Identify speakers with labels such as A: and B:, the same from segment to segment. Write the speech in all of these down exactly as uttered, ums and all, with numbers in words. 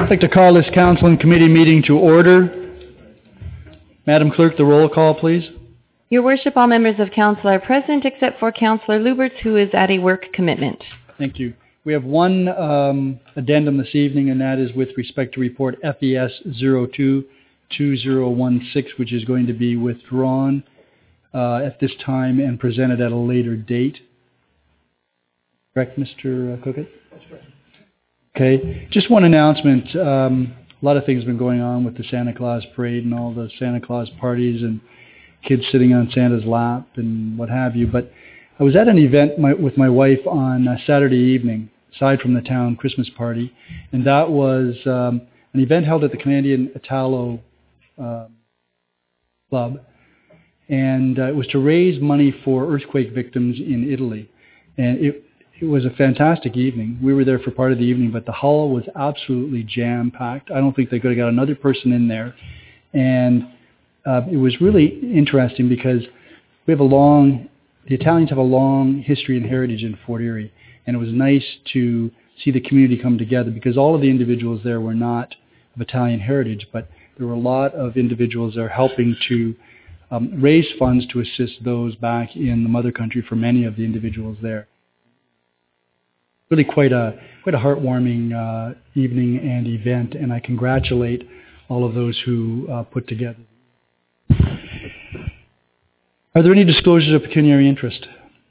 A: I'd like to call this council and committee meeting to order. Madam Clerk, the roll call, please.
B: Your Worship, all members of council are present except for Councillor Luberts, who is at a work commitment.
A: Thank you. We have one um, addendum this evening, and that is with respect to report F E S zero two two zero one six, which is going to be withdrawn uh, at this time and presented at a later date. Correct, Mister Cookett? That's correct. Okay. Just one announcement. Um, a lot of things have been going on with the Santa Claus parade and all the Santa Claus parties and kids sitting on Santa's lap and what have you. But I was at an event my, with my wife on uh, Saturday evening, aside from the town Christmas party, and that was um, an event held at the Canadian Italo uh, Club, and uh, it was to raise money for earthquake victims in Italy. And it, it was a fantastic evening. We were there for part of the evening, but the hall was absolutely jam-packed. I don't think they could have got another person in there. And uh, it was really interesting because we have a long, the Italians have a long history and heritage in Fort Erie. And it was nice to see the community come together because all of the individuals there were not of Italian heritage, but there were a lot of individuals there helping to um, raise funds to assist those back in the mother country for many of the individuals there. Really quite a quite a heartwarming uh, evening and event, and I congratulate all of those who uh, put together. Are there any disclosures of pecuniary interest?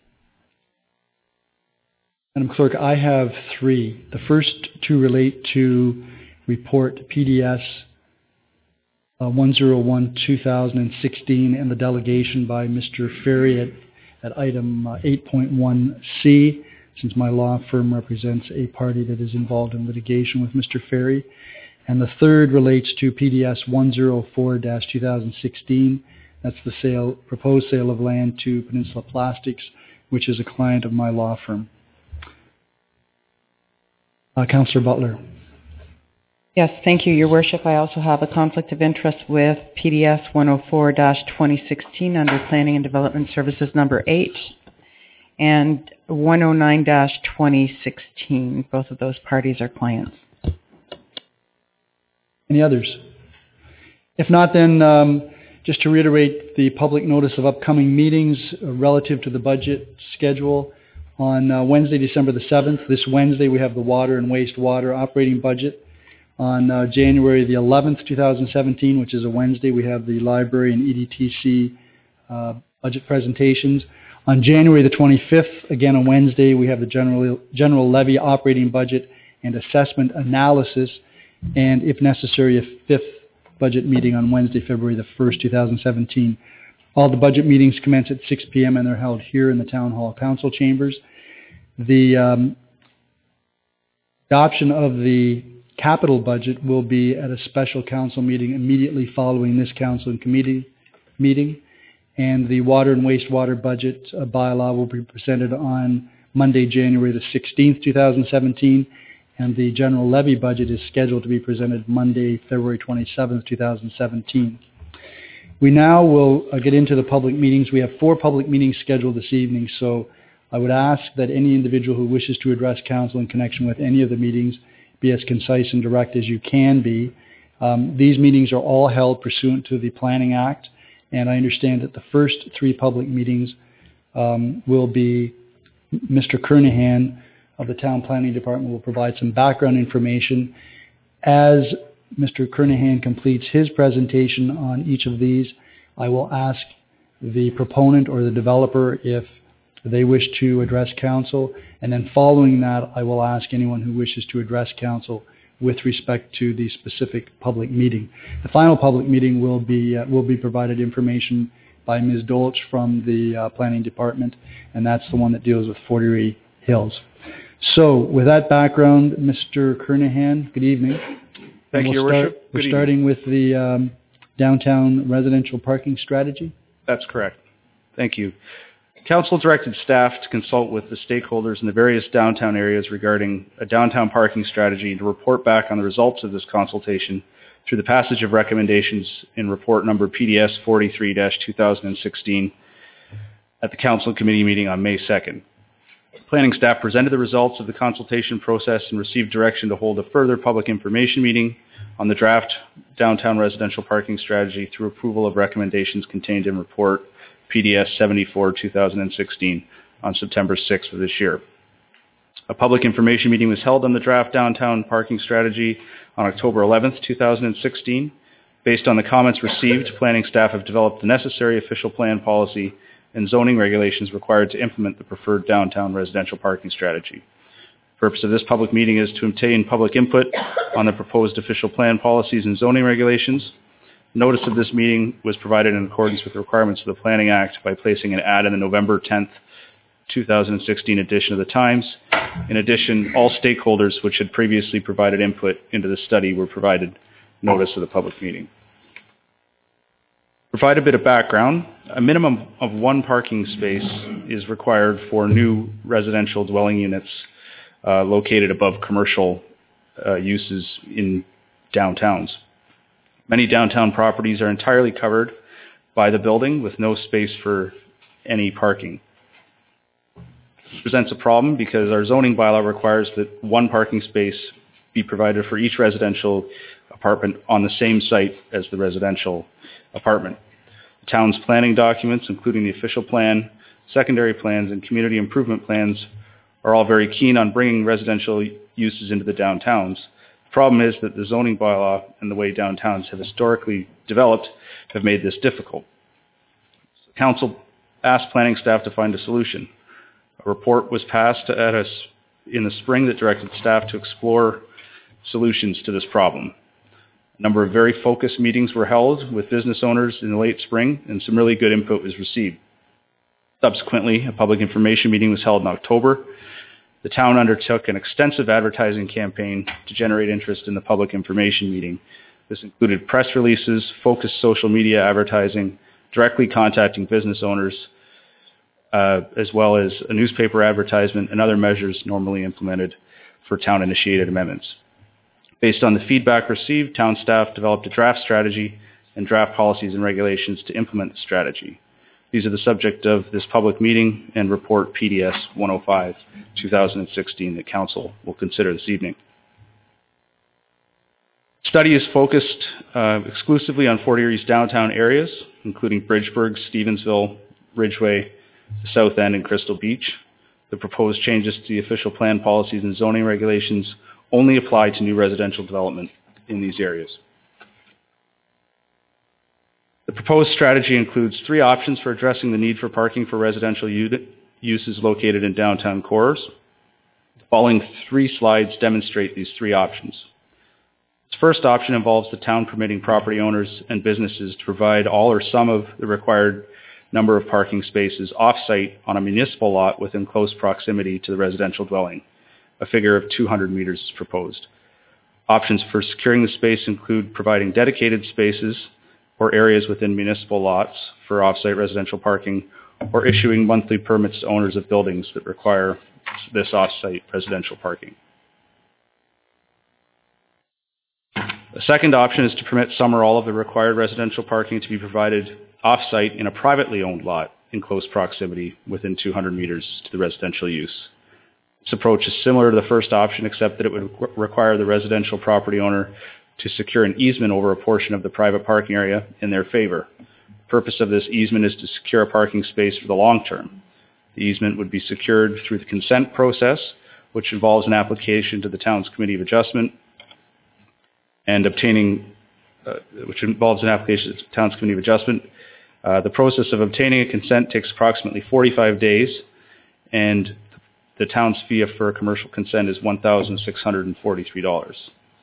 A: Madam Clerk, I have three. The first two relate to report P D S uh, one oh one dash two thousand sixteen and the delegation by Mister Ferry at, at item uh, eight point one C, since my law firm represents a party that is involved in litigation with Mister Ferry. And the third relates to P D S one oh four dash two thousand sixteen. That's the sale, proposed sale of land to Peninsula Plastics, which is a client of my law firm. Uh, Councillor Butler.
C: Yes, thank you, Your Worship. I also have a conflict of interest with P D S one oh four dash twenty sixteen under Planning and Development Services number eight and one oh nine dash twenty sixteen. Both of those parties are clients.
A: Any others? If not, then um, just to reiterate the public notice of upcoming meetings uh, relative to the budget schedule. On uh, Wednesday, December the seventh, this Wednesday, we have the water and wastewater operating budget. On uh, January the eleventh, two thousand seventeen, which is a Wednesday, we have the library and E D T C uh, budget presentations. On January the twenty-fifth, again a Wednesday, we have the general, general levy operating budget and assessment analysis. And if necessary, a fifth budget meeting on Wednesday, February the first, two thousand seventeen. All the budget meetings commence at six p.m. and they're held here in the Town Hall Council Chambers. The um, adoption of the capital budget will be at a special council meeting immediately following this council and committee meeting. And the water and wastewater budget uh, bylaw will be presented on Monday, January the sixteenth, two thousand seventeen. And the general levy budget is scheduled to be presented Monday, February twenty-seventh, two thousand seventeen. We now will uh, get into the public meetings. We have four public meetings scheduled this evening, so I would ask that any individual who wishes to address council in connection with any of the meetings be as concise and direct as you can be. Um, these meetings are all held pursuant to the Planning Act, and I understand that the first three public meetings um, will be Mister Kernahan of the Town Planning Department will provide some background information. As Mister Kernahan completes his presentation on each of these, I will ask the proponent or the developer if they wish to address council, and then following that, I will ask anyone who wishes to address council with respect to the specific public meeting. The final public meeting will be uh, will be provided information by Miz Dolch from the uh, Planning Department, and that's the one that deals with Fort Erie Hills. So, with that background, Mister Kernahan, good evening.
D: Thank
A: we'll
D: you, Your
A: start,
D: Worship.
A: We're
D: Good
A: starting
D: evening.
A: with the um, downtown residential parking strategy.
D: That's correct. Thank you. Council directed staff to consult with the stakeholders in the various downtown areas regarding a downtown parking strategy and to report back on the results of this consultation through the passage of recommendations in report number P D S forty-three dash two thousand sixteen at the Council Committee meeting on May second. Planning staff presented the results of the consultation process and received direction to hold a further public information meeting on the draft downtown residential parking strategy through approval of recommendations contained in report P D S seventy-four dash two thousand sixteen on September sixth of this year. A public information meeting was held on the draft downtown parking strategy on October eleventh, two thousand sixteen. Based on the comments received, planning staff have developed the necessary official plan policy and zoning regulations required to implement the preferred downtown residential parking strategy. The purpose of this public meeting is to obtain public input on the proposed official plan policies and zoning regulations. Notice of this meeting was provided in accordance with the requirements of the Planning Act by placing an ad in the November tenth, two thousand sixteen edition of the Times. In addition, all stakeholders which had previously provided input into the study were provided notice of the public meeting. To provide a bit of background, a minimum of one parking space is required for new residential dwelling units uh, located above commercial uh, uses in downtowns. Many downtown properties are entirely covered by the building with no space for any parking. This presents a problem because our zoning bylaw requires that one parking space be provided for each residential apartment on the same site as the residential apartment. The town's planning documents, including the official plan, secondary plans, and community improvement plans, are all very keen on bringing residential uses into the downtowns. The problem is that the zoning bylaw and the way downtowns have historically developed have made this difficult. So council asked planning staff to find a solution. A report was passed at us in the spring that directed staff to explore solutions to this problem. A number of very focused meetings were held with business owners in the late spring, and some really good input was received. Subsequently, a public information meeting was held in October. The town undertook an extensive advertising campaign to generate interest in the public information meeting. This included press releases, focused social media advertising, directly contacting business owners, uh, as well as a newspaper advertisement and other measures normally implemented for town-initiated amendments. Based on the feedback received, town staff developed a draft strategy and draft policies and regulations to implement the strategy. These are the subject of this public meeting and report P D S one oh five dash two thousand sixteen that Council will consider this evening. The study is focused uh, exclusively on Fort Erie's downtown areas, including Bridgeburg, Stevensville, Ridgeway, the South End, and Crystal Beach. The proposed changes to the official plan policies and zoning regulations only apply to new residential development in these areas. The proposed strategy includes three options for addressing the need for parking for residential uses located in downtown cores. The following three slides demonstrate these three options. The first option involves the town permitting property owners and businesses to provide all or some of the required number of parking spaces off-site on a municipal lot within close proximity to the residential dwelling. A figure of two hundred meters is proposed. Options for securing the space include providing dedicated spaces or areas within municipal lots for off-site residential parking, or issuing monthly permits to owners of buildings that require this off-site residential parking. The second option is to permit some or all of the required residential parking to be provided off-site in a privately owned lot in close proximity within two hundred meters to the residential use. This approach is similar to the first option, except that it would require the residential property owner to secure an easement over a portion of the private parking area in their favor. The purpose of this easement is to secure a parking space for the long term. The easement would be secured through the consent process, which involves an application to the town's Committee of Adjustment and obtaining, uh, which involves an application to the town's Committee of Adjustment. Uh, the process of obtaining a consent takes approximately forty-five days, and the town's fee for a commercial consent is one thousand six hundred forty-three dollars.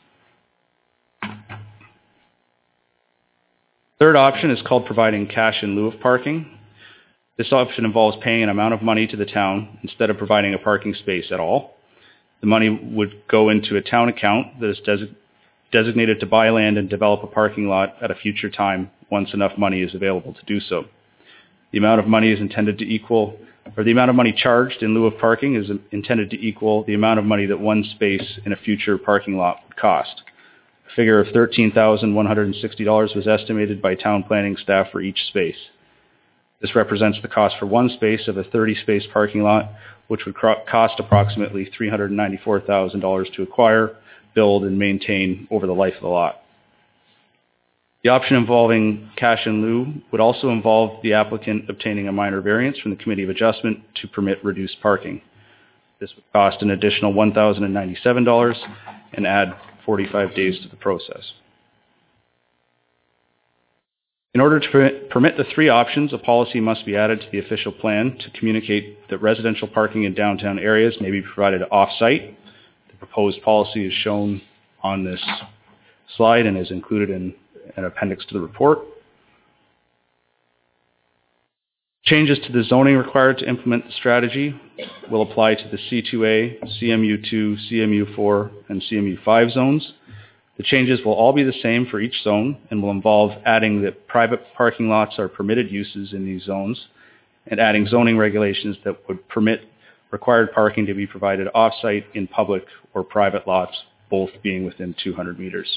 D: Third option is called providing cash in lieu of parking. This option involves paying an amount of money to the town instead of providing a parking space at all. The money would go into a town account that is des- designated to buy land and develop a parking lot at a future time once enough money is available to do so. The amount of money is intended to equal, or the amount of money charged in lieu of parking is intended to equal the amount of money that one space in a future parking lot would cost. A figure of thirteen thousand one hundred sixty dollars was estimated by town planning staff for each space. This represents the cost for one space of a thirty-space parking lot, which would co- cost approximately three hundred ninety-four thousand dollars to acquire, build, and maintain over the life of the lot. The option involving cash in lieu would also involve the applicant obtaining a minor variance from the Committee of Adjustment to permit reduced parking. This would cost an additional one thousand ninety-seven dollars and add forty-five days to the process. In order to permit the three options, a policy must be added to the official plan to communicate that residential parking in downtown areas may be provided off-site. The proposed policy is shown on this slide and is included in an appendix to the report. Changes to the zoning required to implement the strategy will apply to the C two A, C M U two, C M U four, and C M U five zones. The changes will all be the same for each zone and will involve adding that private parking lots are permitted uses in these zones and adding zoning regulations that would permit required parking to be provided off-site in public or private lots, both being within two hundred meters.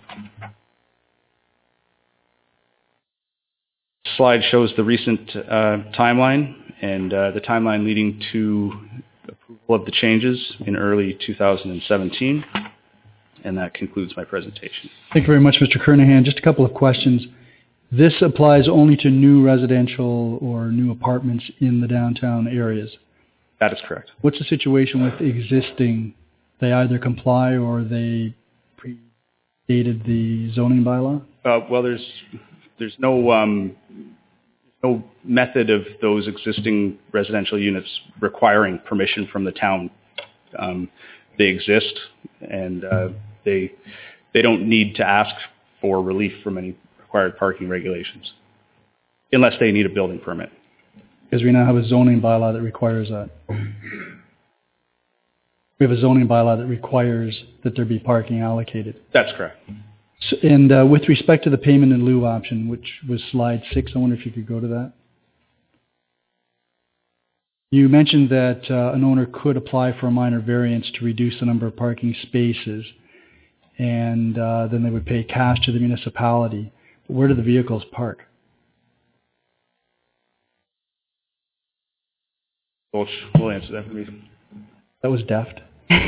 D: Slide shows the recent uh, timeline and uh, the timeline leading to approval of the changes in early two thousand seventeen. And that concludes my presentation.
A: Thank you very much, Mister Kernahan. Just a couple of questions. This applies only to new residential or new apartments in the downtown areas?
D: That is correct.
A: What's the situation with existing? They either comply or they predated the zoning bylaw?
D: Uh, well, there's there's no um, no method of those existing residential units requiring permission from the town. Um, they exist, and uh, they they don't need to ask for relief from any required parking regulations, unless they need a building permit.
A: Because we now have a zoning bylaw that requires that. We have a zoning bylaw that requires that there be parking allocated.
D: That's correct.
A: So, and uh, with respect to the payment in lieu option, which was slide six, I wonder if you could go to that. You mentioned that uh, an owner could apply for a minor variance to reduce the number of parking spaces, and uh, then they would pay cash to the municipality. But where do the vehicles park?
D: We'll, we'll answer that for me.
A: That was deft.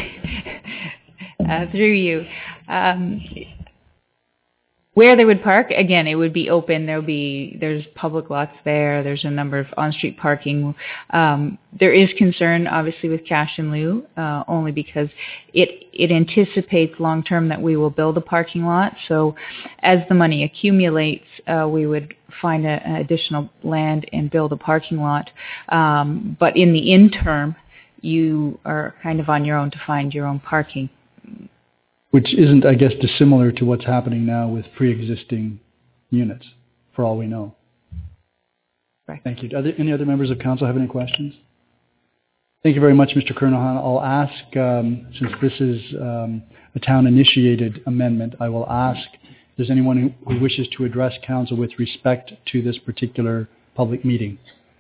E: uh, through you. Um, where they would park, again, it would be open. There'll be, there's public lots there. There's a number of on-street parking. Um, there is concern, obviously, with cash in lieu, uh, only because it, it anticipates long-term that we will build a parking lot. So as the money accumulates, uh, we would find a, an additional land and build a parking lot. Um, but in the interim, you are kind of on your own to find your own parking.
A: Which isn't, I guess, dissimilar to what's happening now with pre-existing units, for all we know.
E: Right.
A: Thank you. Are there any other members of council have any questions? Thank you very much, Mister Kernahan. I'll ask, um, since this is um, a town-initiated amendment, I will ask if there's anyone who, who wishes to address council with respect to this particular public meeting.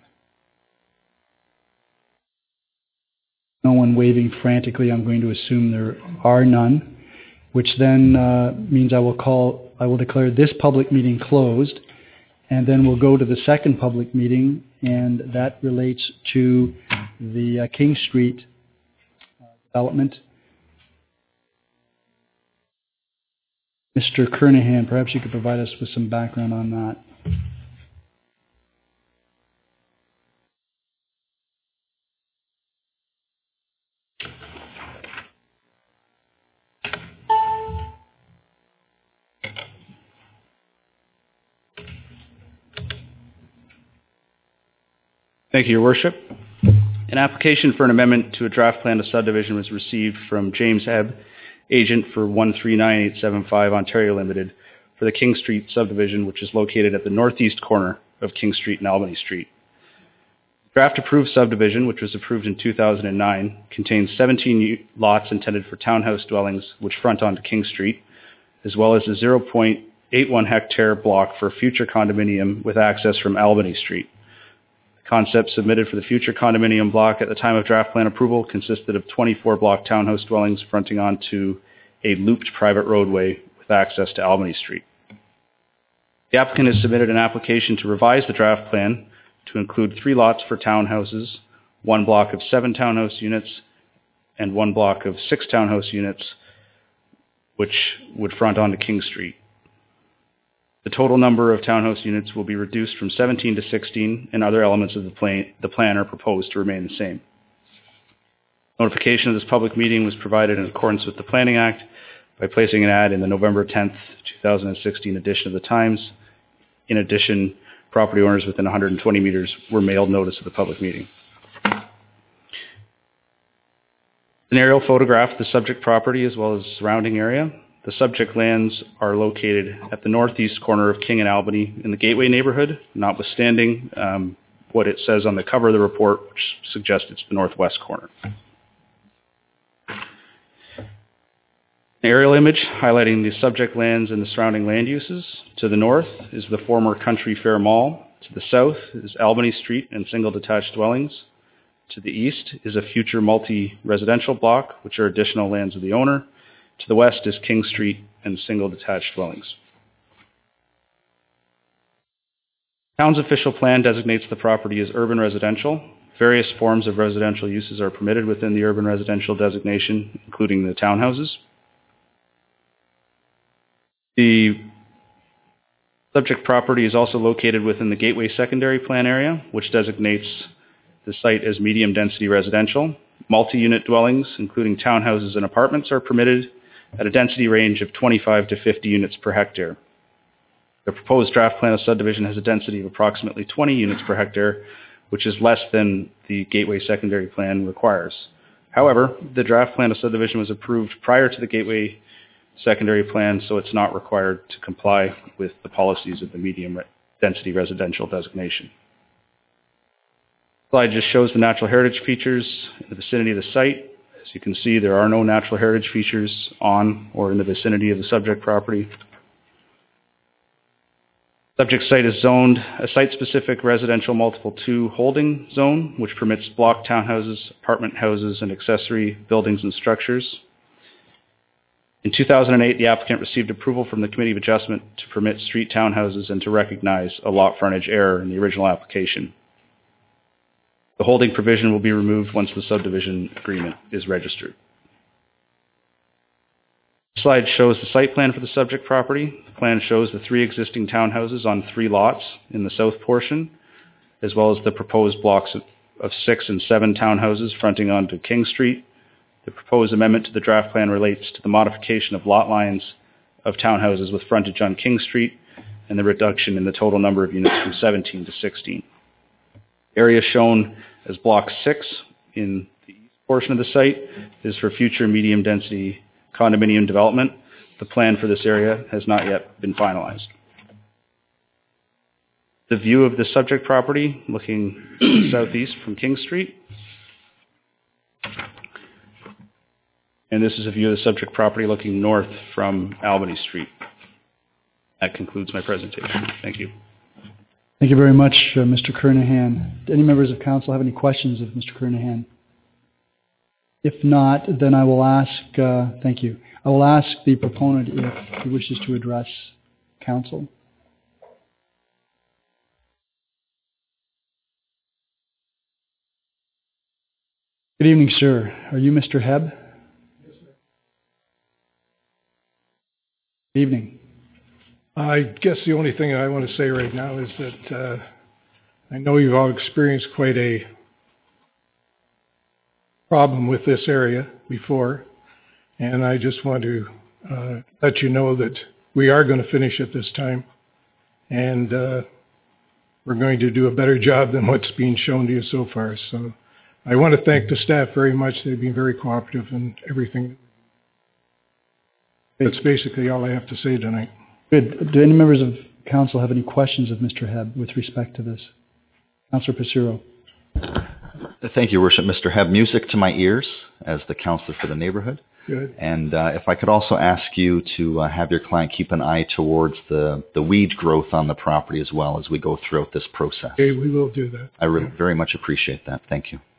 A: No one waving frantically. I'm going to assume there are none, which then uh, means I will call, I will declare this public meeting closed, and then we'll go to the second public meeting, and that relates to the uh, King Street uh, development. Mister Kernahan, perhaps you could provide us with some background on that.
D: Thank you, Your Worship. An application for an amendment to a draft plan of subdivision was received from James Ebb, agent for one three nine eight seven five Ontario Limited, for the King Street subdivision, which is located at the northeast corner of King Street and Albany Street. The draft approved subdivision, which was approved in two thousand nine, contains seventeen lots intended for townhouse dwellings which front onto King Street, as well as a zero point eight one hectare block for a future condominium with access from Albany Street. Concept submitted for the future condominium block at the time of draft plan approval consisted of twenty-four block townhouse dwellings fronting onto a looped private roadway with access to Albany Street. The applicant has submitted an application to revise the draft plan to include three lots for townhouses, one block of seven townhouse units, and one block of six townhouse units, which would front onto King Street. The total number of townhouse units will be reduced from seventeen to sixteen, and other elements of the plan, the plan are proposed to remain the same. Notification of this public meeting was provided in accordance with the Planning Act by placing an ad in the November tenth, two thousand sixteen edition of the Times. In addition, property owners within one hundred twenty meters were mailed notice of the public meeting. An aerial photograph of the subject property as well as surrounding area. The subject lands are located at the northeast corner of King and Albany in the Gateway neighborhood, notwithstanding um, what it says on the cover of the report, which suggests it's the northwest corner. An aerial image highlighting the subject lands and the surrounding land uses. To the north is the former Country Fair Mall. To the south is Albany Street and single detached dwellings. To the east is a future multi-residential block, which are additional lands of the owner. To the west is King Street and single detached dwellings. Town's official plan designates the property as urban residential. Various forms of residential uses are permitted within the urban residential designation, including the townhouses. The subject property is also located within the Gateway Secondary Plan area, which designates the site as medium-density residential. Multi-unit dwellings, including townhouses and apartments, are permitted at a density range of twenty-five to fifty units per hectare. The proposed draft plan of subdivision has a density of approximately twenty units per hectare, which is less than the Gateway Secondary Plan requires. However, the draft plan of subdivision was approved prior to the Gateway Secondary Plan, so it's not required to comply with the policies of the medium-density residential designation. The slide just shows the natural heritage features in the vicinity of the site. As you can see, there are no natural heritage features on or in the vicinity of the subject property. Subject site is zoned a site-specific residential multiple two holding zone, which permits block townhouses, apartment houses, and accessory buildings and structures. In two thousand eight, the applicant received approval from the Committee of Adjustment to permit street townhouses and to recognize a lot frontage error in the original application. The holding provision will be removed once the subdivision agreement is registered. The slide shows the site plan for the subject property. The plan shows the three existing townhouses on three lots in the south portion, as well as the proposed blocks of, of six and seven townhouses fronting onto King Street. The proposed amendment to the draft plan relates to the modification of lot lines of townhouses with frontage on King Street and the reduction in the total number of units from seventeen to sixteen. Area shown as block six in the east portion of the site is for future medium density condominium development. The plan for this area has not yet been finalized. The view of the subject property looking southeast from King Street. And this is a view of the subject property looking north from Albany Street. That concludes my presentation. Thank you.
A: Thank you very much, uh, Mister Kernahan. Do any members of council have any questions of Mister Kernahan? If not, then I will ask, uh, thank you, I will ask the proponent if he wishes to address council. Good evening, sir. Are you Mister Hebb? Yes, sir. Good evening.
F: I guess the only thing I want to say right now is that uh, I know you've all experienced quite a problem with this area before, and I just want to uh, let you know that we are going to finish it this time, and uh, we're going to do a better job than what's being shown to you so far. So I want to thank the staff very much. They've been very cooperative in everything. That's basically all I have to say tonight.
A: Good. Do any members of council have any questions of Mister Hebb with respect to this? Councillor Passero.
G: Thank you, Worship. Mister Hebb, music to my ears as the councillor for the neighborhood.
F: Good.
G: And uh, if I could also ask you to uh, have your client keep an eye towards the, the weed growth on the property as well as we go throughout this process.
F: Okay, we will do that.
G: I really, very much appreciate that. Thank you.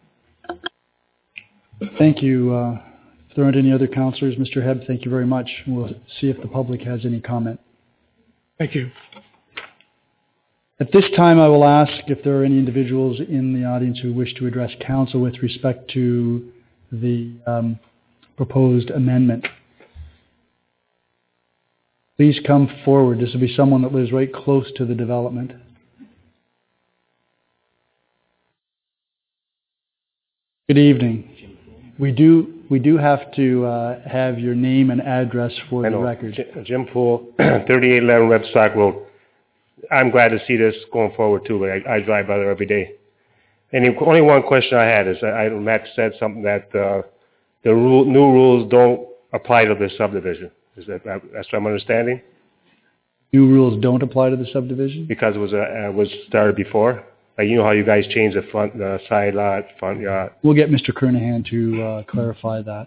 A: Thank you. Uh, if there aren't any other councillors, Mister Hebb, thank you very much. We'll see if the public has any comment.
F: Thank you.
A: At this time, I will ask if there are any individuals in the audience who wish to address council with respect to the um, proposed amendment. Please come forward. This will be someone that lives right close to the development. Good evening. We do we do have to uh, have your name and address for the record.
H: J- Jim Poole, thirty-eight eleven Webstock Road. I'm glad to see this going forward too, but I, I drive by there every day. And the only one question I had is, I, Matt said something that uh, the rule, new rules don't apply to this subdivision. Is that that's what I'm understanding?
A: New rules don't apply to the subdivision?
H: Because it was a, uh, was started before. Like, you know how you guys changed the front, the side lot, front yard.
A: We'll get Mister Kernahan to uh, clarify that.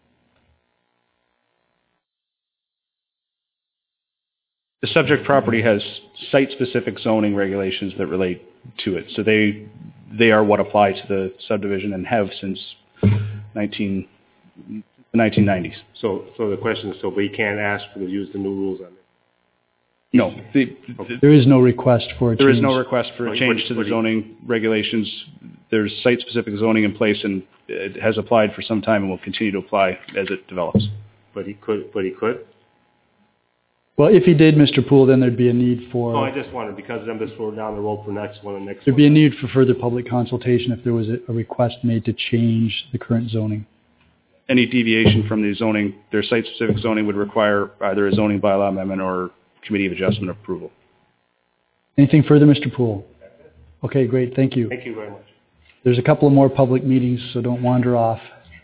D: The subject property has site-specific zoning regulations that relate to it. So they they are what apply to the subdivision and have since nineteen, the nineteen nineties.
H: So so the question is, so we can't ask for to use the new rules on it?
D: No. The, the,
A: there is no request for a
D: there
A: change.
D: is no request for a change to the zoning regulations. There's site-specific zoning in place, and it has applied for some time and will continue to apply as it develops.
H: But he could, but he could?
A: Well, if he did, Mister Poole, then there'd be a need for...
H: Oh, I just wondered, because I'm just going down the road for next one and next
A: There'd
H: one.
A: be a need for further public consultation if there was a, a request made to change the current zoning.
D: Any deviation from the zoning, their site-specific zoning would require either a zoning bylaw amendment or committee of adjustment approval.
A: Anything further, Mister Poole? Okay, great. Thank you.
H: Thank you very much.
A: There's a couple of more public meetings, so don't wander off.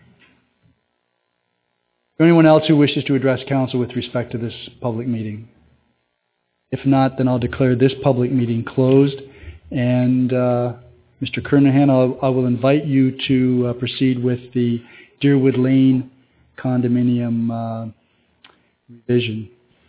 A: Is there anyone else who wishes to address council with respect to this public meeting? If not, then I'll declare this public meeting closed. And uh, Mister Kernahan, I'll, I will invite you to uh, proceed with the Deerwood Lane condominium uh, revision.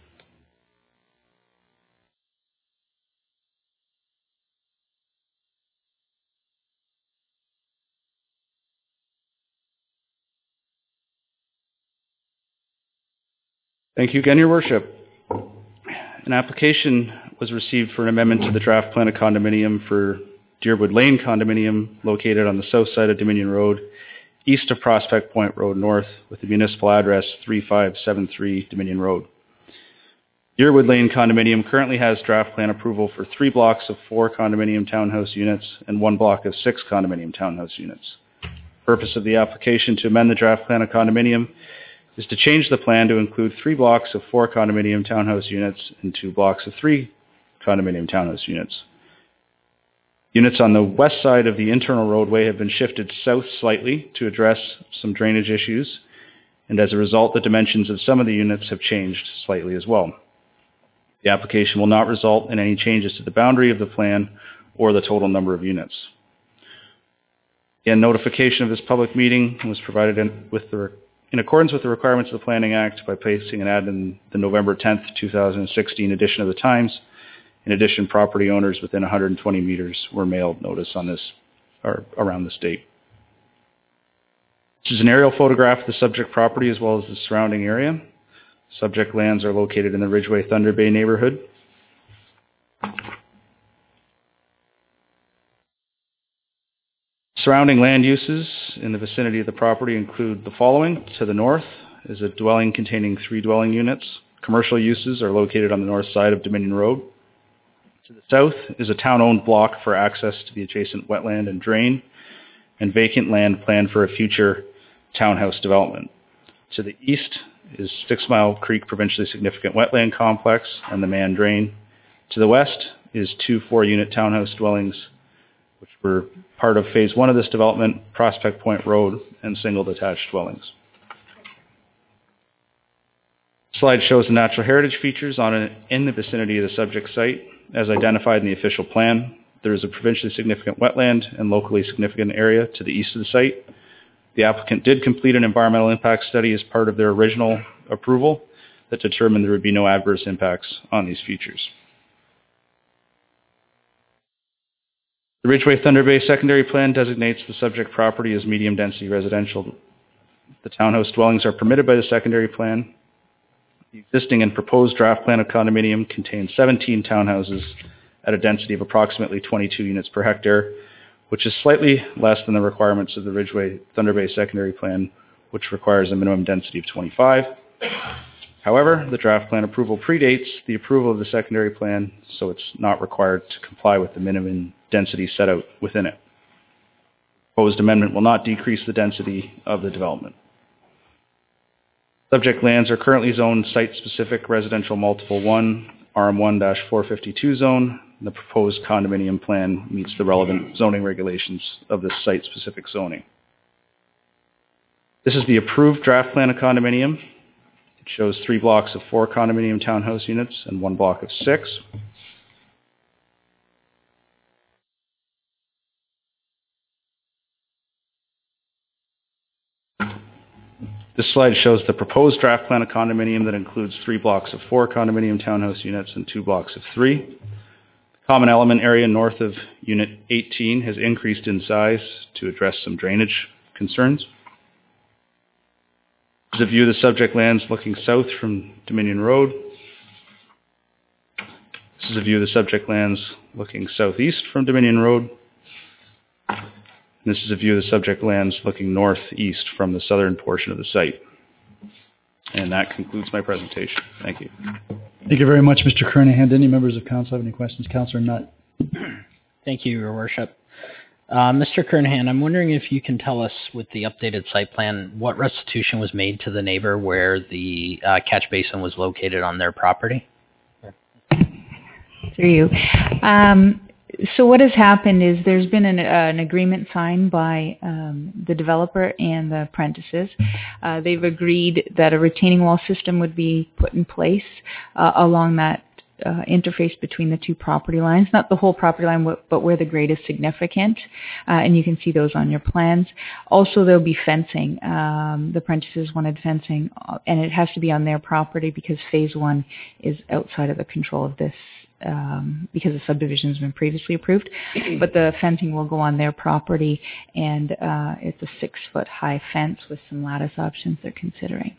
D: Thank you again, Your Worship. An application was received for an amendment to the draft plan of condominium for Deerwood Lane condominium located on the south side of Dominion Road, east of Prospect Point Road North, with the municipal address three five seven three Dominion Road. Deerwood Lane condominium currently has draft plan approval for three blocks of four condominium townhouse units and one block of six condominium townhouse units. The purpose of the application to amend the draft plan of condominium is to change the plan to include three blocks of four condominium townhouse units and two blocks of three condominium townhouse units. Units on the west side of the internal roadway have been shifted south slightly to address some drainage issues, and as a result, the dimensions of some of the units have changed slightly as well. The application will not result in any changes to the boundary of the plan or the total number of units. Again, notification of this public meeting was provided in, with the in accordance with the requirements of the Planning Act by placing an ad in the November tenth, two thousand sixteen edition of the Times. In addition, property owners within one hundred twenty meters were mailed notice on this, or around this date. This is an aerial photograph of the subject property as well as the surrounding area. Subject lands are located in the Ridgeway Thunder Bay neighborhood. Surrounding land uses in the vicinity of the property include the following. To the north is a dwelling containing three dwelling units. Commercial uses are located on the north side of Dominion Road. To the south is a town-owned block for access to the adjacent wetland and drain, and vacant land planned for a future townhouse development. To the east is Six Mile Creek Provincially Significant Wetland Complex and the Man Drain. To the west is two four-unit townhouse dwellings, which were part of phase one of this development, Prospect Point Road, and single detached dwellings. The slide shows the natural heritage features on a, in the vicinity of the subject site, as identified in the official plan. There is a provincially significant wetland and locally significant area to the east of the site. The applicant did complete an environmental impact study as part of their original approval that determined there would be no adverse impacts on these features. The Ridgeway Thunder Bay secondary plan designates the subject property as medium-density residential. The townhouse dwellings are permitted by the secondary plan. The existing and proposed draft plan of condominium contains seventeen townhouses at a density of approximately twenty-two units per hectare, which is slightly less than the requirements of the Ridgeway Thunder Bay Secondary Plan, which requires a minimum density of twenty-five. However, the draft plan approval predates the approval of the secondary plan, so it's not required to comply with the minimum density set out within it. The proposed amendment will not decrease the density of the development. Subject lands are currently zoned Site-Specific Residential Multiple one, R M one four fifty-two zone. The proposed condominium plan meets the relevant zoning regulations of this site-specific zoning. This is the approved draft plan of condominium. It shows three blocks of four condominium townhouse units and one block of six. This slide shows the proposed draft plan of condominium that includes three blocks of four condominium townhouse units and two blocks of three. The common element area north of Unit eighteen has increased in size to address some drainage concerns. This is a view of the subject lands looking south from Dominion Road. This is a view of the subject lands looking southeast from Dominion Road. And this is a view of the subject lands looking northeast from the southern portion of the site. And that concludes my presentation. Thank you.
A: Thank you very much, Mister Kernahan. Do any members of council have any questions? Councillor Nutt.
I: Thank you, Your Worship. Uh, Mister Kernahan, I'm wondering if you can tell us with the updated site plan what restitution was made to the neighbor where the uh, catch basin was located on their property?
E: Through you. Um, so what has happened is there's been an, uh, an agreement signed by um, the developer and the apprentices. Uh, they've agreed that a retaining wall system would be put in place uh, along that Uh, interface between the two property lines, not the whole property line, but where the grade is significant, uh, and you can see those on your plans. Also, there'll be fencing. Um, the apprentices wanted fencing, uh, and it has to be on their property because phase one is outside of the control of this, um, because the subdivision has been previously approved. But the fencing will go on their property, and uh, it's a six-foot high fence with some lattice options they're considering.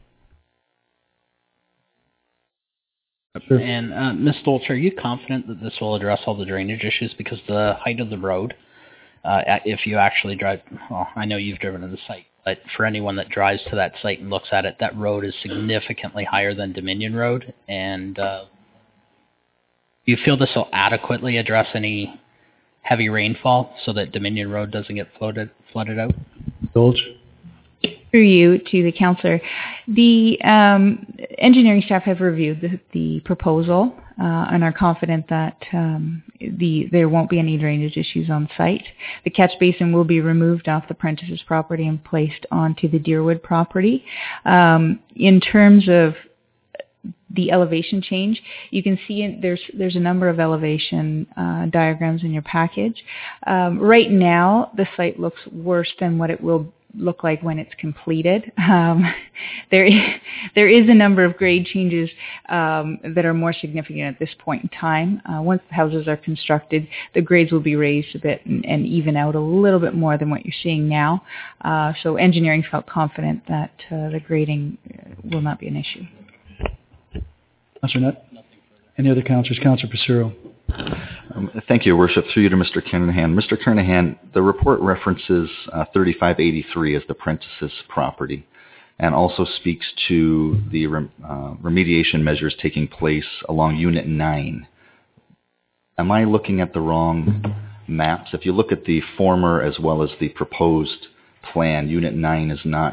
I: Sure. And uh, Miz Stoltz, are you confident that this will address all the drainage issues? Because the height of the road, uh, if you actually drive, well, I know you've driven to the site, but for anyone that drives to that site and looks at it, that road is significantly higher than Dominion Road. And uh, do you feel this will adequately address any heavy rainfall so that Dominion Road doesn't get flooded, flooded out?
A: Stoltz.
E: Through you to the councillor, the um, engineering staff have reviewed the, the proposal uh, and are confident that um, the there won't be any drainage issues on site. The catch basin will be removed off the apprentice's property and placed onto the Deerwood property. Um, in terms of the elevation change, you can see in, there's there's a number of elevation uh, diagrams in your package. Um, right now, the site looks worse than what it will look like when it's completed. Um, there, is, there is a number of grade changes um, that are more significant at this point in time. Uh, once the houses are constructed, the grades will be raised a bit and, and even out a little bit more than what you're seeing now. Uh, so engineering felt confident that uh, the grading will not be an issue.
A: Councillor Nutt. Any other councillors? Councillor Passero.
G: Um, thank you, Your Worship. Through you to Mister Kernahan. Mister Kernahan, the report references uh, thirty-five eighty-three as the apprentice's property and also speaks to the rem, uh, remediation measures taking place along Unit nine. Am I looking at the wrong maps? If you look at the former as well as the proposed plan, Unit nine is not...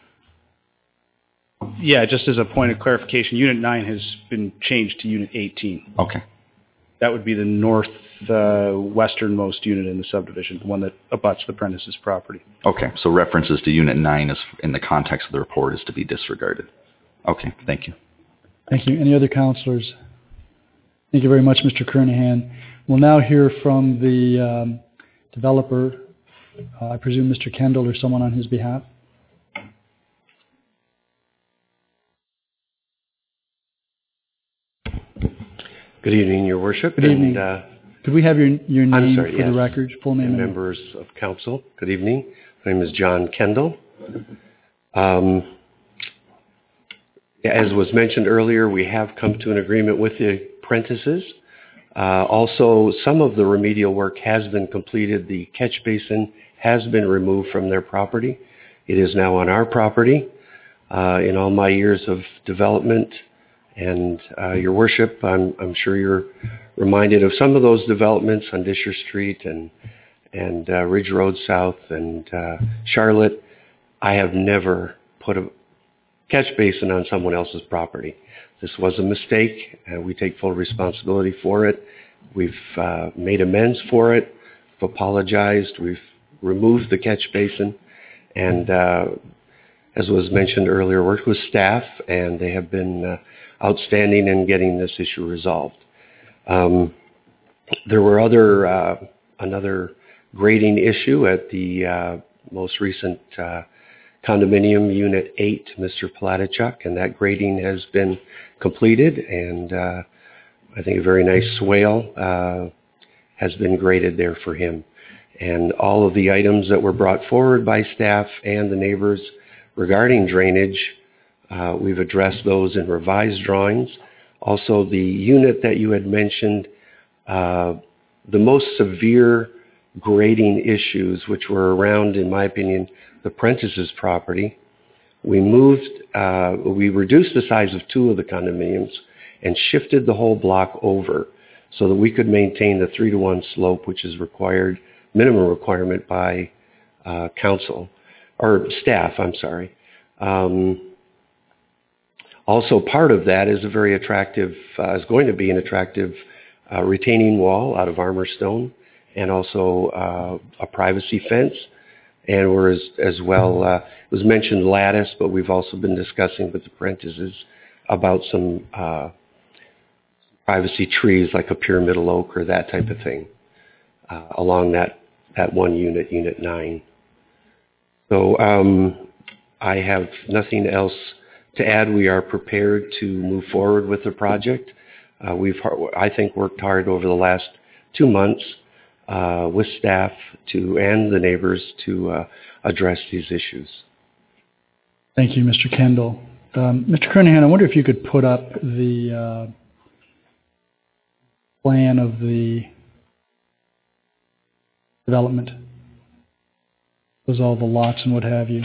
D: Yeah, just as a point of clarification, Unit nine has been changed to Unit eighteen.
G: Okay.
D: That would be the north uh, westernmost unit in the subdivision, the one that abuts the apprentice's property.
G: Okay, so references to Unit nine is, in the context of the report is to be disregarded. Okay, thank you.
A: Thank you. Any other councillors? Thank you very much, Mister Kernahan. We'll now hear from the um, developer, uh, I presume Mister Kendall or someone on his behalf.
J: Good evening, Your Worship.
A: Good evening. And, uh, Could we have your your name
J: sorry,
A: for
J: yes.
A: the record, full name?
J: And
A: and
J: members of council, good evening. My name is John Kendall. Um, as was mentioned earlier, we have come to an agreement with the apprentices Uh, also, some of the remedial work has been completed. The catch basin has been removed from their property. It is now on our property. Uh, in all my years of development and uh, your worship, I'm, I'm sure you're reminded of some of those developments on Disher Street and and uh, Ridge Road South and uh, Charlotte. I have never put a catch basin on someone else's property. This was a mistake, and we take full responsibility for it. We've uh, made amends for it. We've apologized. We've removed the catch basin, and uh, as was mentioned earlier, worked with staff, and they have been uh, outstanding in getting this issue resolved. Um, there were other uh, another grading issue at the uh, most recent uh, condominium unit eight, Mister Palatichuk, and that grading has been completed, and uh, I think a very nice swale uh, has been graded there for him. And all of the items that were brought forward by staff and the neighbors regarding drainage, uh, we've addressed those in revised drawings. Also, the unit that you had mentioned, uh, the most severe grading issues, which were around, in my opinion, the Prentice's property, we moved, uh, we reduced the size of two of the condominiums and shifted the whole block over so that we could maintain the three to one slope, which is required, minimum requirement by uh, council, or staff, I'm sorry. Um, also, part of that is a very attractive, uh, is going to be an attractive uh, retaining wall out of armor stone, and also uh, a privacy fence. And we're as, as well, uh, it was mentioned lattice, but we've also been discussing with the Prentices about some uh, privacy trees like a pyramidal oak or that type of thing uh, along that, that one unit, unit nine. So um, I have nothing else to add. We are prepared to move forward with the project. Uh, we've, I think, worked hard over the last two months Uh, with staff to and the neighbors to uh, address these issues.
A: Thank you, Mister Kendall. Um, Mister Kernahan, I wonder if you could put up the uh, plan of the development. Those all the lots and what have you.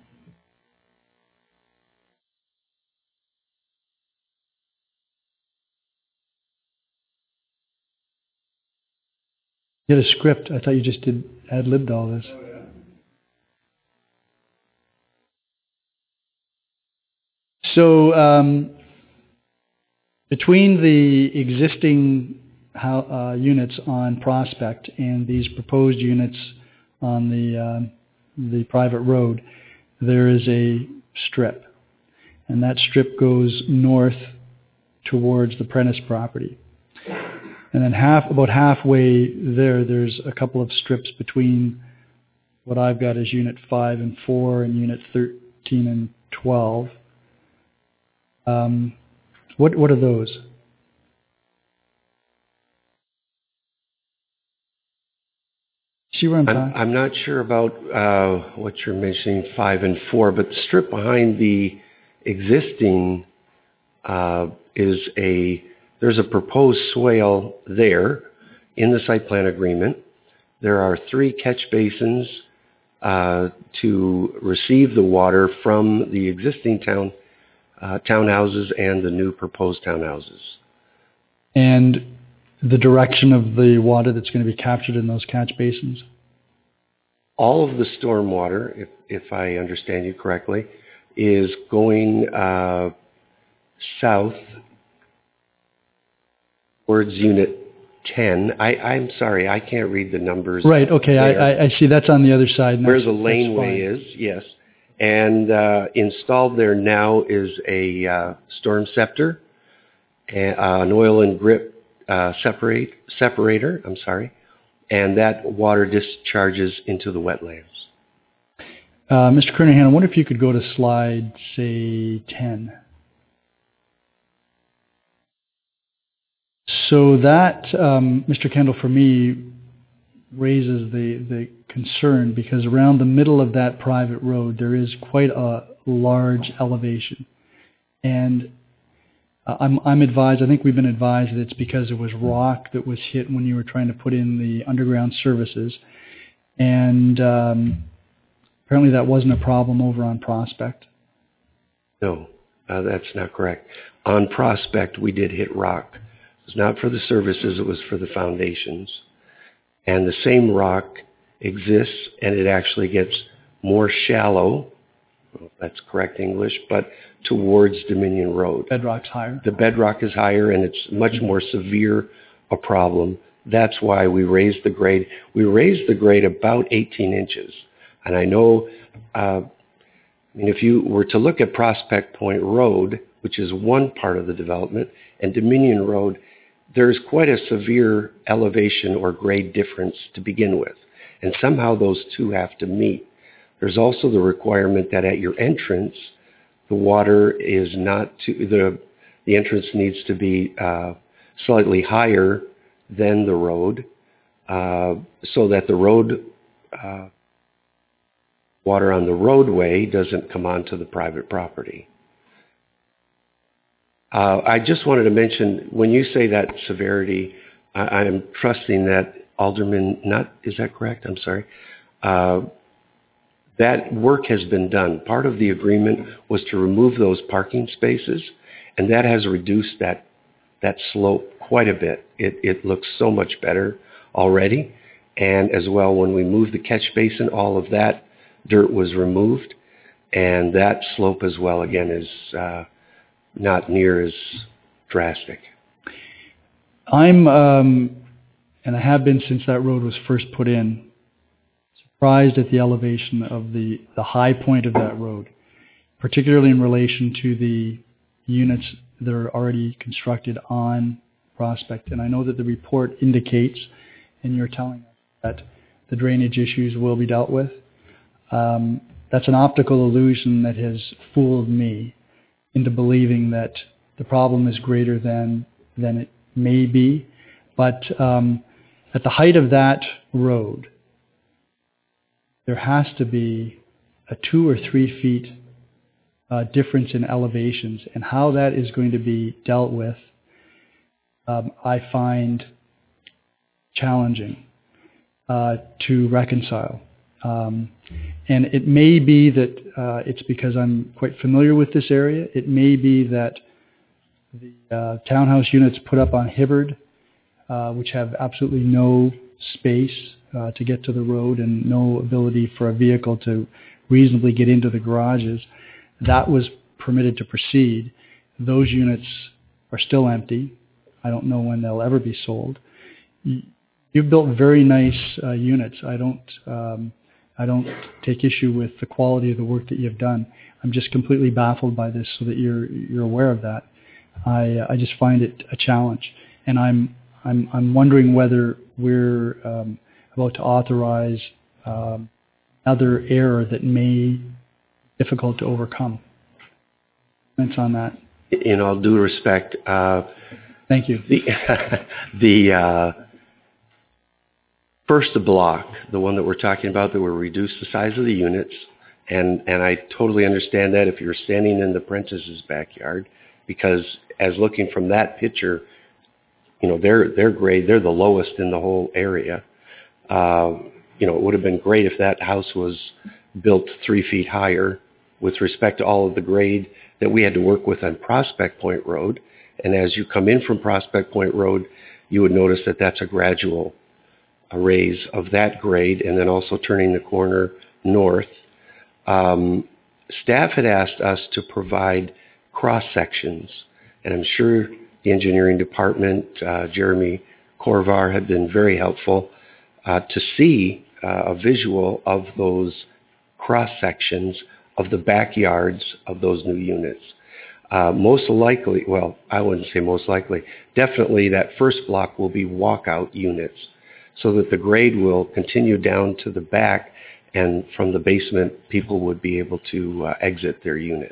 A: You had a script. I thought you just did ad-libbed all this. Oh, yeah. So um, between the existing how, uh, units on Prospect and these proposed units on the uh, the private road, there is a strip, and that strip goes north towards the Prentice property. And then half, about halfway there, there's a couple of strips between what I've got as Unit five and four and Unit thirteen and twelve. Um, what what are those? See where I'm talking?
J: I'm, I'm not sure about uh, what you're mentioning, five and four, but the strip behind the existing uh, is a... There's a proposed swale there in the site plan agreement. There are three catch basins uh, to receive the water from the existing town uh, townhouses and the new proposed townhouses.
A: And the direction of the water that's going to be captured in those catch basins?
J: All of the storm water, if, if I understand you correctly, is going uh, south towards Unit ten. I, I'm sorry, I can't read the numbers.
A: Right, okay, I, I see that's on the other side.
J: Where the laneway is, yes. And uh, installed there now is a uh, storm scepter, and, uh, an oil and grit uh, separate, separator, I'm sorry, and that water discharges into the wetlands.
A: Uh, Mister Kernahan, I wonder if you could go to slide, say, ten. So that, um, Mister Kendall, for me, raises the, the concern because around the middle of that private road, there is quite a large elevation. And Uh, I'm, I'm advised, I think we've been advised that it's because it was rock that was hit when you were trying to put in the underground services. And um, apparently that wasn't a problem over on Prospect.
J: No, uh, that's not correct. On Prospect, we did hit rock. It was not for the services, it was for the foundations. And the same rock exists, and it actually gets more shallow, well, if that's correct English, but towards Dominion Road.
A: Bedrock's higher.
J: The bedrock is higher, and it's much more severe a problem. That's why we raised the grade. We raised the grade about eighteen inches. And I know, uh, I mean, if you were to look at Prospect Point Road, which is one part of the development, and Dominion Road, there's quite a severe elevation or grade difference to begin with. And somehow those two have to meet. There's also the requirement that at your entrance, the water is not to, the, the entrance needs to be uh, slightly higher than the road, uh, so that the road, uh, water on the roadway doesn't come onto the private property. Uh, I just wanted to mention, when you say that severity, I, I am trusting that Alderman, not, is that correct? I'm sorry. Uh, that work has been done. Part of the agreement was to remove those parking spaces, and that has reduced that that slope quite a bit. It, it looks so much better already. And as well, when we moved the catch basin, all of that dirt was removed, and that slope as well, again, is uh, not near as drastic.
A: I'm, um, and I have been since that road was first put in, surprised at the elevation of the, the high point of that road, particularly in relation to the units that are already constructed on Prospect. And I know that the report indicates, and you're telling us, that the drainage issues will be dealt with. Um, that's an optical illusion that has fooled me into believing that the problem is greater than than it may be. But um, at the height of that road, there has to be a two or three feet uh, difference in elevations, and how that is going to be dealt with, um, I find challenging uh, to reconcile. Um, and it may be that uh, it's because I'm quite familiar with this area. It may be that the uh, townhouse units put up on Hibbard, uh, which have absolutely no space uh, to get to the road and no ability for a vehicle to reasonably get into the garages, that was permitted to proceed. Those units are still empty. I don't know when they'll ever be sold. You've built very nice uh, units. I don't, um, I don't take issue with the quality of the work that you've done. I'm just completely baffled by this, so that you're you're aware of that. I I just find it a challenge, and I'm I'm I'm wondering whether we're um, about to authorize um, another error that may be difficult to overcome. Comments on that?
J: In all due respect, uh,
A: thank you.
J: The the uh, first block, the one that we're talking about, that will reduce the size of the units, and and I totally understand that if you're standing in the Prentice's backyard, because as looking from that picture, you know, their their grade, they're the lowest in the whole area. Uh, you know, it would have been great if that house was built three feet higher with respect to all of the grade that we had to work with on Prospect Point Road. And as you come in from Prospect Point Road, you would notice that that's a gradual a raise of that grade, and then also turning the corner north. Um, staff had asked us to provide cross sections, and I'm sure the engineering department, uh, Jeremy Corvar, had been very helpful uh, to see uh, a visual of those cross sections of the backyards of those new units. Uh, most likely, well, I wouldn't say most likely, definitely that first block will be walkout units, so that the grade will continue down to the back, and from the basement, people would be able to uh, exit their unit.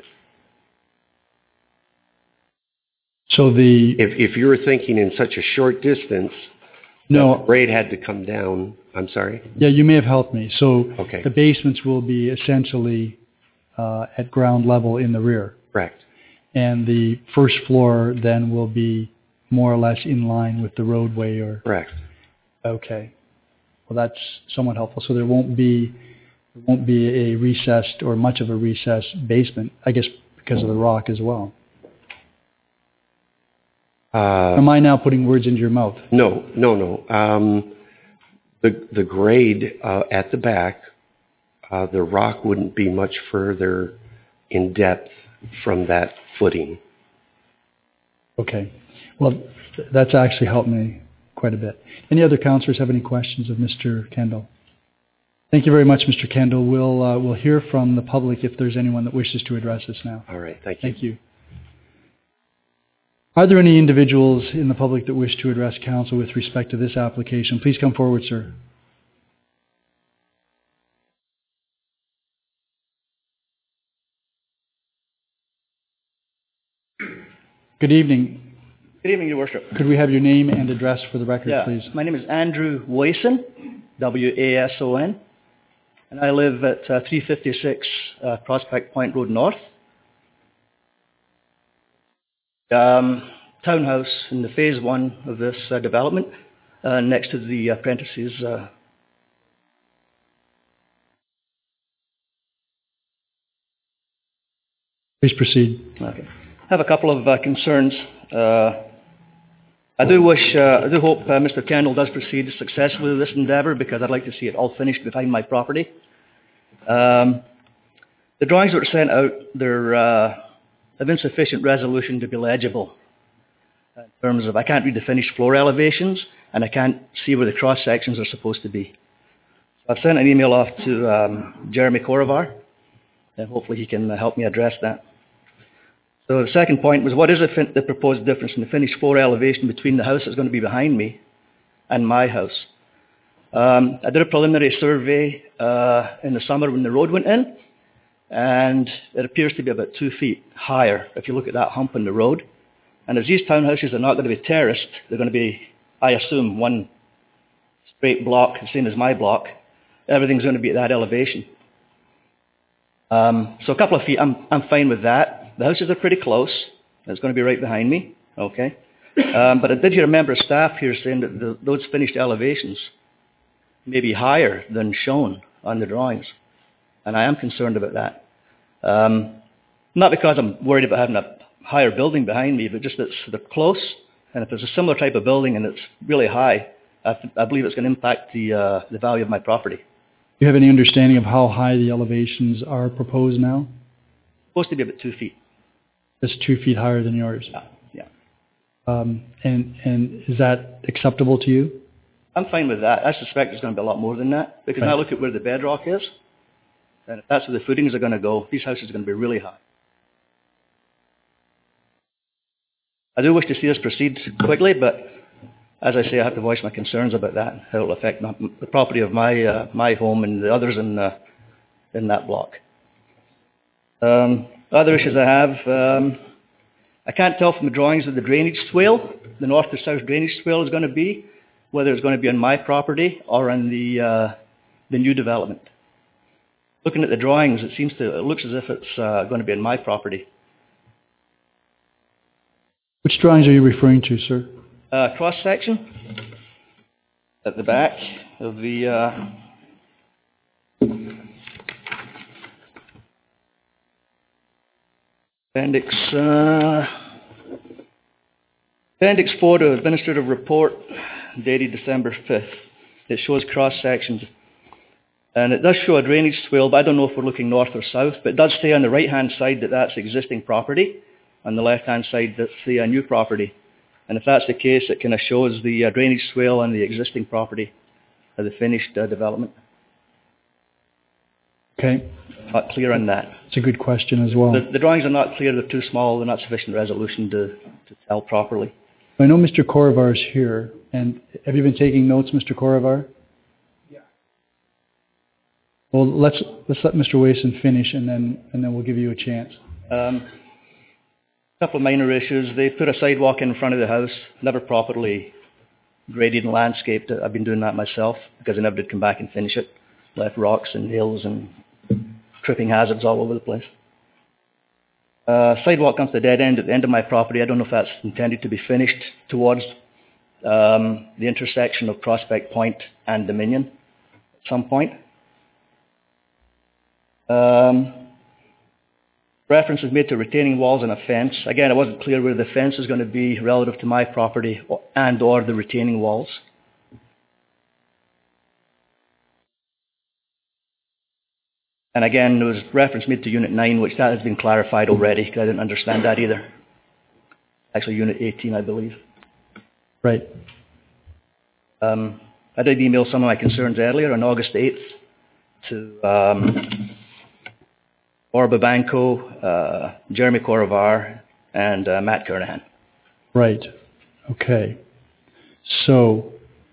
A: So the
J: if if you were thinking in such a short distance,
A: no
J: the grade had to come down. I'm sorry.
A: Yeah, you may have helped me. So
J: okay.
A: The basements will be essentially uh, at ground level in the rear.
J: Correct.
A: and the first floor then will be more or less in line with the roadway or...
J: Correct.
A: Okay. Well, that's somewhat helpful. So there won't be there won't be a recessed or much of a recessed basement, I guess because of the rock as well.
J: Uh,
A: Am I now putting words into your mouth?
J: No, no, no. Um, the the grade uh, at the back, uh, the rock wouldn't be much further in depth from that footing.
A: Okay. Well, th- that's actually helped me quite a bit. Any other councillors have any questions of Mister Kendall? Thank you very much, Mister Kendall. We'll uh, we'll hear from the public if there's anyone that wishes to address us now.
J: All right. Thank you.
A: Thank you. Are there any individuals in the public that wish to address council with respect to this application? Please come forward, sir. Good evening.
K: Good evening, Your Worship.
A: Could we have your name and address for the record,
K: yeah,
A: please?
K: My name is Andrew Wason, W A S O N, and I live at uh, three fifty-six uh, Prospect Point Road North. Um, townhouse in the phase one of this uh, development, uh, next to the apprentices. Uh,
A: Please proceed.
K: Okay. I have a couple of uh, concerns. Uh, I do wish, uh, I do hope uh, Mister Kendall does proceed successfully with this endeavour because I'd like to see it all finished behind my property. Um, the drawings that were sent out, they're uh, of insufficient resolution to be legible. In terms of, I can't read the finished floor elevations and I can't see where the cross sections are supposed to be. So I've sent an email off to um, Jeremy Korovar, and hopefully he can uh, help me address that. So the second point was, what is the, fin- the proposed difference in the finished floor elevation between the house that's going to be behind me and my house? Um, I did a preliminary survey uh, in the summer when the road went in, and it appears to be about two feet higher if you look at that hump in the road. And as these townhouses are not going to be terraced, they're going to be, I assume, one straight block, the same as my block. Everything's going to be at that elevation. Um, so a couple of feet, I'm, I'm fine with that. The houses are pretty close. It's going to be right behind me, okay? Um, but I did hear a member of staff here saying that the, those finished elevations may be higher than shown on the drawings. And I am concerned about that. Um, not because I'm worried about having a higher building behind me, but just that they're close. And if there's a similar type of building and it's really high, I, th- I believe it's going to impact the, uh, the value of my property.
A: Do you have any understanding of how high the elevations are proposed now?
K: Supposed to be about two feet.
A: It's two feet higher than yours.
K: Yeah. yeah.
A: Um, and and is that acceptable to you?
K: I'm fine with that. I suspect it's going to be a lot more than that because
A: right.
K: now look at where the bedrock is, and if that's where the footings are going to go, these houses are going to be really high. I do wish to see us proceed quickly, but as I say, I have to voice my concerns about that, how it will affect my, the property of my uh, my home and the others in uh, in that block. Um, other issues I have, um, I can't tell from the drawings of the drainage swale, the north to south drainage swale is going to be, whether it's going to be on my property or on the uh, the new development. Looking at the drawings, it seems to, it looks as if it's uh, going to be on my property.
A: Which drawings are you referring to, sir?
K: Uh, cross section at the back of the uh, appendix uh, appendix four to administrative report dated December fifth. It shows cross sections, and it does show a drainage swale, but I don't know if we're looking north or south. But it does say on the right hand side that that's existing property, on the left hand side that's the uh, new property. And if that's the case, it kind of shows the uh, drainage swale on the existing property of the finished uh, development.
A: Okay.
K: Not clear on that.
A: It's a good question as well.
K: The, the drawings are not clear. They're too small. They're not sufficient resolution to, to tell properly.
A: I know Mister Korovar is here. And have you been taking notes, Mister Korovar?
K: Yeah.
A: Well, let's let's let Mister Wason finish, and then and then we'll give you a chance.
K: Um, A couple of minor issues. They put a sidewalk in front of the house, never properly graded and landscaped it. I've been doing that myself because I never did come back and finish it. Left rocks and nails and tripping hazards all over the place. Uh, sidewalk comes to a dead end at the end of my property. I don't know if that's intended to be finished towards um, the intersection of Prospect Point and Dominion at some point. Um, reference is made to retaining walls and a fence. Again, I wasn't clear where the fence is going to be relative to my property and or the retaining walls. And again, there was reference made to Unit nine, which that has been clarified already, because I didn't understand that either. Actually, Unit eighteen, I believe.
A: Right.
K: Um, I did email some of my concerns earlier on August eighth to um, Orba Banco, uh, Jeremy Corovar, and uh, Matt Kernahan.
A: Right. Okay. So,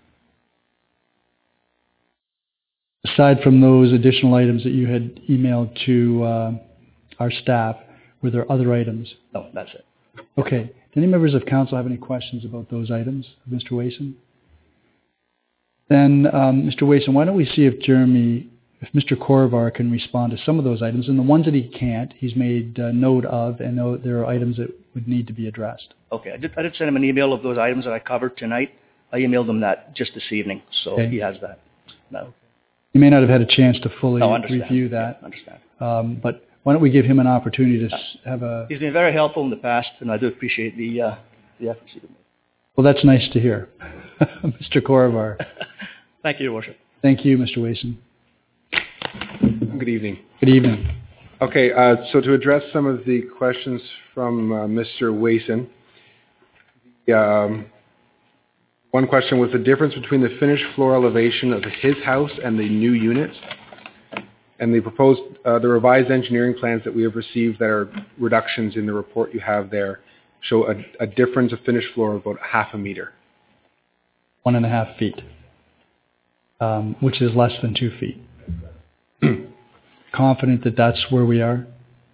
A: aside from those additional items that you had emailed to uh, our staff, were there other items?
K: No, that's it.
A: Okay. Do any members of council have any questions about those items, Mister Wason? Then, um, Mister Wason, why don't we see if Jeremy, if Mister Corovar can respond to some of those items, and the ones that he can't, he's made uh, note of, and know there are items that would need to be addressed.
K: Okay, I did, I did send him an email of those items that I covered tonight. I emailed him that just this evening, so
A: Okay.
K: he has that. No.
A: You may not have had a chance to fully
K: No, understand.
A: review that,
K: Yeah, understand.
A: um, but why don't we give him an opportunity to s- have a...
K: He's been very helpful in the past, and I do appreciate the uh, the efforts he's made.
A: Well, that's nice to hear. Mister Corovar.
K: Thank you, Your Worship.
A: Thank you, Mister Wason.
L: Good evening.
A: Good evening.
L: Okay, uh, so to address some of the questions from uh, Mister Wason, the, um, one question was the difference between the finished floor elevation of his house and the new unit, and the proposed, uh, the revised engineering plans that we have received that are reductions in the report you have there show a, a difference of finished floor of about half a meter.
A: One and a half feet, um, which is less than two feet. Confident that that's where we are?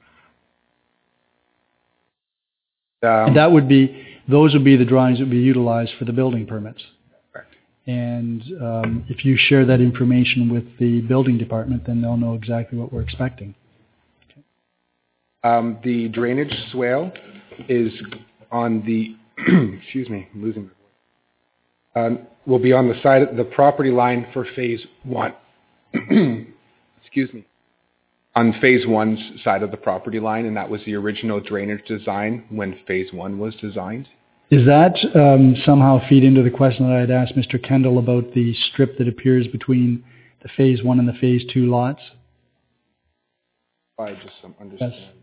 L: Um,
A: And that would be, those would be the drawings that would be utilized for the building permits.
L: Correct.
A: And um, if you share that information with the building department, then they'll know exactly what we're expecting.
L: Um, the drainage swale is on the, excuse me, I'm losing my voice, um, will be on the side of the property line for phase one. Excuse me. On phase one's side of the property line, and that was the original drainage design when phase one was designed.
A: Does that um, somehow feed into the question that I had asked Mister Kendall about the strip that appears between the phase one and the phase two lots?
L: I just um, understand.
A: Yes.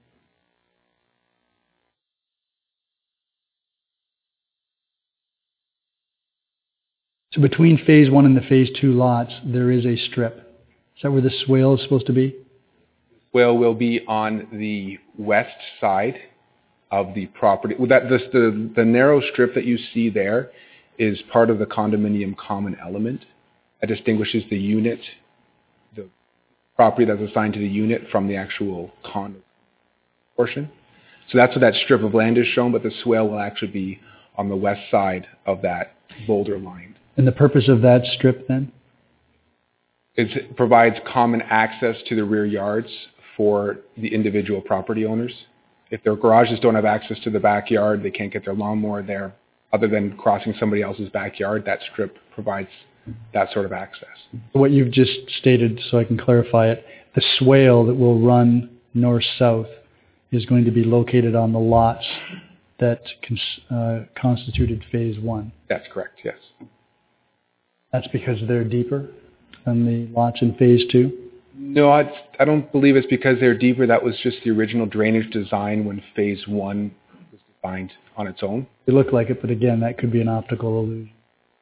A: So between phase one and the phase two lots, there is a strip. Is that where the swale is supposed to be?
L: Swale will be on the west side of the property. Well, that this, the the narrow strip that you see there is part of the condominium common element that distinguishes the unit, the property that's assigned to the unit from the actual condo portion. So that's what that strip of land is shown, but the swale will actually be on the west side of that boulder line.
A: And the purpose of that strip then?
L: It provides common access to the rear yards for the individual property owners. If their garages don't have access to the backyard, they can't get their lawnmower there. Other than crossing somebody else's backyard, that strip provides that sort of access.
A: What you've just stated, so I can clarify it, the swale that will run north-south is going to be located on the lots that cons- uh, constituted phase one.
L: That's correct, yes.
A: That's because they're deeper than the lots in phase two?
L: No, I, I don't believe it's because they're deeper. That was just the original drainage design when phase one was designed on its own.
A: They look like it, but again, that could be an optical illusion.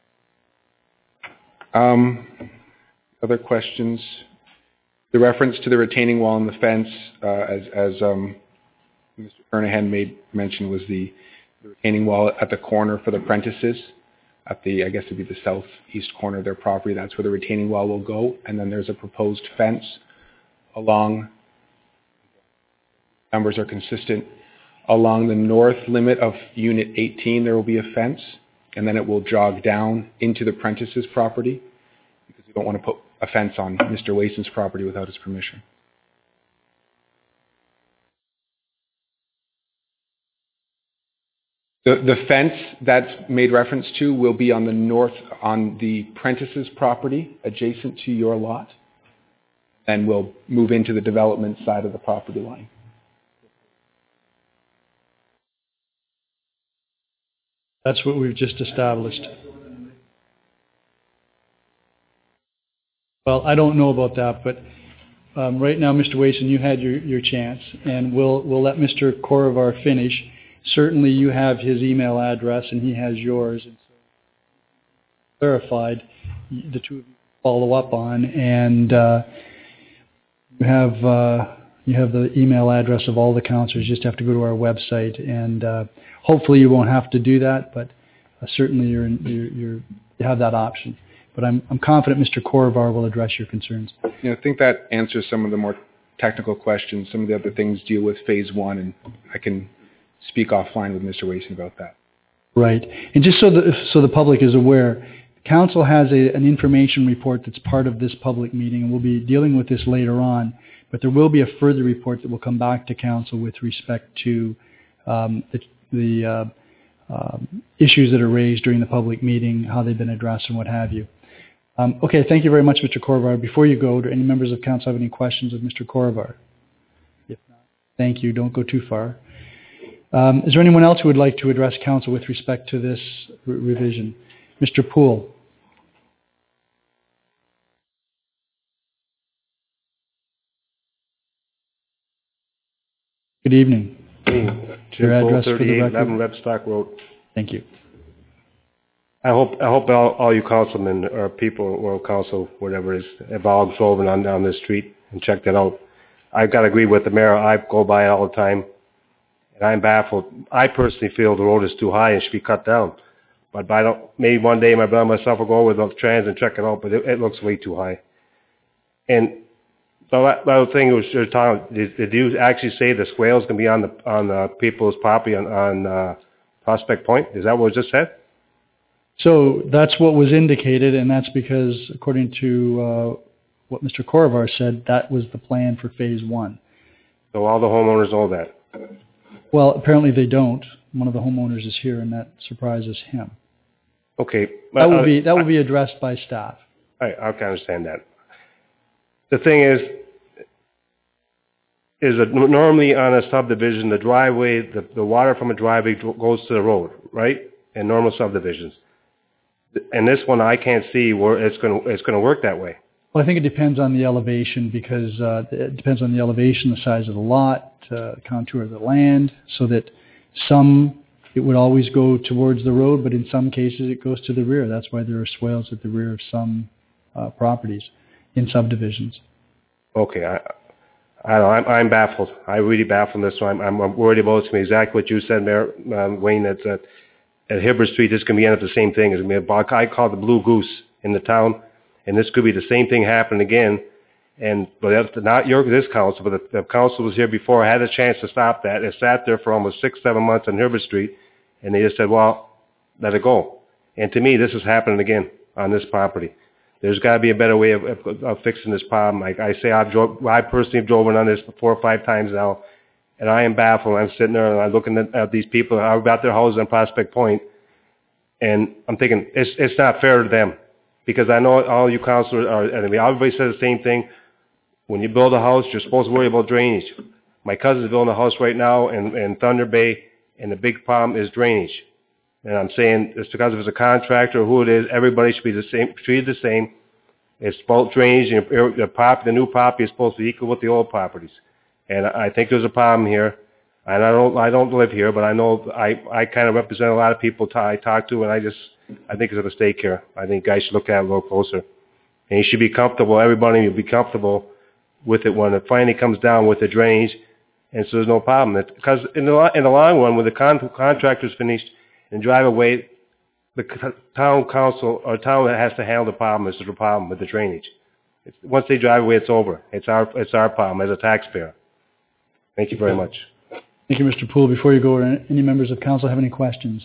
L: Um, other questions? The reference to the retaining wall and the fence, uh, as, as um, Mister Kernahan made mention, was the, the retaining wall at the corner for the apprentices. At the, I guess it'd be the southeast corner of their property. That's where the retaining wall will go. And then there's a proposed fence along, numbers are consistent, along the north limit of Unit eighteen, there will be a fence. And then it will jog down into the apprentices' property because we don't want to put a fence on Mister Wason's property without his permission. The, the fence that's made reference to will be on the north, on the Prentice's property, adjacent to your lot, and we'll move into the development side of the property line.
A: That's what we've just established. Well, I don't know about that, but um, right now, Mister Wason, you had your, your chance, and we'll we'll let Mister Korovar finish. Certainly, you have his email address, and he has yours. And so clarified, the two of you follow up on, and uh, you have uh, you have the email address of all the councillors. You just have to go to our website, and uh, hopefully, you won't have to do that, but uh, certainly, you're, in, you're, you're you have that option. But I'm, I'm confident Mister Korovar will address your concerns.
L: You know, I think that answers some of the more technical questions. Some of the other things deal with phase one, and I can speak offline with Mister Wason about that.
A: Right. And just so the, so the public is aware, Council has a, an information report that's part of this public meeting, and we'll be dealing with this later on. But there will be a further report that will come back to Council with respect to um, the, the uh, um, issues that are raised during the public meeting, how they've been addressed, and what have you. Um, okay, thank you very much, Mister Korovar. Before you go, do any members of Council have any questions of Mister Korovar? If not, thank you. Don't go too far. Um, is there anyone else who would like to address Council with respect to this re- revision? Mister Poole. Good evening. Your address for the record.
H: eleven Rebstock Road.
A: Thank you.
H: I hope I hope all, all you councilmen or people, or council, whatever it is, have all driven on down this street and checked it out. I've got to agree with the mayor. I go by it all the time, and I'm baffled. I personally feel the road is too high and should be cut down. But I don't. Maybe one day my brother and myself will go over the trans and check it out. But it, it looks way too high. And the other thing was you're talking. Did, did you actually say the swales can be on the on the people's property on, on uh, Prospect Point? Is that what was just said?
A: So that's what was indicated, and that's because, according to uh, what Mister Korovar said, that was the plan for phase one.
H: So all the homeowners know that?
A: Well, apparently they don't. One of the homeowners is here, and that surprises him.
H: Okay.
A: That will
H: uh,
A: be that will be addressed by staff.
H: I, I can understand that. The thing is, is that normally on a subdivision, the driveway, the, the water from a driveway goes to the road, right? In normal subdivisions. And this one, I can't see where it's going to it's going to work that way.
A: Well, I think it depends on the elevation because uh, it depends on the elevation, the size of the lot, uh, contour of the land, so that some it would always go towards the road, but in some cases it goes to the rear. That's why there are swales at the rear of some uh, properties in subdivisions.
H: Okay, I, I don't know, I'm, I'm baffled. I'm really baffled on this one. I'm, I'm worried about it's going to be exactly what you said, Mayor um, Wayne, that uh, at Hibbert Street, this is going to be end up the same thing. It's going to be a, I call it the blue goose in the town, and this could be the same thing happening again. And but that's not your this council, but the, the council was here before. I had a chance to stop that. It sat there for almost six, seven months on Hibbert Street, and they just said, "Well, let it go." And to me, this is happening again on this property. There's got to be a better way of, of, of fixing this problem. Like I say, I've drove, I personally have driven on this four or five times now, and I am baffled. I'm sitting there and I'm looking at, at these people. I've got their houses on Prospect Point, and I'm thinking it's it's not fair to them, because I know all you councilors are. And I mean, everybody says the same thing. When you build a house, you're supposed to worry about drainage. My cousin's building a house right now in, in Thunder Bay, and the big problem is drainage. And I'm saying it's because if it's a contractor or who it is, everybody should be the same, treated the same. It's about drainage, and the property, the new property is supposed to be equal with the old properties. And I think there's a problem here. And I don't, I don't live here, but I know I, I kind of represent a lot of people I talk to, and I just, I think it's a mistake here. I think guys should look at it a little closer. And you should be comfortable. Everybody will be comfortable with it when it finally comes down with the drainage, and so there's no problem. It, because in the in the long run, when the con- contractor's finished and drive away, the c- town council or town that has to handle the problem is the problem with the drainage. It's, once they drive away, it's over. It's our it's our problem as a taxpayer. Thank you very much.
A: Thank you, Mister Poole. Before you go, any members of council have any questions?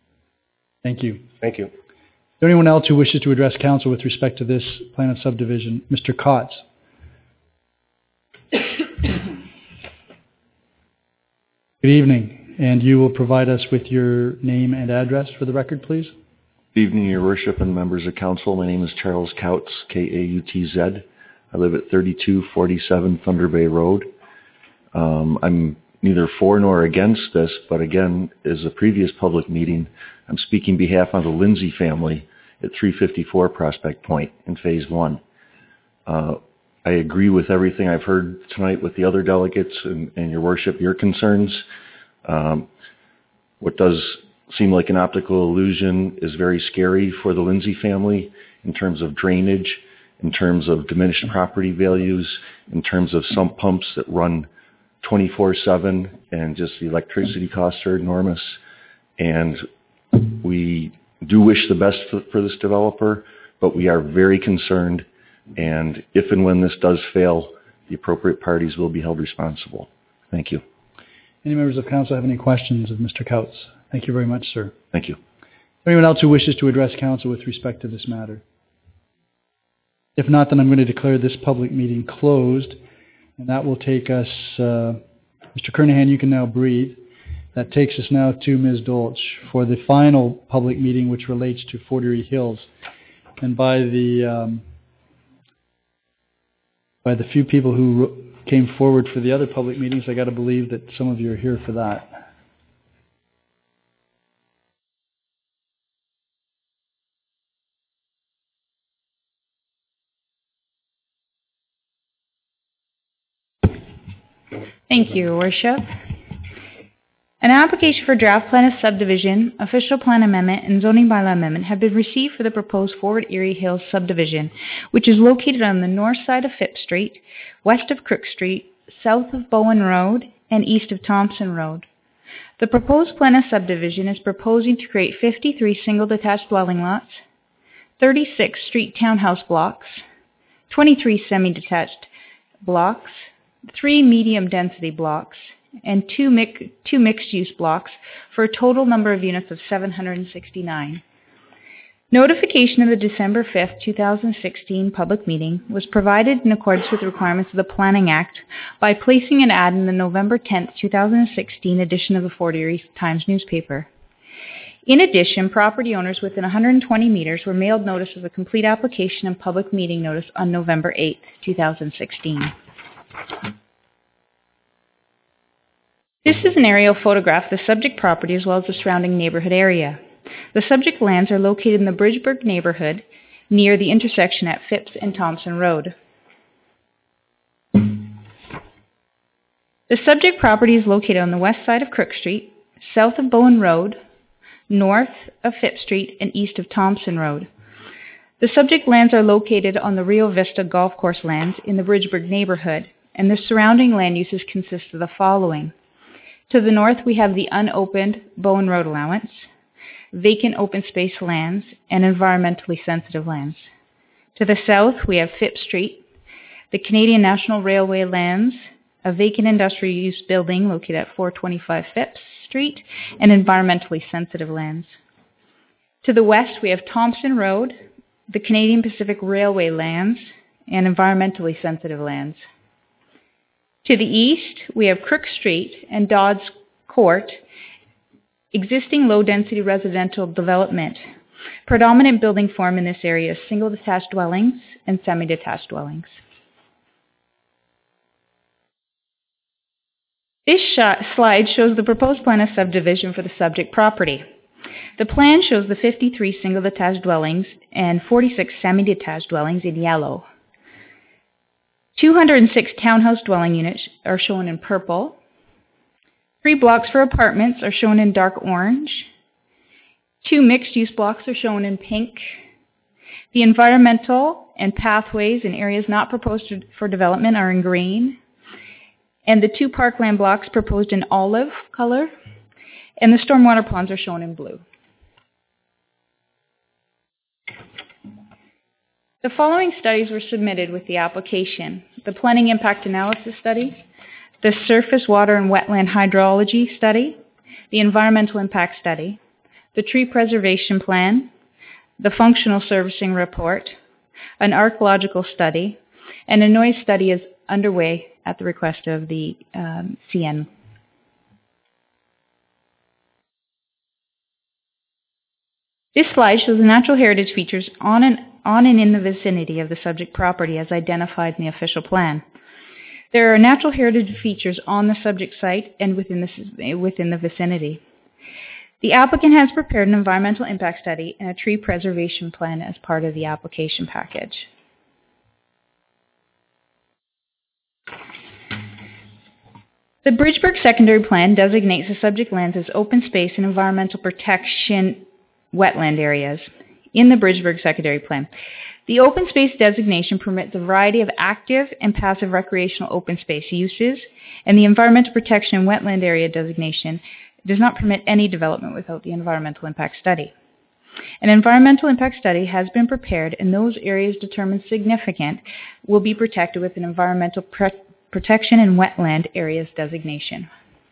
A: Thank you.
H: Thank you.
A: Is there anyone else who wishes to address council with respect to this plan of subdivision? Mister Kotz. Good evening. and you will provide us with your name and address for the record, please.
M: Good evening, Your Worship and members of council. My name is Charles Kautz, K A U T Z. I live at thirty-two forty-seven Thunder Bay Road. Um, I'm neither for nor against this, but again, as a previous public meeting, I'm speaking on behalf of the Lindsay family at three fifty-four Prospect Point in Phase one. Uh, I agree with everything I've heard tonight with the other delegates and, and Your Worship, your concerns. Um, what does seem like an optical illusion is very scary for the Lindsay family in terms of drainage, in terms of diminished property values, in terms of sump pumps that run twenty-four seven, and just the electricity costs are enormous. And we do wish the best for, for this developer, but we are very concerned, and if and when this does fail, the appropriate parties will be held responsible. Thank you.
A: Any members of council have any questions of Mister Kautz? Thank you very much, sir.
M: Thank you.
A: Anyone else who wishes to address council with respect to this matter? If not, then I'm going to declare this public meeting closed, and that will take us, uh, Mister Kernaghan, you can now breathe. That takes us now to Miz Dolch for the final public meeting, which relates to Fort Erie Hills. And by the um, by the few people who came forward for the other public meetings, I got to believe that some of you are here for that.
E: Thank you, Your Worship. An application for draft plan of subdivision, official plan amendment, and zoning bylaw amendment have been received for the proposed Fort Erie Hills subdivision, which is located on the north side of Phipps Street, west of Crook Street, south of Bowen Road, and east of Thompson Road. The proposed plan of subdivision is proposing to create fifty-three single detached dwelling lots, thirty-six street townhouse blocks, twenty-three semi-detached blocks, three medium-density blocks, and two, mi- two mixed-use blocks for a total number of units of seven hundred sixty-nine. Notification of the December fifth, two thousand sixteen public meeting was provided in accordance with the requirements of the Planning Act by placing an ad in the November tenth, two thousand sixteen edition of the Fort Erie Times newspaper. In addition, property owners within one hundred twenty meters were mailed notice of the complete application and public meeting notice on November eighth, two thousand sixteen. This is an aerial photograph of the subject property as well as the surrounding neighborhood area. The subject lands are located in the Bridgeburg neighborhood near the intersection at Phipps and Thompson Road. The subject property is located on the west side of Crook Street, south of Bowen Road, north of Phipps Street, and east of Thompson Road. The subject lands are located on the Rio Vista Golf Course lands in the Bridgeburg neighborhood, and the surrounding land uses consist of the following. To the north, we have the unopened Bowen Road allowance, vacant open space lands, and environmentally sensitive lands. To the south, we have Phipps Street, the Canadian National Railway lands, a vacant industrial use building located at four twenty-five Phipps Street, and environmentally sensitive lands. To the west, we have Thompson Road, the Canadian Pacific Railway lands, and environmentally sensitive lands. To the east, we have Crook Street and Dodds Court, existing low-density residential development. Predominant building form in this area is single-detached dwellings and semi-detached dwellings. This sh- slide shows the proposed plan of subdivision for the subject property. The plan shows the fifty-three single-detached dwellings and forty-six semi-detached dwellings in yellow. two hundred six townhouse dwelling units are shown in purple. Three blocks for apartments are shown in dark orange. Two mixed-use blocks are shown in pink. The environmental and pathways in areas not proposed for development are in green. And the two parkland blocks proposed in olive color. And the stormwater ponds are shown in blue. The following studies were submitted with the application: the Planning Impact Analysis Study, the Surface Water and Wetland Hydrology Study, the Environmental Impact Study, the Tree Preservation Plan, the Functional Servicing Report, an Archaeological Study, and a noise study is underway at the request of the um, C N. This slide shows the natural heritage features on and, on and in the vicinity of the subject property as identified in the official plan. There are natural heritage features on the subject site and within the, within the vicinity. The applicant has prepared an environmental impact study and a tree preservation plan as part of the application package. The Bridgeburg Secondary Plan designates the subject lands as open space and environmental protection wetland areas in the Bridgeburg Secondary Plan. The open space designation permits a variety of active and passive recreational open space uses, and the environmental protection and wetland area designation does not permit any development without the environmental impact study. An environmental impact study has been prepared, and those areas determined significant will be protected with an environmental pre- protection and wetland areas designation.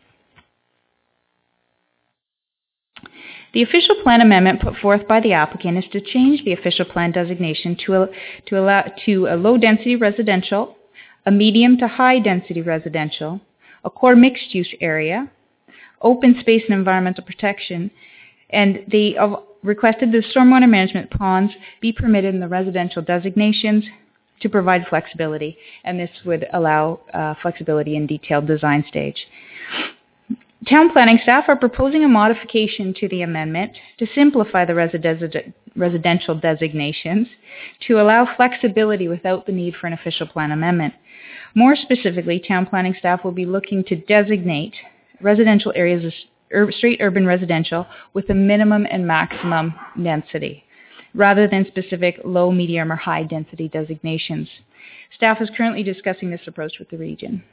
E: The official plan amendment put forth by the applicant is to change the official plan designation to a, to allow, to a low-density residential, a medium to high-density residential, a core mixed-use area, open space and environmental protection, and they have requested the stormwater management ponds be permitted in the residential designations to provide flexibility, and this would allow uh, flexibility in detailed design stage. Town planning staff are proposing a modification to the amendment to simplify the residen- residential designations to allow flexibility without the need for an official plan amendment. More specifically, town planning staff will be looking to designate residential areas as ur- straight urban residential with a minimum and maximum density, rather than specific low, medium, or high density designations. Staff is currently discussing this approach with the region.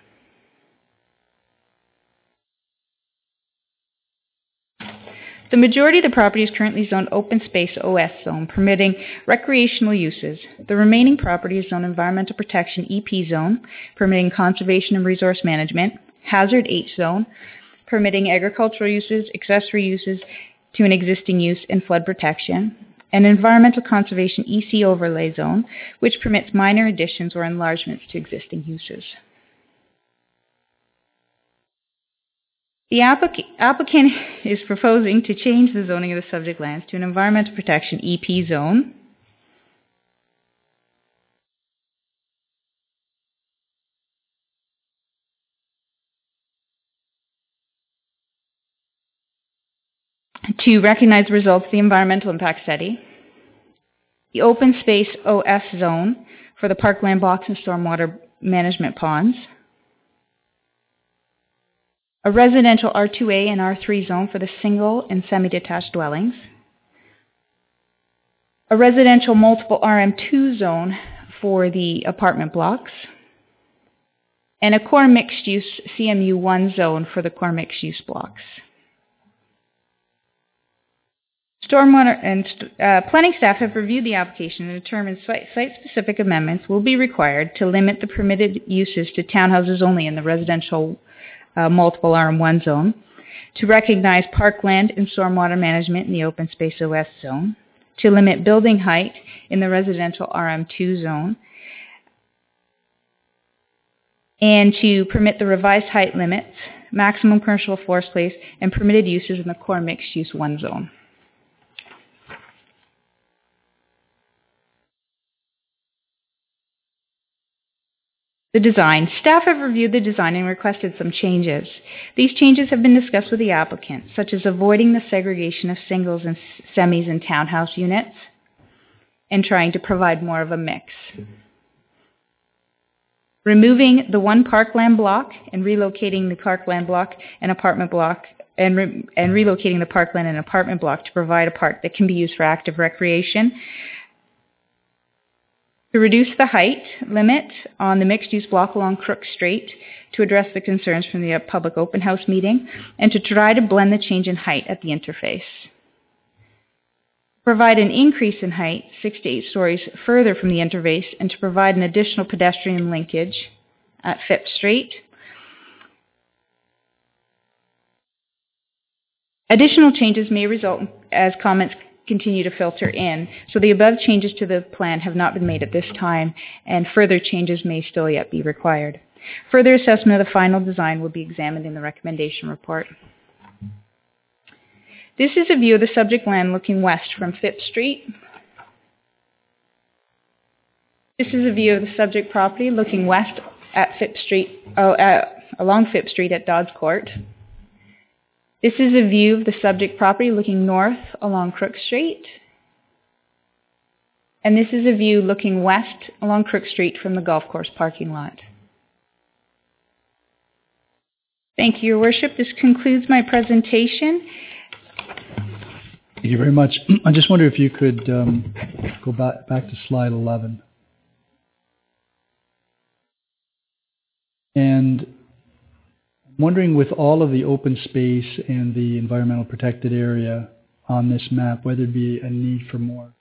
E: The majority of the property is currently zoned open space O S zone, permitting recreational uses. The remaining property is zoned environmental protection E P zone, permitting conservation and resource management, hazard H zone, permitting agricultural uses, accessory uses to an existing use, and flood protection, and environmental conservation E C overlay zone, which permits minor additions or enlargements to existing uses. The applic- applicant is proposing to change the zoning of the subject lands to an environmental protection E P zone, to recognize the results of the environmental impact study, the open space O S zone for the parkland blocks and stormwater management ponds, a residential R two A and R three zone for the single and semi-detached dwellings, a residential multiple R M two zone for the apartment blocks, and a core mixed-use C M U one zone for the core mixed-use blocks. Stormwater and uh, planning staff have reviewed the application and determined site- site-specific amendments will be required to limit the permitted uses to townhouses only in the residential Uh, multiple R M one zone, to recognize parkland and stormwater management in the open space O S zone, to limit building height in the residential R M two zone, and to permit the revised height limits, maximum commercial floor space, and permitted uses in the core mixed-use one zone. The design. Staff have reviewed the design and requested some changes. These changes have been discussed with the applicant, such as avoiding the segregation of singles and semis and townhouse units, and trying to provide more of a mix. Removing the one parkland block and relocating the parkland block and apartment block, and, re- and relocating the parkland and apartment block to provide a park that can be used for active recreation. To reduce the height limit on the mixed-use block along Crook Street to address the concerns from the public open house meeting, and to try to blend the change in height at the interface. Provide an increase in height, six to eight stories further from the interface, and to provide an additional pedestrian linkage at Phipps Street. Additional changes may result as comments continue to filter in, so the above changes to the plan have not been made at this time, and further changes may still yet be required. Further assessment of the final design will be examined in the recommendation report. This is a view of the subject land looking west from Phipps Street. This is a view of the subject property looking west at Phipps Street, oh, uh, along Phipps Street at Dodds Court. This is a view of the subject property looking north along Crook Street. And this is a view looking west along Crook Street from the golf course parking lot. Thank you, Your Worship. This concludes my presentation.
A: Thank you very much. I just wonder if you could um, go back, back to slide eleven. And I'm wondering, with all of the open space and the environmental protected area on this map, whether there'd be a need for more.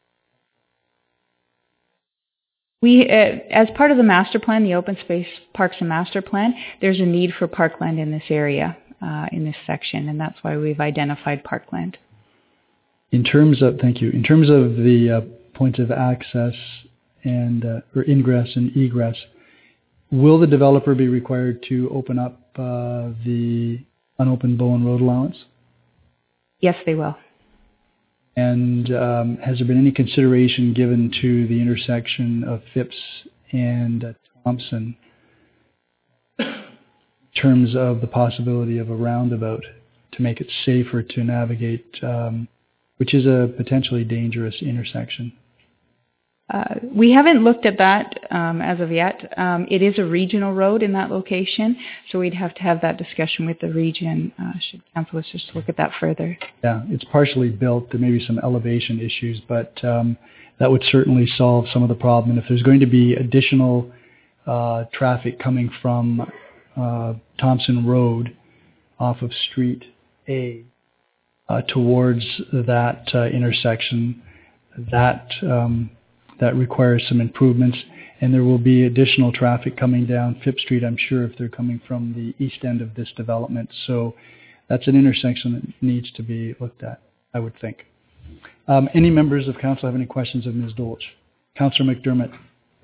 E: We, uh, as part of the master plan, the Open Space Parks and Master Plan, there's a need for parkland in this area, uh, in this section, and that's why we've identified parkland.
A: In terms of, thank you, in terms of the uh, points of access and uh, or ingress and egress, will the developer be required to open up uh, the unopened Bowen Road allowance?
E: Yes, they will.
A: And um, has there been any consideration given to the intersection of Phipps and uh, Thompson in terms of the possibility of a roundabout to make it safer to navigate, um, which is a potentially dangerous intersection?
E: Uh, we haven't looked at that um, as of yet. Um, it is a regional road in that location, so we'd have to have that discussion with the region uh, should council wish to look at that further.
A: Yeah, it's partially built. There may be some elevation issues, but um, that would certainly solve some of the problem. And if there's going to be additional uh, traffic coming from uh, Thompson Road off of Street A uh, towards that uh, intersection, that um, that requires some improvements, and there will be additional traffic coming down Phipps Street, I'm sure, if they're coming from the east end of this development. So that's an intersection that needs to be looked at, I would think. Um, any members of council have any questions of Miz Dolch? Councillor McDermott.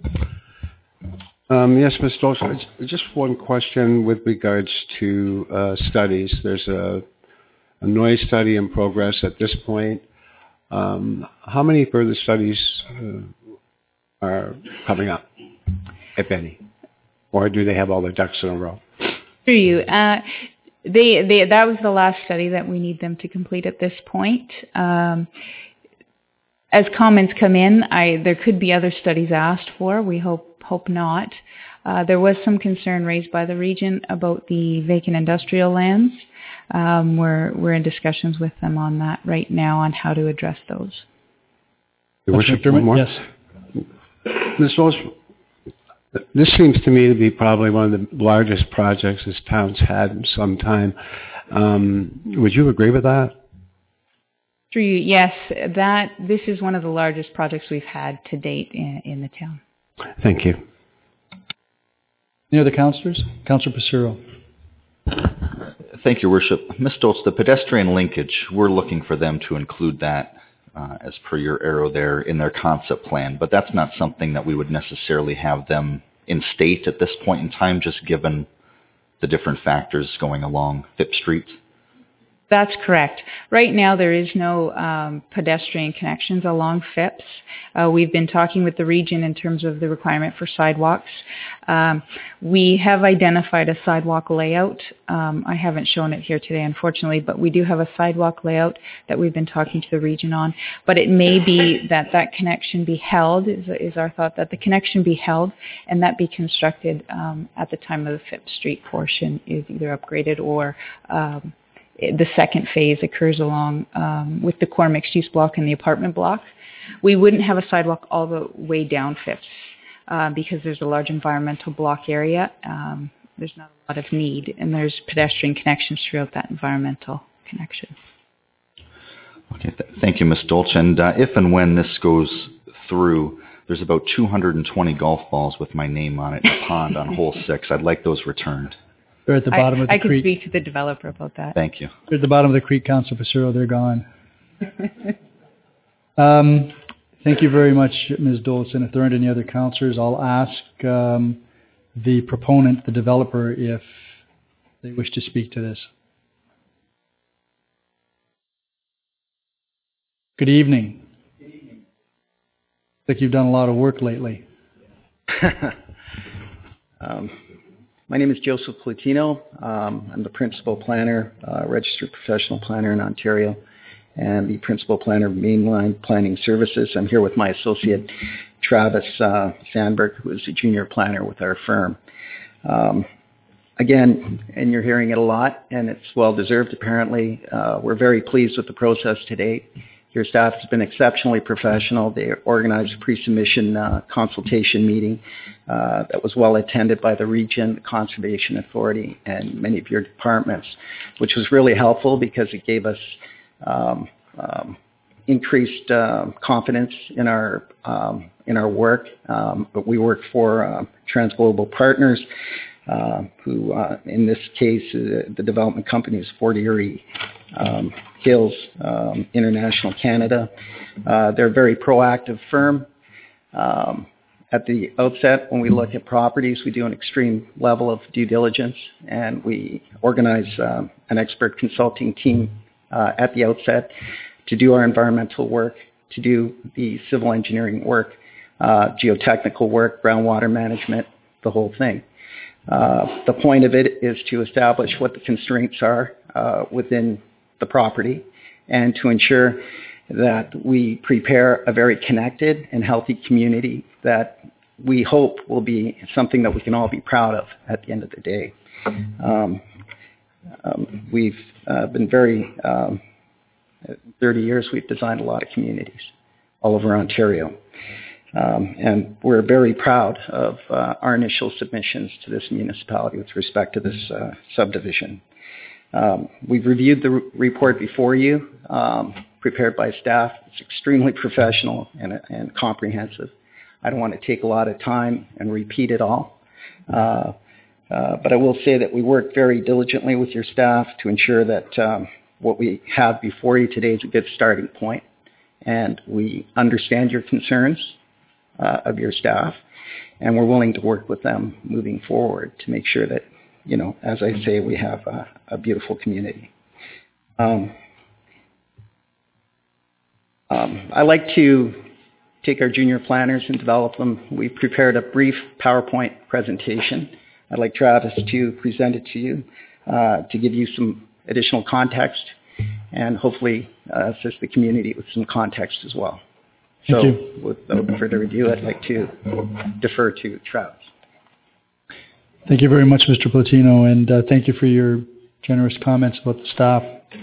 N: Um, yes, Miz Dolch, just one question with regards to uh, studies. There's a, a noise study in progress at this point. Um, how many further studies uh, are coming up, if any? Or do they have all their ducks in a row?
E: Through you. Uh, they, they, that was the last study that we need them to complete at this point. Um, as comments come in, I, there could be other studies asked for. We hope, hope not. Uh, there was some concern raised by the region about the vacant industrial lands. Um, we're we're in discussions with them on that right now on how to address those.
N: Your Worship, one more?
A: Yes.
N: Miz Dolch, this seems to me to be probably one of the largest projects this town's had in some time. Um, would you agree with that?
E: Through you, yes. That this is one of the largest projects we've had to date in, in the town.
N: Thank you.
A: Any other councillors? Councillor Passero.
G: Thank you, Worship. Miz Dolch, the pedestrian linkage, we're looking for them to include that uh, as per your arrow there in their concept plan, but that's not something that we would necessarily have them instate at this point in time, just given the different factors going along Phipps Street.
E: That's correct. Right now, there is no um, pedestrian connections along Phipps. Uh, we've been talking with the region in terms of the requirement for sidewalks. Um, we have identified a sidewalk layout. Um, I haven't shown it here today, unfortunately, but we do have a sidewalk layout that we've been talking to the region on. But it may be that that connection be held, is, is our thought, that the connection be held and that be constructed um, at the time of the Phipps Street portion is either upgraded or um, the second phase occurs along um, with the core mixed-use block and the apartment block. We wouldn't have a sidewalk all the way down Phipps uh, because there's a large environmental block area. Um, there's not a lot of need, and there's pedestrian connections throughout that environmental connection.
G: Okay, th- thank you, Miz Dolch. And uh, if and when this goes through, there's about two hundred twenty golf balls with my name on it in a pond on hole six. I'd like those returned.
A: They're at the bottom
E: I,
A: of the
E: I
A: creek.
E: I could speak to the developer about that.
G: Thank you.
A: They're at the bottom of the creek, Councillor Passero. They're gone. um, thank you very much, Miz Dolch. And if there aren't any other councillors, I'll ask um, the proponent, the developer, if they wish to speak to this. Good evening. Good evening. Looks like you've done a lot of work lately.
O: um, my name is Joseph Platino. Um, I'm the principal planner, uh, registered professional planner in Ontario, and the principal planner of Mainline Planning Services. I'm here with my associate, Travis uh, Sandberg, who is a junior planner with our firm. Um, again, and you're hearing it a lot, and it's well-deserved apparently. Uh, we're very pleased with the process to date. Your staff has been exceptionally professional. They organized a pre-submission uh, consultation meeting uh, that was well attended by the region, the Conservation Authority, and many of your departments, which was really helpful because it gave us um, um, increased uh, confidence in our um, in our work. Um, but we work for uh, TransGlobal Partners, uh, who uh, in this case uh, the development company is Fort Erie Um, Hills um, International Canada. Uh, they're a very proactive firm. Um, at the outset, when we look at properties, we do an extreme level of due diligence, and we organize um, an expert consulting team uh, at the outset to do our environmental work, to do the civil engineering work, uh, geotechnical work, groundwater management, the whole thing. Uh, the point of it is to establish what the constraints are uh, within the property, and to ensure that we prepare a very connected and healthy community that we hope will be something that we can all be proud of at the end of the day. Um, um, we've uh, been very, um, thirty years, we've designed a lot of communities all over Ontario. Um, and we're very proud of uh, our initial submissions to this municipality with respect to this uh, subdivision. Um, we've reviewed the re- report before you, um, prepared by staff. It's extremely professional and, and comprehensive. I don't want to take a lot of time and repeat it all. Uh, uh, but I will say that we work very diligently with your staff to ensure that um, what we have before you today is a good starting point. And we understand your concerns uh, of your staff, and we're willing to work with them moving forward to make sure that, you know, as I say, we have a, a beautiful community. Um, um, I like to take our junior planners and develop them. We've prepared a brief PowerPoint presentation. I'd like Travis to present it to you uh, to give you some additional context and hopefully uh, assist the community with some context as well.
A: Thank
O: so
A: you.
O: Without further ado, I'd like to defer to Travis.
A: Thank you very much, Mister Platino, and uh, thank you for your generous comments about the staff.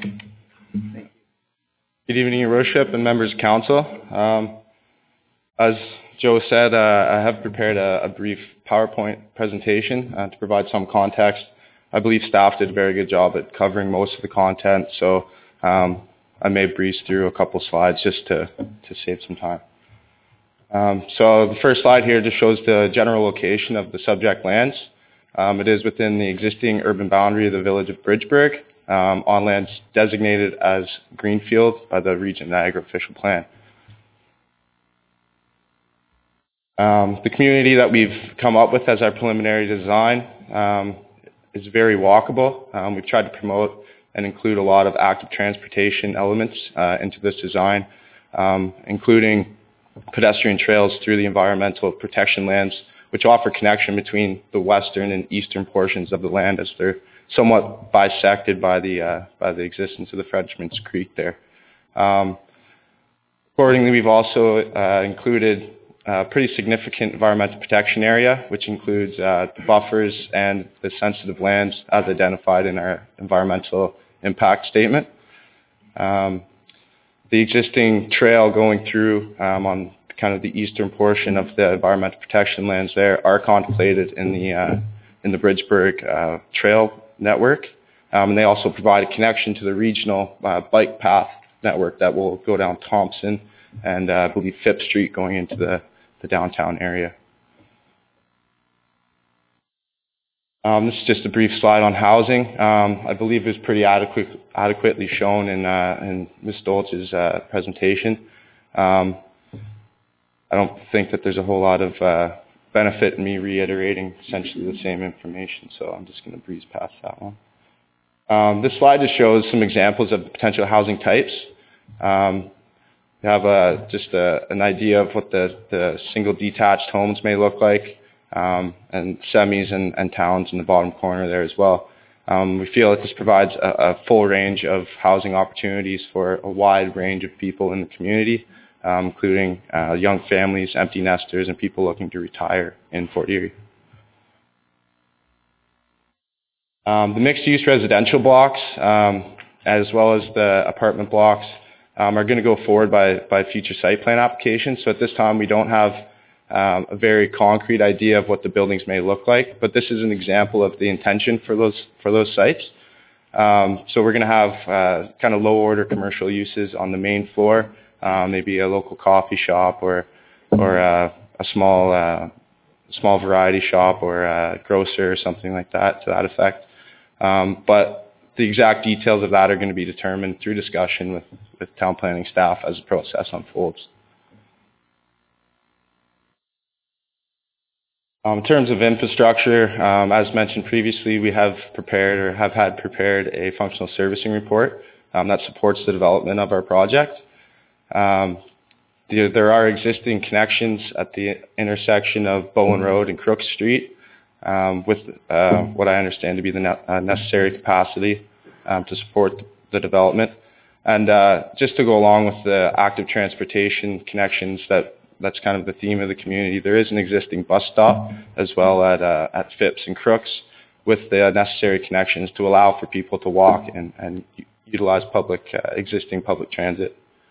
P: Good evening, Your Worship and members of council. Um, as Joe said, uh, I have prepared a, a brief PowerPoint presentation uh, to provide some context. I believe staff did a very good job at covering most of the content, so um, I may breeze through a couple slides just to, to save some time. Um, so the first slide here just shows the general location of the subject lands. Um, it is within the existing urban boundary of the village of Bridgeburg, um, on lands designated as Greenfield by the Region Niagara official plan. Um, the community that we've come up with as our preliminary design um, is very walkable. Um, we've tried to promote and include a lot of active transportation elements uh, into this design, um, including pedestrian trails through the environmental protection lands, which offer connection between the western and eastern portions of the land as they're somewhat bisected by the uh, by the existence of the Frenchman's Creek there. Um, accordingly, we've also uh, included a pretty significant environmental protection area, which includes uh, the buffers and the sensitive lands as identified in our environmental impact statement. Um, the existing trail going through um, on kind of the eastern portion of the environmental protection lands there are contemplated in the uh, in the Bridgeburg uh, trail network. Um, and they also provide a connection to the regional uh, bike path network that will go down Thompson and uh, I believe Phipps Street going into the, the downtown area. Um, this is just a brief slide on housing. Um, I believe it was pretty adequate, adequately shown in, uh, in Miz Dolce's uh, presentation. Um, I don't think that there's a whole lot of uh, benefit in me reiterating essentially the same information, so I'm just going to breeze past that one. Um, this slide just shows some examples of potential housing types. Um, We have a, just a, an idea of what the, the single detached homes may look like, um, and semis and, and towns in the bottom corner there as well. Um, we feel that this provides a, a full range of housing opportunities for a wide range of people in the community, um, including uh, young families, empty nesters, and people looking to retire in Fort Erie. Um, the mixed-use residential blocks, um, as well as the apartment blocks, um, are going to go forward by, by future site plan applications. So at this time, we don't have um, a very concrete idea of what the buildings may look like, but this is an example of the intention for those for those sites. Um, so we're going to have uh, kind of low-order commercial uses on the main floor, um, maybe a local coffee shop or or uh, a small uh, small variety shop or a grocer or something like that to that effect. Um, but the exact details of that are going to be determined through discussion with, with town planning staff as the process unfolds. Um, in terms of infrastructure, um, as mentioned previously, we have prepared or have had prepared a functional servicing report um, that supports the development of our project. Um, there, there are existing connections at the intersection of Bowen Road and Crooks Street, Um, with uh, what I understand to be the ne- uh, necessary capacity um, to support the development. And uh, just to go along with the active transportation connections, that that's kind of the theme of the community, there is an existing bus stop as well at, uh, at Phipps and Crooks with the necessary connections to allow for people to walk and, and utilize public uh, existing public transit.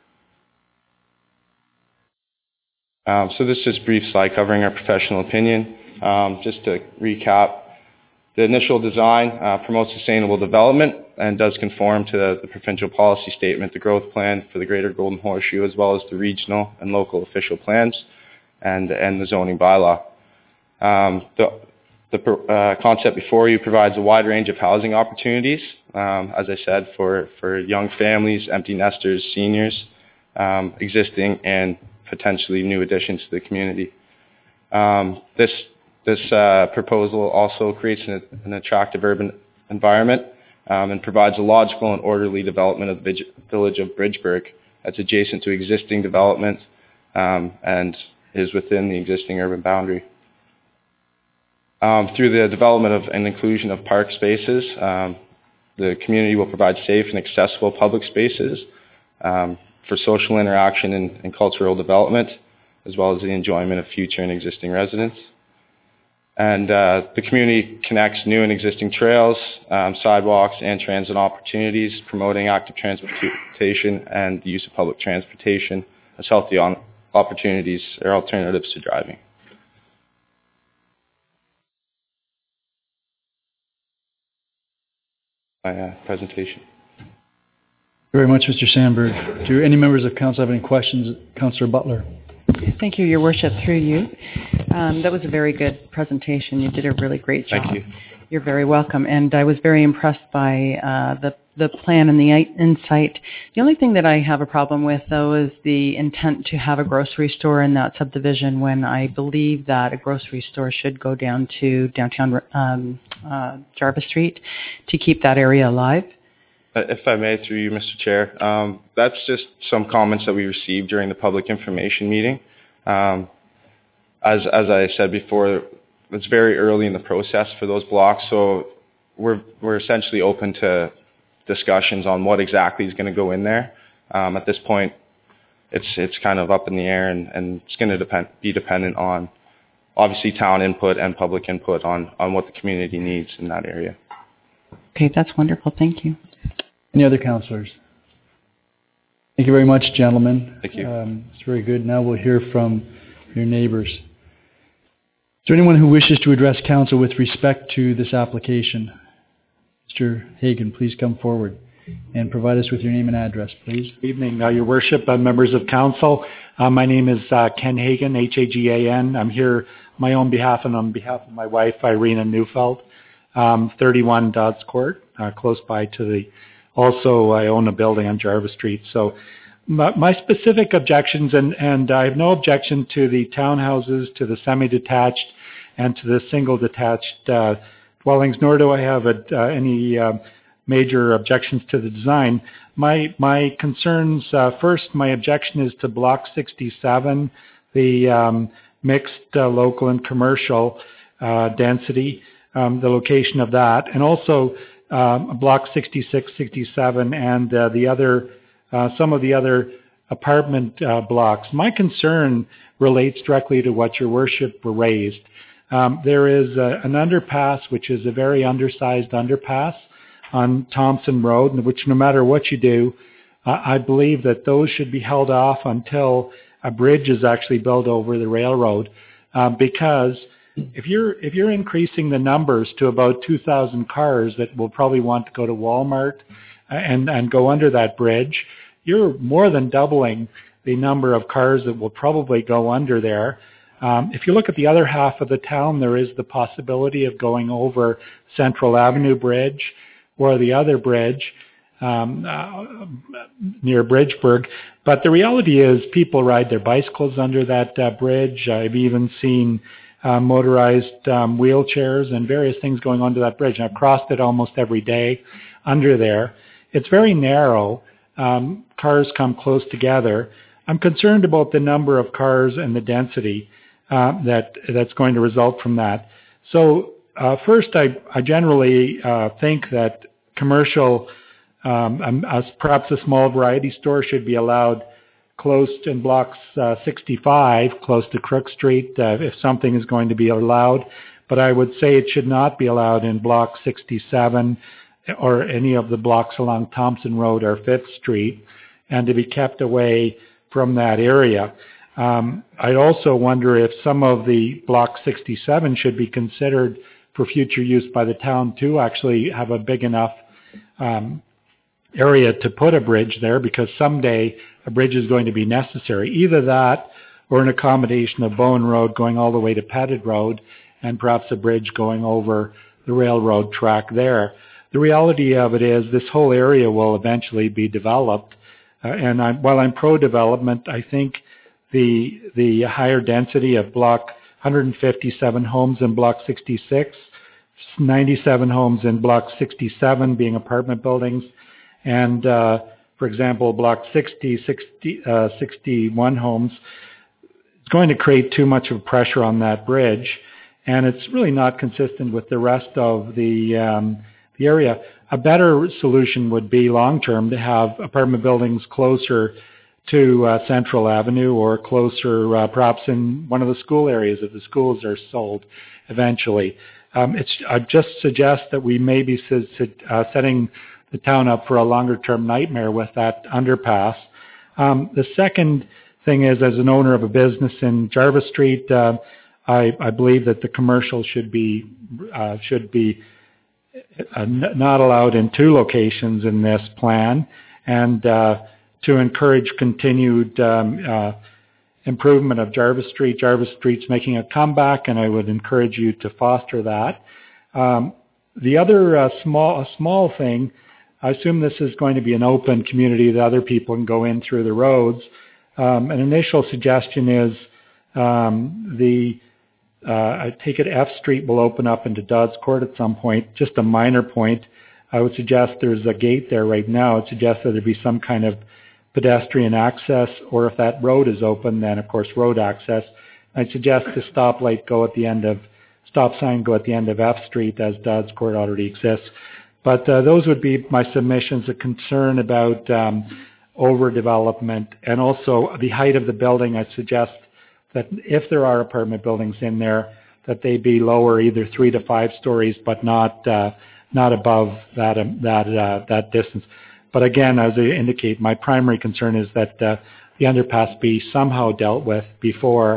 P: Um, so this is a brief slide covering our professional opinion. Um, just to recap, the initial design uh, promotes sustainable development and does conform to the, the provincial policy statement, the growth plan for the Greater Golden Horseshoe, as well as the regional and local official plans and, and the zoning bylaw. Um, the the uh, concept before you provides a wide range of housing opportunities, um, as I said, for, for young families, empty nesters, seniors, um, existing and potentially new additions to the community. Um, this This uh, proposal also creates an, an attractive urban environment um, and provides a logical and orderly development of the village of Bridgeburg that's adjacent to existing development um, and is within the existing urban boundary. Um, through the development of and inclusion of park spaces, um, the community will provide safe and accessible public spaces um, for social interaction and, and cultural development, as well as the enjoyment of future and existing residents. And uh, the community connects new and existing trails, um, sidewalks, and transit opportunities, promoting active transportation and the use of public transportation as healthy on opportunities or alternatives to driving. My uh, presentation.
A: Thank you very much, Mister Sandberg. Do any members of council have any questions? Councillor Butler.
C: Thank you, Your Worship, through you. Um, that was a very good presentation. You did a really great job.
P: Thank you.
C: You're very welcome. And I was very impressed by uh, the, the plan and the insight. The only thing that I have a problem with, though, is the intent to have a grocery store in that subdivision when I believe that a grocery store should go down to downtown um, uh, Jarvis Street to keep that area alive.
P: If I may, through you, Mister Chair, um, that's just some comments that we received during the public information meeting. Um, as as I said before, it's very early in the process for those blocks, so we're we're essentially open to discussions on what exactly is going to go in there. Um, at this point, it's it's kind of up in the air, and, and it's going to depend be dependent on obviously town input and public input on on what the community needs in that area.
C: Okay, that's wonderful. Thank you.
A: Any other councillors? Thank you very much, gentlemen.
P: Thank you.
A: Um, it's very good. Now we'll hear from your neighbors. Is there anyone who wishes to address council with respect to this application? Mister Hagan, please come forward and provide us with your name and address, please.
Q: Good evening, uh, Your Worship, uh, members of council. Uh, my name is uh, Ken Hagan, H A G A N. I'm here on my own behalf and on behalf of my wife, Irina Neufeld, um, thirty-one Dodds Court, uh, close by to the Also, I own a building on Jarvis Street. So my, my specific objections, and, and I have no objection to the townhouses, to the semi-detached, and to the single-detached uh, dwellings, nor do I have a, uh, any uh, major objections to the design. My my concerns, uh, first, my objection is to Block sixty-seven, the um, mixed uh, local and commercial uh, density, um, the location of that, and also um, Block sixty-six, sixty-seven, and uh, the other, uh, some of the other apartment uh, blocks. My concern relates directly to what Your Worship raised. Um, there is a, an underpass, which is a very undersized underpass on Thompson Road, which no matter what you do, uh, I believe that those should be held off until a bridge is actually built over the railroad, uh, because if you're if you're increasing the numbers to about two thousand cars that will probably want to go to Walmart and and go under that bridge, you're more than doubling the number of cars that will probably go under there. Um, if you look at the other half of the town, there is the possibility of going over Central Avenue Bridge or the other bridge um, uh, near Bridgeburg. But the reality is people ride their bicycles under that uh, bridge. I've even seen uh, motorized um, wheelchairs and various things going onto that bridge. And I've crossed it almost every day under there. It's very narrow. Um, cars come close together. I'm concerned about the number of cars and the density uh, that that's going to result from that. So uh, first, I, I generally uh, think that commercial, um, um, uh, perhaps a small variety store, should be allowed close to, in blocks uh, sixty-five, close to Crook Street, uh, if something is going to be allowed. But I would say it should not be allowed in block sixty-seven or any of the blocks along Thompson Road or Fifth Street, and to be kept away from that area. Um, I also wonder if some of the block sixty-seven should be considered for future use by the town to actually have a big enough um, area to put a bridge there, because someday a bridge is going to be necessary. Either that or an accommodation of Bowen Road going all the way to Pettit Road, and perhaps a bridge going over the railroad track there. The reality of it is this whole area will eventually be developed. Uh, and I'm, while I'm pro-development, I think the the higher density of block one hundred fifty-seven homes in block sixty-six, ninety-seven homes in block sixty-seven being apartment buildings, and uh, for example, block sixty, sixty, uh, sixty-one homes, it's going to create too much of pressure on that bridge, and it's really not consistent with the rest of the um, the area. A better solution would be long-term to have apartment buildings closer to uh, Central Avenue, or closer uh, perhaps in one of the school areas if the schools are sold eventually. Um, it's, I just suggest that we may be uh, setting the town up for a longer-term nightmare with that underpass. Um, the second thing is, as an owner of a business in Jarvis Street, uh, I, I believe that the commercial should be uh, should be Uh, n- not allowed in two locations in this plan, and uh, to encourage continued um, uh, improvement of Jarvis Street. Jarvis Street's making a comeback, and I would encourage you to foster that. Um, the other uh, small a small thing, I assume this is going to be an open community that other people can go in through the roads. Um, an initial suggestion is um, the Uh, I take it F Street will open up into Dodds Court at some point. Just a minor point. I would suggest there's a gate there right now. I would suggest that there be some kind of pedestrian access, or if that road is open, then of course road access. I'd suggest the stoplight go at the end of, stop sign go at the end of F Street, as Dodds Court already exists. But uh, those would be my submissions. A concern about um, overdevelopment, and also the height of the building. I'd suggest that if there are apartment buildings in there, that they be lower, either three to five stories, but not uh, not above that um, that uh, that distance. But again, as I indicate, my primary concern is that uh, the underpass be somehow dealt with before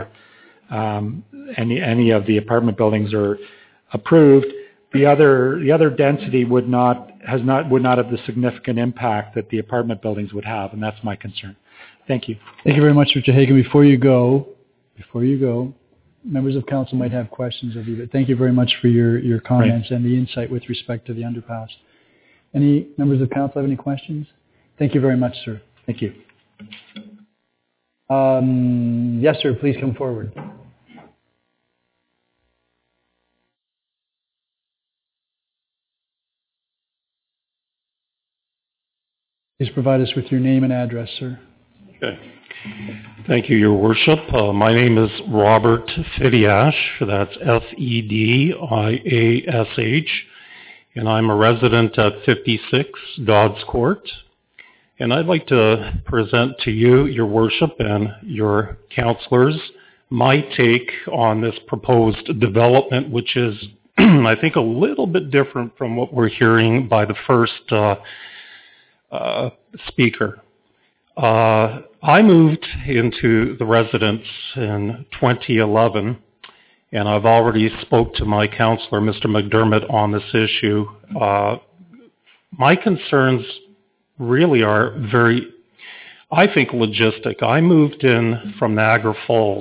Q: um, any any of the apartment buildings are approved. The other the other density would not has not would not have the significant impact that the apartment buildings would have, and that's my concern. Thank you.
A: Thank you very much, Mister Hagan. Before you go. Before you go, members of council might have questions of you, but thank you very much for your, your comments right. and the insight with respect to the underpass. Any members of council have any questions? Thank you very much, sir. Thank you. Um, yes, sir, please come forward. Please provide us with your name and address, sir.
R: Okay. Thank you, Your Worship. Uh, my name is Robert Fidiash. That's F E D I A S H. And I'm a resident at fifty-six Dodds Court. And I'd like to present to you, Your Worship, and your councillors, my take on this proposed development, which is, I think, a little bit different from what we're hearing by the first uh, uh, speaker. Uh, I moved into the residence in twenty eleven, and I've already spoke to my councillor, Mister McDermott, on this issue. Uh, my concerns really are very, I think, logistic. I moved in from Niagara Falls.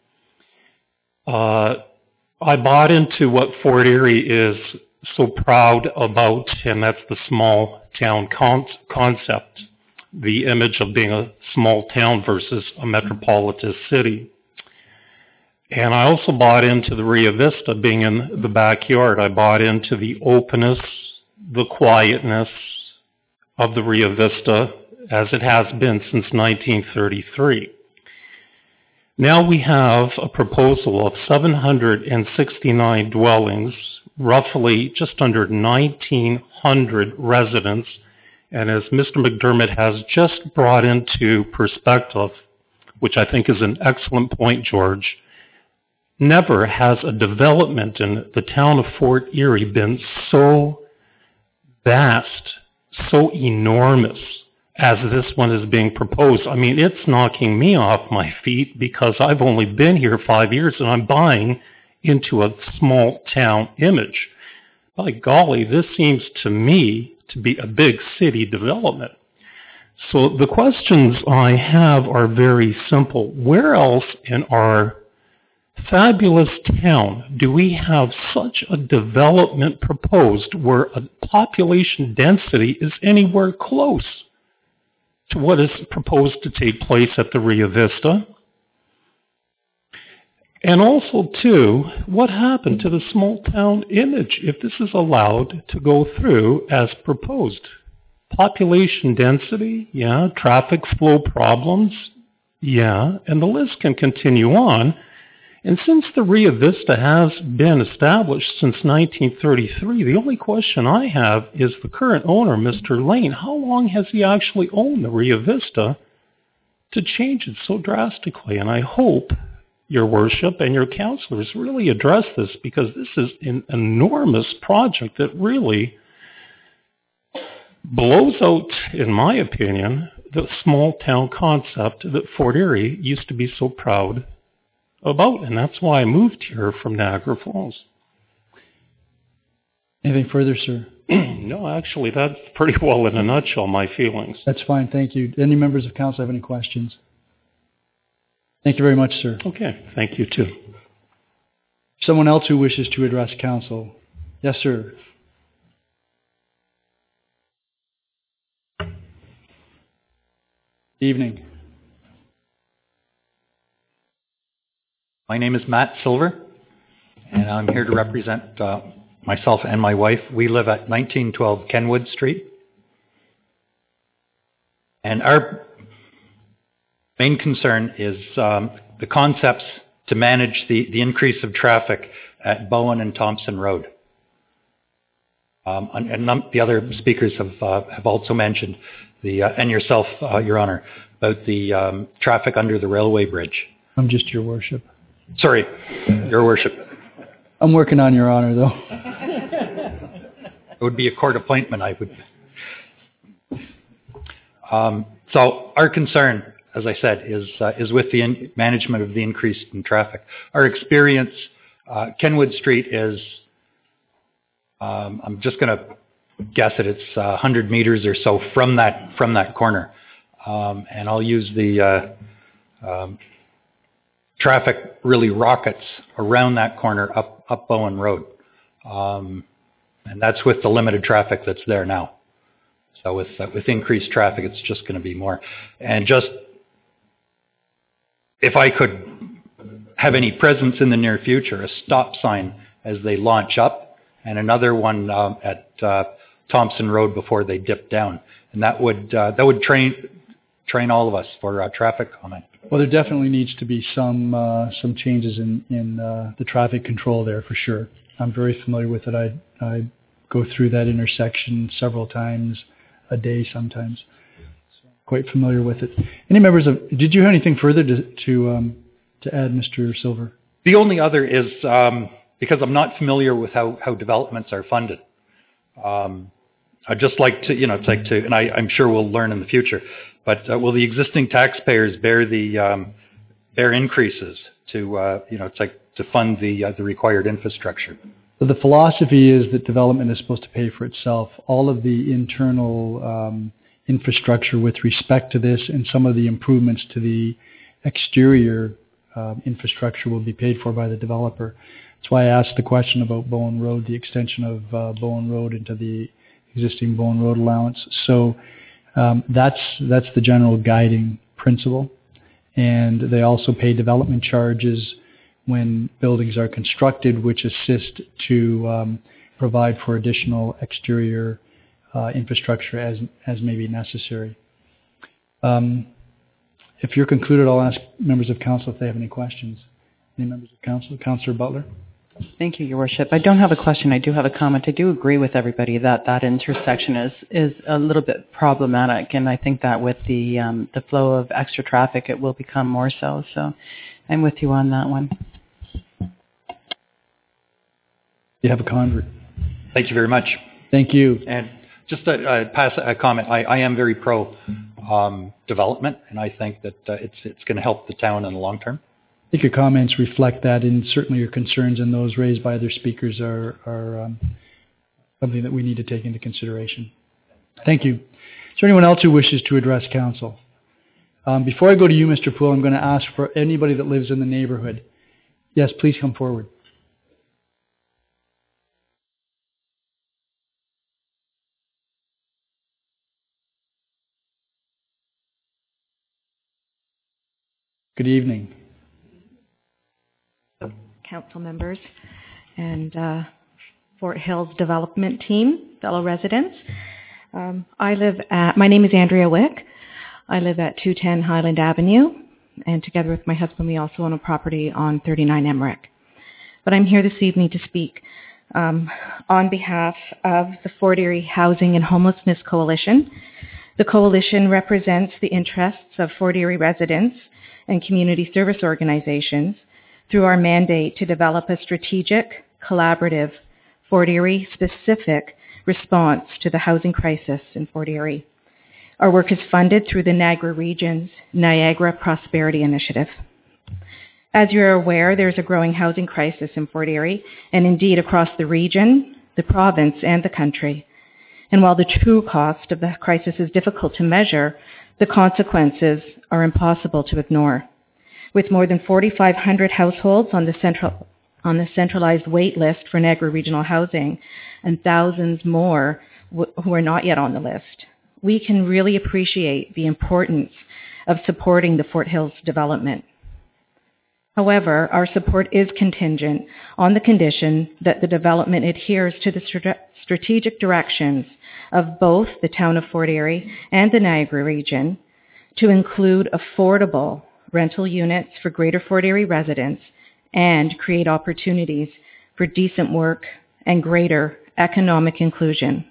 R: Uh, I bought into what Fort Erie is so proud about, and that's the small town con- concept, the image of being a small town versus a metropolitan city. And I also bought into the Rio Vista being in the backyard. I bought into the openness, the quietness of the Rio Vista as it has been since nineteen thirty-three. Now we have a proposal of seven hundred sixty-nine dwellings, roughly just under nineteen hundred residents, and as Mister McDermott has just brought into perspective, which I think is an excellent point, George, never has a development in the town of Fort Erie been so vast, so enormous as this one is being proposed. I mean, it's knocking me off my feet because I've only been here five years and I'm buying into a small town image. By golly, this seems to me to be a big city development. So the questions I have are very simple. Where else in our fabulous town do we have such a development proposed where a population density is anywhere close to what is proposed to take place at the Rio Vista? And also, too, what happened to the small town image if this is allowed to go through as proposed? Population density, yeah. Traffic flow problems, yeah. And the list can continue on. And since the Rio Vista has been established since nineteen thirty-three, the only question I have is the current owner, Mister Lane. How long has he actually owned the Rio Vista to change it so drastically? And I hope Your Worship and your councillors really address this, because this is an enormous project that really blows out, in my opinion, the small town concept that Fort Erie used to be so proud about, and that's why I moved here from Niagara Falls.
A: Anything further, sir?
R: No, actually, that's pretty well in a nutshell my feelings.
A: That's fine, thank you. Any members of council have any questions? Thank you very much, sir.
R: Okay, thank you too.
A: Someone else who wishes to address council? Yes, sir. Evening.
S: My name is Matt Silver, and I'm here to represent uh, myself and my wife. We live at nineteen twelve Kenwood Street. And our main concern is um, the concepts to manage the, the increase of traffic at Bowen and Thompson Road. Um, and, and num- the other speakers have, uh, have also mentioned, the uh, and yourself, uh, Your Honor, about the um, traffic under the railway bridge.
A: I'm just Your Worship.
S: Sorry, Your Worship.
A: I'm working on Your Honor, though.
S: It would be a court appointment, I would. Um, so our concern, as I said, is uh, is with the in- management of the increase in traffic. Our experience, uh, Kenwood Street is, um, I'm just going to guess it, it's uh, one hundred meters or so from that from that corner. Um, and I'll use the uh, um, traffic really rockets around that corner up, up Bowen Road. Um, and that's with the limited traffic that's there now. So with, uh, with increased traffic, it's just going to be more. And just, if I could have any presence in the near future, a stop sign as they launch up, and another one um, at uh,
Q: Thompson Road before they dip down. And that would, uh, that would train, train all of us for uh, traffic comment.
A: Well, there definitely needs to be some uh, some changes in, in uh, the traffic control there for sure. I'm very familiar with it. I, I go through that intersection several times a day sometimes. So quite familiar with it. Any members of, did you have anything further to to, um, to add, Mister Silver?
Q: The only other is, um, because I'm not familiar with how, how developments are funded. Um, I'd just like to, you know, it's like to, and I, I'm sure we'll learn in the future, but uh, will the existing taxpayers bear the, um, bear increases to, uh, you know, it's like to fund the, uh, the required infrastructure?
A: So the philosophy is that development is supposed to pay for itself. All of the internal um, infrastructure with respect to this and some of the improvements to the exterior uh, infrastructure will be paid for by the developer. That's why I asked the question about Bowen Road, the extension of uh, Bowen Road into the existing Bowen Road allowance. So um, that's that's the general guiding principle. And they also pay development charges when buildings are constructed, which assist to um, provide for additional exterior uh, infrastructure as as may be necessary. Um, if you're concluded, I'll ask members of council if they have any questions. Any members of council? Councillor Butler?
C: Thank you, Your Worship. I don't have a question. I do have a comment. I do agree with everybody that that intersection is, is a little bit problematic, and I think that with the um, the flow of extra traffic, it will become more so. So I'm with you on that one.
A: You have a convert.
Q: Thank you very much.
A: Thank you.
Q: And just to uh, pass a comment, I, I am very pro um, development, and I think that uh, it's it's going to help the town in the long term.
A: I think your comments reflect that, and certainly your concerns and those raised by other speakers are, are um, something that we need to take into consideration. Thank you. Is there anyone else who wishes to address council? Um, before I go to you, Mister Poole, I'm going to ask for anybody that lives in the neighborhood. Yes, please come forward. Good evening.
T: Council members and uh, Fort Hills development team, fellow residents. Um, I live at, my name is Andrea Wick. I live at two ten Highland Avenue, and together with my husband we also own a property on thirty-nine Emmerich. But I'm here this evening to speak um, on behalf of the Fort Erie Housing and Homelessness Coalition. The coalition represents the interests of Fort Erie residents and community service organizations through our mandate to develop a strategic, collaborative, Fort Erie-specific response to the housing crisis in Fort Erie. Our work is funded through the Niagara Region's Niagara Prosperity Initiative. As you're aware, there's a growing housing crisis in Fort Erie, and indeed across the region, the province, and the country. And while the true cost of the crisis is difficult to measure, the consequences are impossible to ignore. With more than forty-five hundred households on the central on the centralized wait list for Niagara Regional Housing and thousands more w- who are not yet on the list, we can really appreciate the importance of supporting the Fort Hills development. However, our support is contingent on the condition that the development adheres to the strat- strategic directions of both the town of Fort Erie and the Niagara region to include affordable rental units for Greater Fort Erie residents and create opportunities for decent work and greater economic inclusion.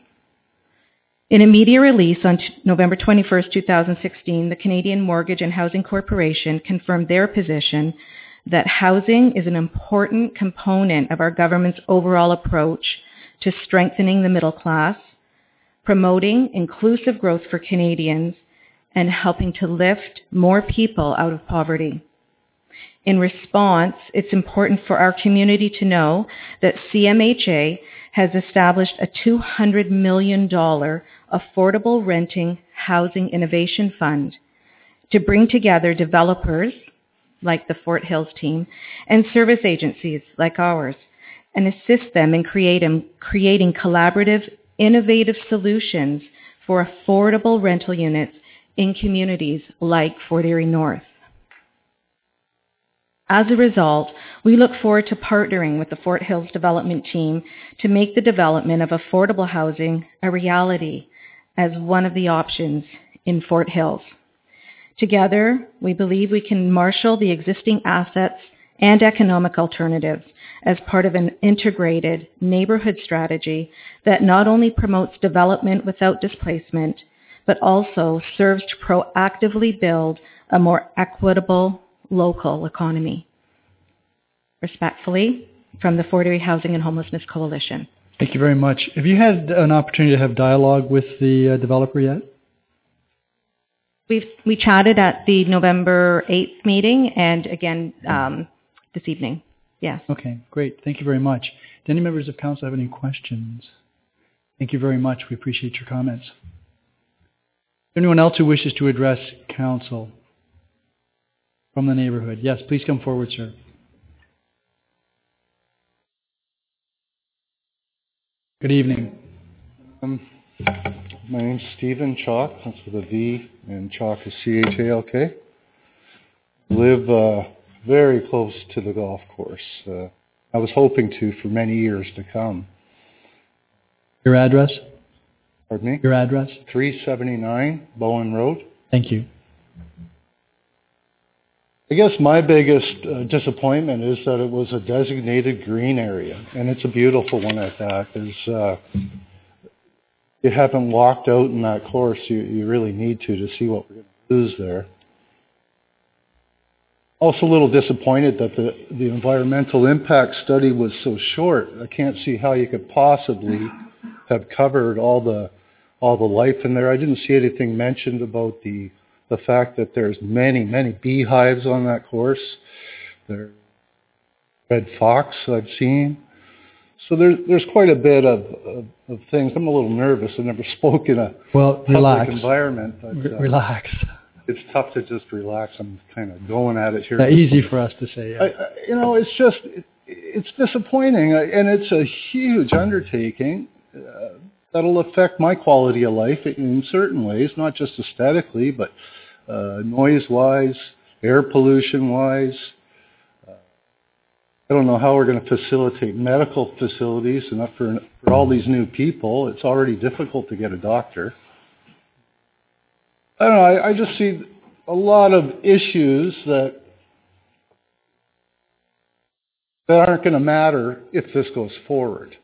T: In a media release on t- November twenty-first, twenty sixteen, the Canadian Mortgage and Housing Corporation confirmed their position that housing is an important component of our government's overall approach to strengthening the middle class, promoting inclusive growth for Canadians, and helping to lift more people out of poverty. In response, it's important for our community to know that C M H A has established a two hundred million dollars affordable renting housing innovation fund to bring together developers like the Fort Hills team and service agencies like ours and assist them in creating, creating collaborative, innovative solutions for affordable rental units in communities like Fort Erie North. As a result, We look forward to partnering with the Fort Hills development team to make the development of affordable housing a reality as one of the options in Fort Hills. Together, we believe we can marshal the existing assets and economic alternatives as part of an integrated neighborhood strategy that not only promotes development without displacement, but also serves to proactively build a more equitable local economy. Respectfully, from the Fort Erie Housing and Homelessness Coalition.
A: Thank you very much. Have you had an opportunity to have dialogue with the uh, developer yet?
T: We've, we chatted at the November eighth meeting and again um, this evening. Yes.
A: Okay, great. Thank you very much. Do any members of council have any questions? Thank you very much. We appreciate your comments. Anyone else who wishes to address council from the neighborhood? Yes, please come forward, sir. Good evening.
U: Um, my name's Stephen Chalk. That's with a V, and Chalk is C H A L K. Live uh, very close to the golf course. Uh, I was hoping to for many years to come.
A: Your address?
U: Pardon me?
A: Your address?
U: three seventy-nine Bowen Road.
A: Thank you.
U: I guess my biggest uh, disappointment is that it was a designated green area, and it's a beautiful one at that. There's, uh, you haven't walked out in that course, you, you really need to to see what we're going to lose there. Also a little disappointed that the, the environmental impact study was so short. I can't see how you could possibly have covered all the all the life in there. I didn't see anything mentioned about the the fact that there's many, many beehives on that course. There's red fox I've seen. So there's there's quite a bit of, of, of things. I'm a little nervous. I've never spoken in a
A: well,
U: public
A: relax.
U: environment. But,
A: R-
U: uh,
A: relax.
U: It's tough to just relax. I'm kind of going at it here.
A: Uh, easy for us to say. Yeah.
U: I, I, you know, it's just, it, it's disappointing, and it's a huge undertaking uh, that'll affect my quality of life in certain ways, not just aesthetically, but uh, noise-wise, air pollution-wise. Uh, I don't know how we're going to facilitate medical facilities, and for, for all these new people, it's already difficult to get a doctor. I don't know, I, I just see a lot of issues that that aren't going to matter if this goes forward.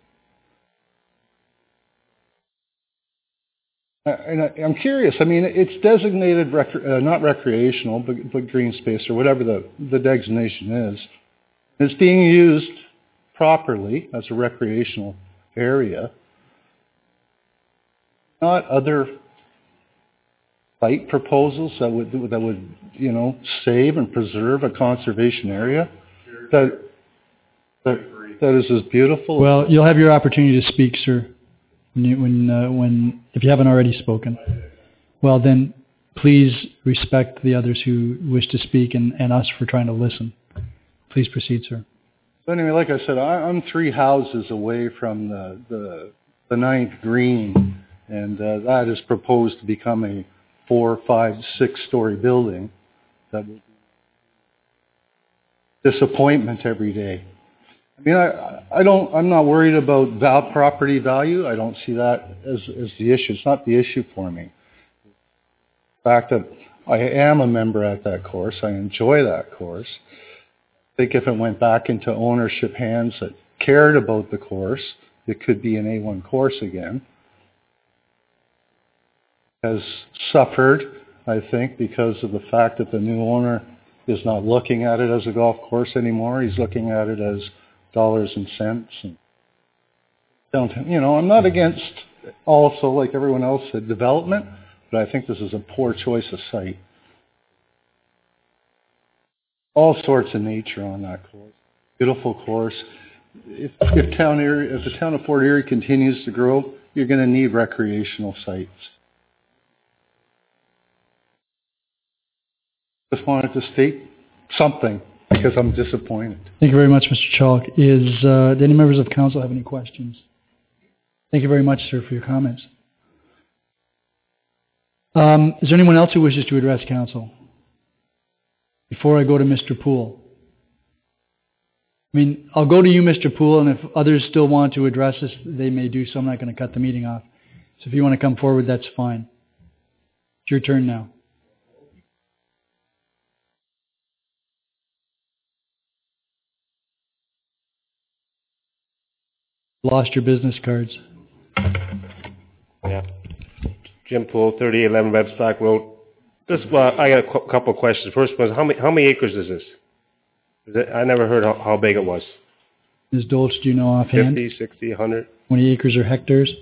U: And I, I'm curious, I mean, it's designated, rec- uh, not recreational, but, but green space or whatever the, the designation is. It's being used properly as a recreational area. Not other site proposals that would that would you know save and preserve a conservation area that that, that is as beautiful.
A: Well, you'll have your opportunity to speak, sir. When you, when uh, when if you haven't already spoken, well then please respect the others who wish to speak and, and us for trying to listen. Please proceed, sir.
U: So anyway, like I said, I, I'm three houses away from the the, the ninth green, and uh, that is proposed to become a four, five, six-story building that will be disappointment every day. I mean, I, I don't, I'm not worried about val- property value. I don't see that as, as the issue. It's not the issue for me. The fact that I am a member at that course, I enjoy that course. I think if it went back into ownership hands that cared about the course, it could be an A one course again. Has suffered, I think, because of the fact that the new owner is not looking at it as a golf course anymore. He's looking at it as dollars and cents. And don't, you know, I'm not against also, like everyone else said, development, but I think this is a poor choice of site. All sorts of nature on that course. Beautiful course. If, if town area, if the town of Fort Erie continues to grow, you're going to need recreational sites. Just wanted to state something because I'm disappointed.
A: Thank you very much, Mister Chalk. Is uh, do any members of council have any questions? Thank you very much, sir, for your comments. Um, is there anyone else who wishes to address council? Before I go to Mister Poole. I mean, I'll go to you, Mister Poole, and if others still want to address this, they may do so. I'm not going to cut the meeting off. So if you want to come forward, that's fine. It's your turn now. Lost your business cards.
H: Yeah. Jim Poole, thirty-eight eleven Webstock Road. This, well, I got a qu- couple of questions. First one is, how many, how many acres is this? Is it, I never heard how, how big it was.
A: Miz Dolch, do you know offhand?
H: fifty, sixty, one hundred?
A: How many acres or hectares?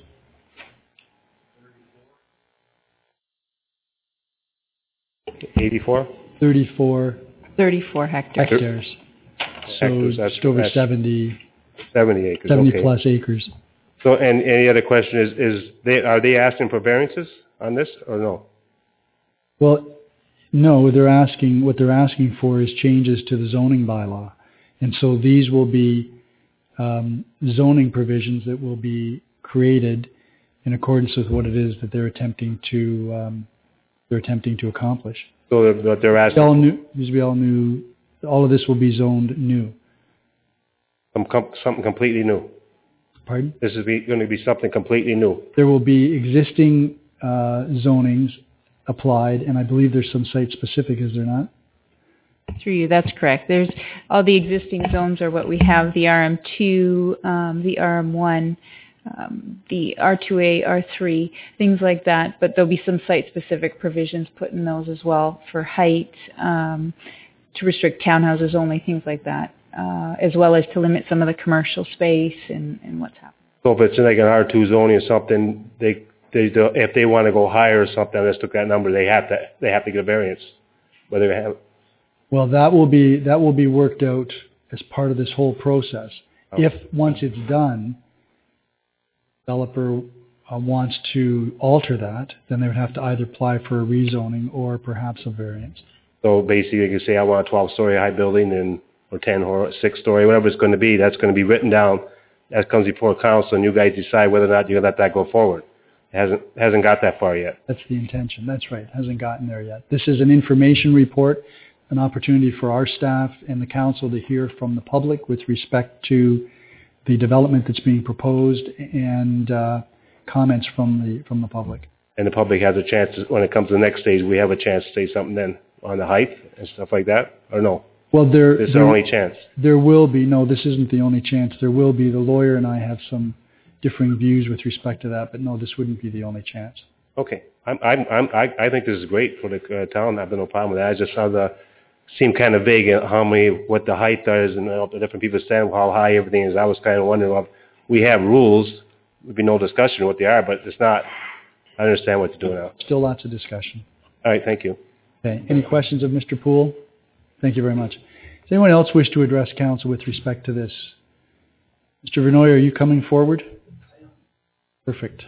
H: eighty-four?
A: thirty-four.
E: thirty-four hectares.
A: Hectares. So
H: Hectares, that's-
A: just over
H: that's-
A: seventy,
H: seventy acres,
A: seventy
H: okay.
A: plus acres.
H: So, and any other question is, is they, are they asking for variances on this or no?
A: Well, no, they're asking, what they're asking for is changes to the zoning bylaw. And so these will be um, zoning provisions that will be created in accordance with what it is that they're attempting to um, they're attempting to accomplish.
H: So that they're asking
A: all new, these will be all new. All of this will be zoned new.
H: some com- something completely new.
A: Pardon?
H: This is be, going to be something completely new.
A: There will be existing uh, zonings applied, and I believe there's some site specific, is there not?
E: Through you, that's correct. There's all the existing zones are what we have: the R M two, um, the R M one, um, the R two A, R three, things like that. But there'll be some site-specific provisions put in those as well for height, um, to restrict townhouses only, things like that, uh, as well as to limit some of the commercial space and, and what's happening.
H: So if it's like an R two zoning or something, they they do, if they want to go higher or something, let's look at that number. They have to they have to get a variance, whether they have.
A: Well, that will be that will be worked out as part of this whole process.
H: Okay.
A: If once it's done, developer uh, wants to alter that, then they would have to either apply for a rezoning or perhaps a variance.
H: So basically, you can say I want a twelve-story high building and or ten or six-story, whatever it's going to be. That's going to be written down. That comes before council, and you guys decide whether or not you're going to let that go forward. It hasn't hasn't got that far yet.
A: That's the intention. That's right. It hasn't gotten there yet. This is an information report, an opportunity for our staff and the council to hear from the public with respect to the development that's being proposed and uh, comments from the from the public.
H: And the public has a chance to, when it comes to the next stage, we have a chance to say something then on the height and stuff like that, or no?
A: Well, there,
H: This is
A: there
H: our only chance.
A: There will be. No, this isn't the only chance. There will be. The lawyer and I have some differing views with respect to that, but no, this wouldn't be the only chance.
H: Okay, I'm, I'm, I'm, I, I think this is great for the uh, town. I have no problem with that. I just saw the seemed kind of vague in how many, what the height is, and uh, the different people saying how high everything is. I was kind of wondering, well, we have rules. There'd be no discussion what they are, but it's not. I understand what to do now.
A: Still lots of discussion.
H: All right, thank you.
A: Okay. Any questions of Mister Poole? Thank you very much. Does anyone else wish to address council with respect to this? Mister Vernoy, are you coming forward? Perfect.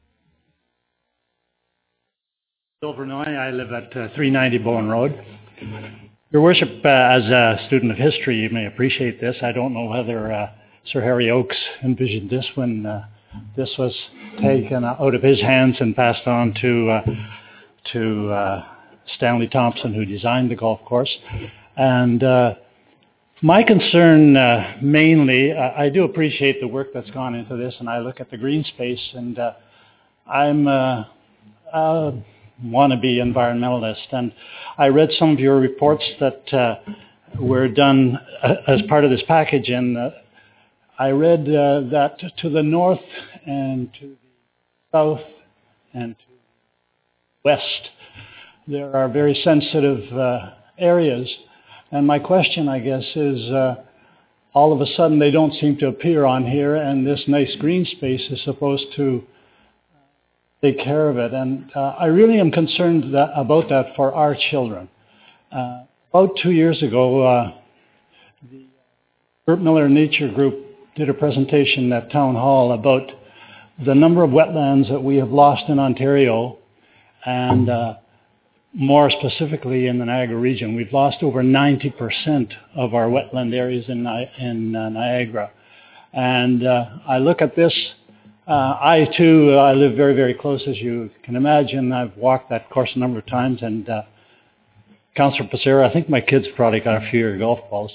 B: Bill Vernoy, I live at uh, three ninety Bowen Road. Your Worship, uh, as a student of history, you may appreciate this. I don't know whether uh, Sir Harry Oakes envisioned this when uh, this was taken out of his hands and passed on to uh, to uh, Stanley Thompson, who designed the golf course. And uh, my concern uh, mainly, uh, I do appreciate the work that's gone into this, and I look at the green space, and uh, I'm uh, a wannabe environmentalist, and I read some of your reports that uh, were done uh, as part of this package, and uh, I read uh, that to the north and to the south and to the west, there are very sensitive uh, areas. And my question, I guess, is uh, all of a sudden they don't seem to appear on here, and this nice green space is supposed to take care of it. And uh, I really am concerned that, about that for our children. Uh, about two years ago, uh, the Burt Miller Nature Group did a presentation at Town Hall about the number of wetlands that we have lost in Ontario, and uh, more specifically in the Niagara region. We've lost over ninety percent of our wetland areas in, in uh, Niagara. And uh, I look at this, uh, I too, uh, I live very, very close, as you can imagine. I've walked that course a number of times, and uh, Councillor Passera, I think my kids probably got a few of your golf balls.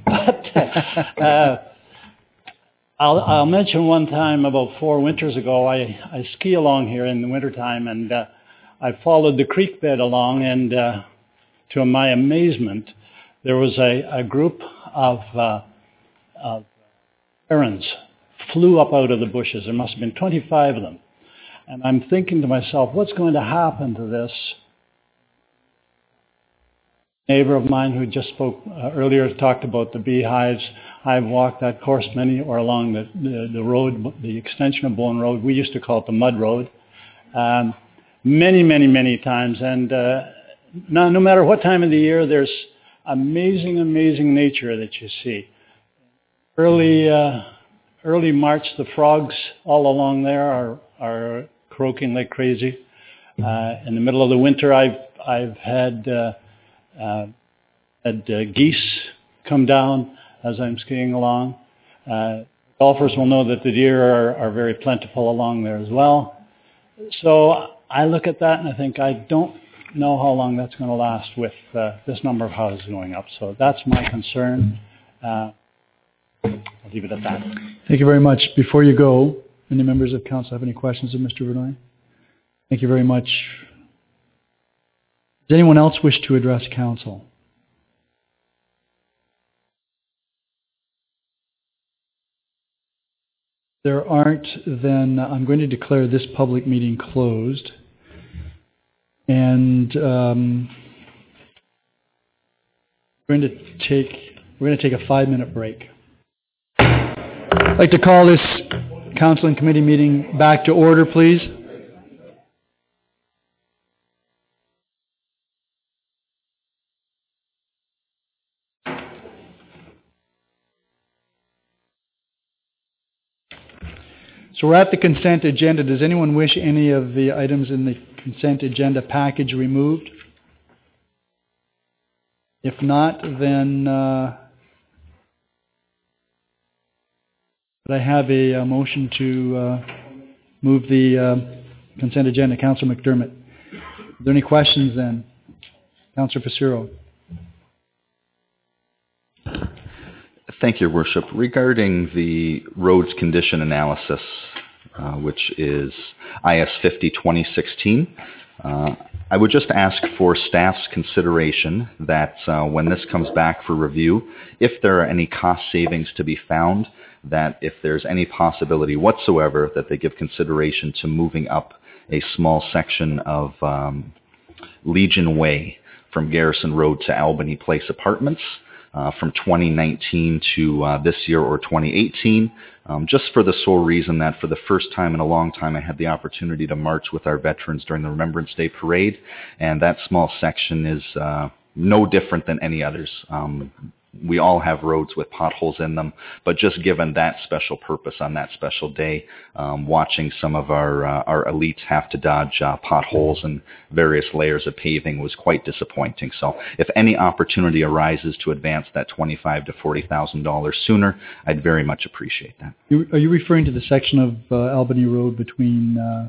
B: But uh, I'll, I'll mention one time about four winters ago, I, I ski along here in the wintertime, and uh, I followed the creek bed along, and uh, to my amazement, there was a, a group of, uh, of herons flew up out of the bushes. There must have been twenty-five of them. And I'm thinking to myself, what's going to happen to this? A neighbor of mine who just spoke uh, earlier talked about the beehives. I've walked that course many, or along the, the, the road, the extension of Bowen Road. We used to call it the Mud Road. Um, many, many, many times. And uh, no, no matter what time of the year, there's amazing, amazing nature that you see. Early, uh, early March, the frogs all along there are, are croaking like crazy. Uh, in the middle of the winter, I've, I've had, uh, uh, had uh, geese come down as I'm skiing along. Uh, golfers will know that the deer are, are very plentiful along there as well. So I look at that and I think, I don't know how long that's going to last with uh, this number of houses going up. So that's my concern. Uh, I'll leave it at that.
A: Thank you very much. Before you go, any members of council have any questions of Mister Vernoy? Thank you very much. Does anyone else wish to address council? There aren't, then I'm going to declare this public meeting closed. And um, we're going to take we're going to take a five-minute break. I'd like to call this council and committee meeting back to order, please. So we're at the consent agenda. Does anyone wish any of the items in the consent agenda package removed? If not, then uh, would I have a, a motion to uh, move the uh, consent agenda? Councillor McDermott. Are there any questions then? Councillor Passero.
G: Thank you, Your Worship. Regarding the roads condition analysis, uh, which is I S fifty twenty sixteen, uh, I would just ask for staff's consideration that uh, when this comes back for review, if there are any cost savings to be found, that if there's any possibility whatsoever that they give consideration to moving up a small section of um, Legion Way from Garrison Road to Albany Place Apartments, Uh, from twenty nineteen to uh, this year or twenty eighteen, um, just for the sole reason that for the first time in a long time I had the opportunity to march with our veterans during the Remembrance Day Parade, and that small section is uh, no different than any others. Um, we all have roads with potholes in them, but just given that special purpose on that special day, um, watching some of our uh, our elites have to dodge uh, potholes and various layers of paving was quite disappointing. So if any opportunity arises to advance that twenty-five to forty thousand dollars sooner, I'd very much appreciate that.
A: You, are you referring to the section of uh, Albany Road between uh,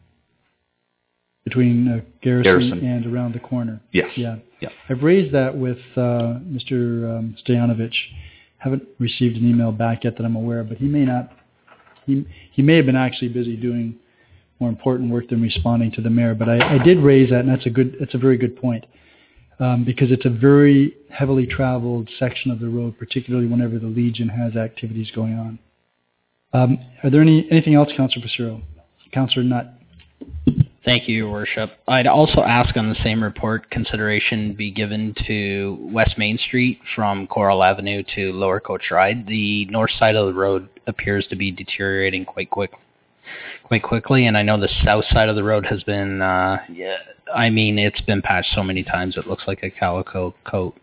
A: between uh, Garrison,
G: Garrison
A: and around the corner?
G: Yes.
A: Yeah.
G: Yeah.
A: I've raised that with uh, Mister Um, Stoyanovich. Haven't received an email back yet that I'm aware of, but he may not. He he may have been actually busy doing more important work than responding to the mayor. But I, I did raise that, and that's a good. That's a very good point, um, because it's a very heavily traveled section of the road, particularly whenever the Legion has activities going on. Um, are there any anything else, Councillor Passero? Councillor Nutt.
I: Thank you, Your Worship. I'd also ask on the same report consideration be given to West Main Street from Coral Avenue to Lower Coach Ride. The north side of the road appears to be deteriorating quite quick, quite quickly, and I know the south side of the road has been, uh, yeah, I mean, it's been patched so many times it looks like a calico coat.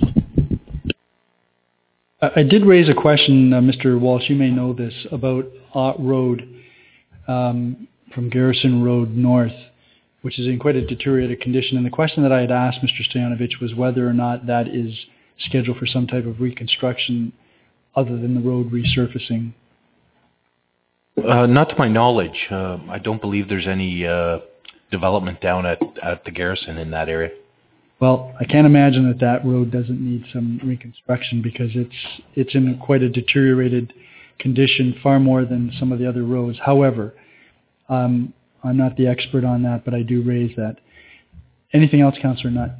A: I did raise a question, uh, Mister Walsh, you may know this, about Ott Road. Um, from Garrison Road North, which is in quite a deteriorated condition. And the question that I had asked Mister Stoyanovich was whether or not that is scheduled for some type of reconstruction other than the road resurfacing.
F: Uh, not to my knowledge. Uh, I don't believe there's any uh, development down at, at the Garrison in that area.
A: Well, I can't imagine that that road doesn't need some reconstruction because it's it's in quite a deteriorated condition, far more than some of the other roads. However, um, I'm not the expert on that, but I do raise that. Anything else, Councillor Nutt?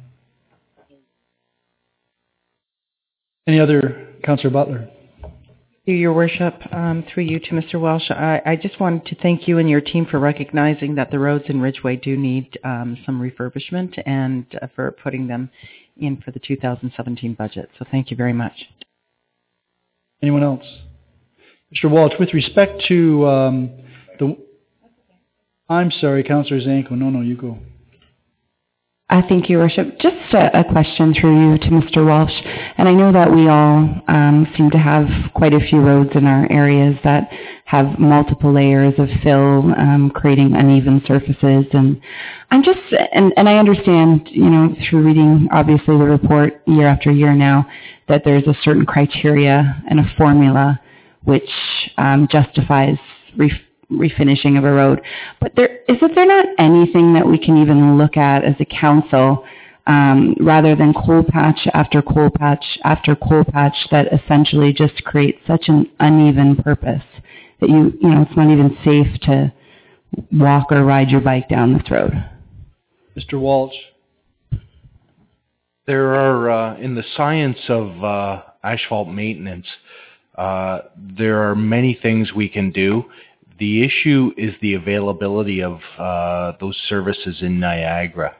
A: Any other, Councillor Butler?
C: Your Worship, um, through you to Mister Welsh, I, I just wanted to thank you and your team for recognizing that the roads in Ridgeway do need um, some refurbishment and uh, for putting them in for the two thousand seventeen budget. So thank you very much.
A: Anyone else? Mister Walsh, with respect to um, the... I'm sorry, Councillor Zanko. No, no, you go.
D: Uh, thank you, Worship. Just a, a question through you to Mister Walsh. And I know that we all um, seem to have quite a few roads in our areas that have multiple layers of fill, um, creating uneven surfaces. And I'm just, and, and I understand, you know, through reading obviously the report year after year now, that there's a certain criteria and a formula which um, justifies ref- refinishing of a road. But there is it there not anything that we can even look at as a council um, rather than coal patch after coal patch after coal patch that essentially just creates such an uneven purpose that you you know it's not even safe to walk or ride your bike down this road?
A: Mister Walsh.
F: There are, uh, in the science of uh, asphalt maintenance, uh, there are many things we can do. The issue is the availability of uh, those services in Niagara.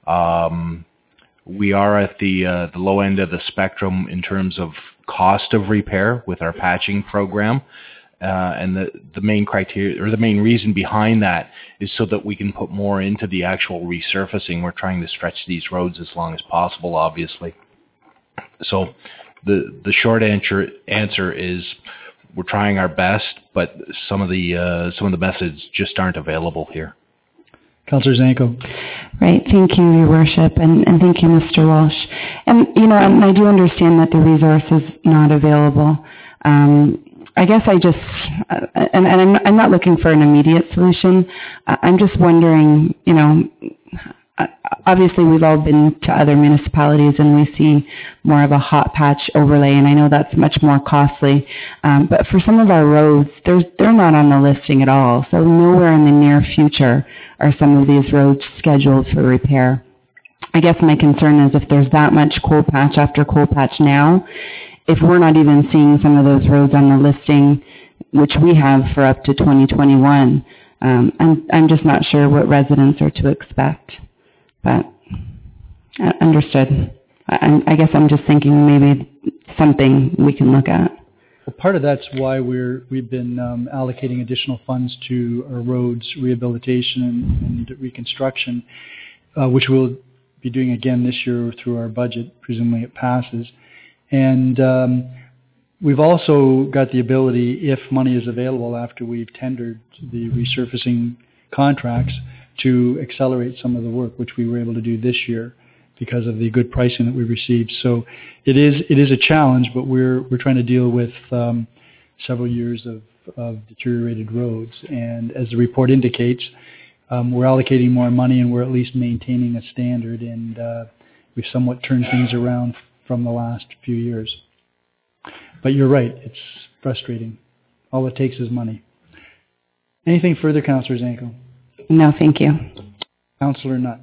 F: Um, we are at the uh, the low end of the spectrum in terms of cost of repair with our patching program, uh, and the the main criteria or the main reason behind that is so that we can put more into the actual resurfacing. We're trying to stretch these roads as long as possible, obviously. So the the short answer answer is, we're trying our best, but some of the uh, some of the methods just aren't available here.
A: Councillor Zanko.
D: Right. Thank you, Your Worship, and, and thank you, Mister Walsh. And you know, and I do understand that the resource is not available. Um, I guess I just, uh, and, and I'm, I'm not looking for an immediate solution. Uh, I'm just wondering, you know. Obviously, we've all been to other municipalities and we see more of a hot patch overlay, and I know that's much more costly. Um, but for some of our roads, there's, they're not on the listing at all. So nowhere in the near future are some of these roads scheduled for repair. I guess my concern is if there's that much coal patch after coal patch now, if we're not even seeing some of those roads on the listing, which we have for up to twenty twenty-one, um, I'm, I'm just not sure what residents are to expect. But uh, understood. I, I guess I'm just thinking maybe something we can look at.
A: Well, part of that's why we're we've been um, allocating additional funds to our roads rehabilitation and, and reconstruction, uh, which we'll be doing again this year through our budget. Presumably it passes, and um, we've also got the ability, if money is available after we've tendered the resurfacing contracts, to accelerate some of the work, which we were able to do this year because of the good pricing that we received. So it is it is a challenge, but we're we're trying to deal with um, several years of, of deteriorated roads. And as the report indicates, um, we're allocating more money and we're at least maintaining a standard. And uh, we've somewhat turned things around from the last few years. But you're right, it's frustrating. All it takes is money. Anything further, Councillor Zanko?
D: No, thank you.
A: Councillor Nutt.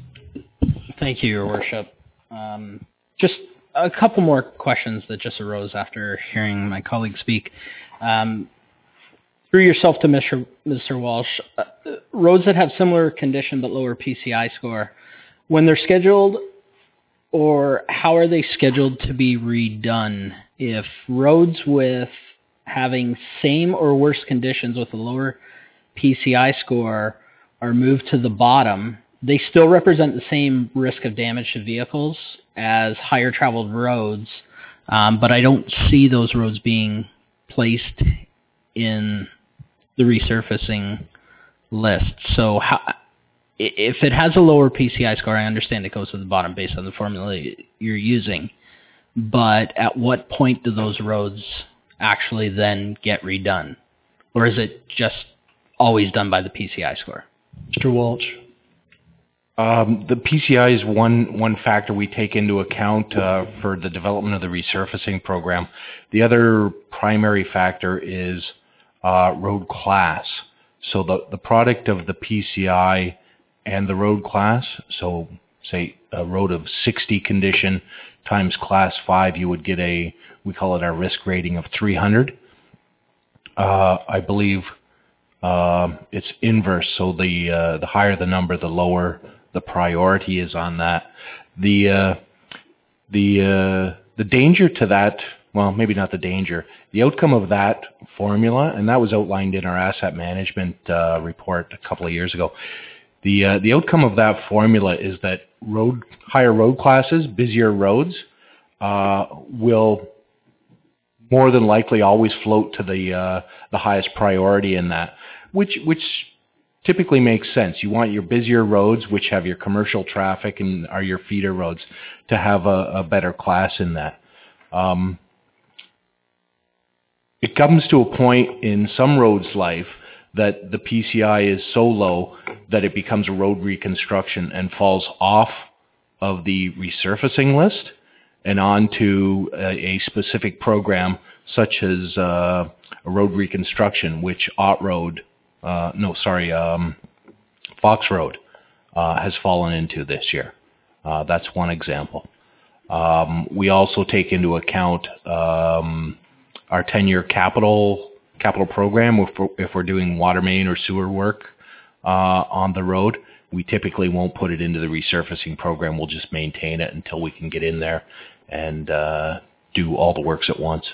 I: Thank you, Your Worship. Um, just a couple more questions that just arose after hearing my colleague speak. Um, through yourself to Mister Mister Walsh, uh, roads that have similar condition but lower P C I score, when they're scheduled, or how are they scheduled to be redone? If roads with having same or worse conditions with a lower P C I score are moved to the bottom, they still represent the same risk of damage to vehicles as higher traveled roads, um, but I don't see those roads being placed in the resurfacing list. So how, if it has a lower P C I score, I understand it goes to the bottom based on the formula you're using, but at what point do those roads actually then get redone? Or is it just always done by the P C I score?
A: Mister Walsh.
F: Um, the P C I is one one factor we take into account uh, for the development of the resurfacing program. The other primary factor is uh, road class. So the, the product of the P C I and the road class, so say a road of sixty condition times class five, you would get a, we call it our risk rating of three hundred. Uh, I believe uh, it's inverse, so the uh, the higher the number, the lower the priority is on that. The uh, the uh, the danger to that, well, maybe not the danger, the outcome of that formula, and that was outlined in our asset management uh, report a couple of years ago. The uh, the outcome of that formula is that road higher road classes, busier roads, uh, will more than likely always float to the uh, the highest priority in that, which which typically makes sense. You want your busier roads, which have your commercial traffic and are your feeder roads, to have a, a better class in that. Um, it comes to a point in some roads' life that the P C I is so low that it becomes a road reconstruction and falls off of the resurfacing list and onto a, a specific program such as uh, a road reconstruction, which Ott Road, uh, no, sorry, um, Fox Road uh, has fallen into this year. Uh, that's one example. Um, we also take into account um, our ten-year capital capital program. If we're, if we're doing water main or sewer work uh, on the road, we typically won't put it into the resurfacing program. We'll just maintain it until we can get in there and uh, do all the works at once.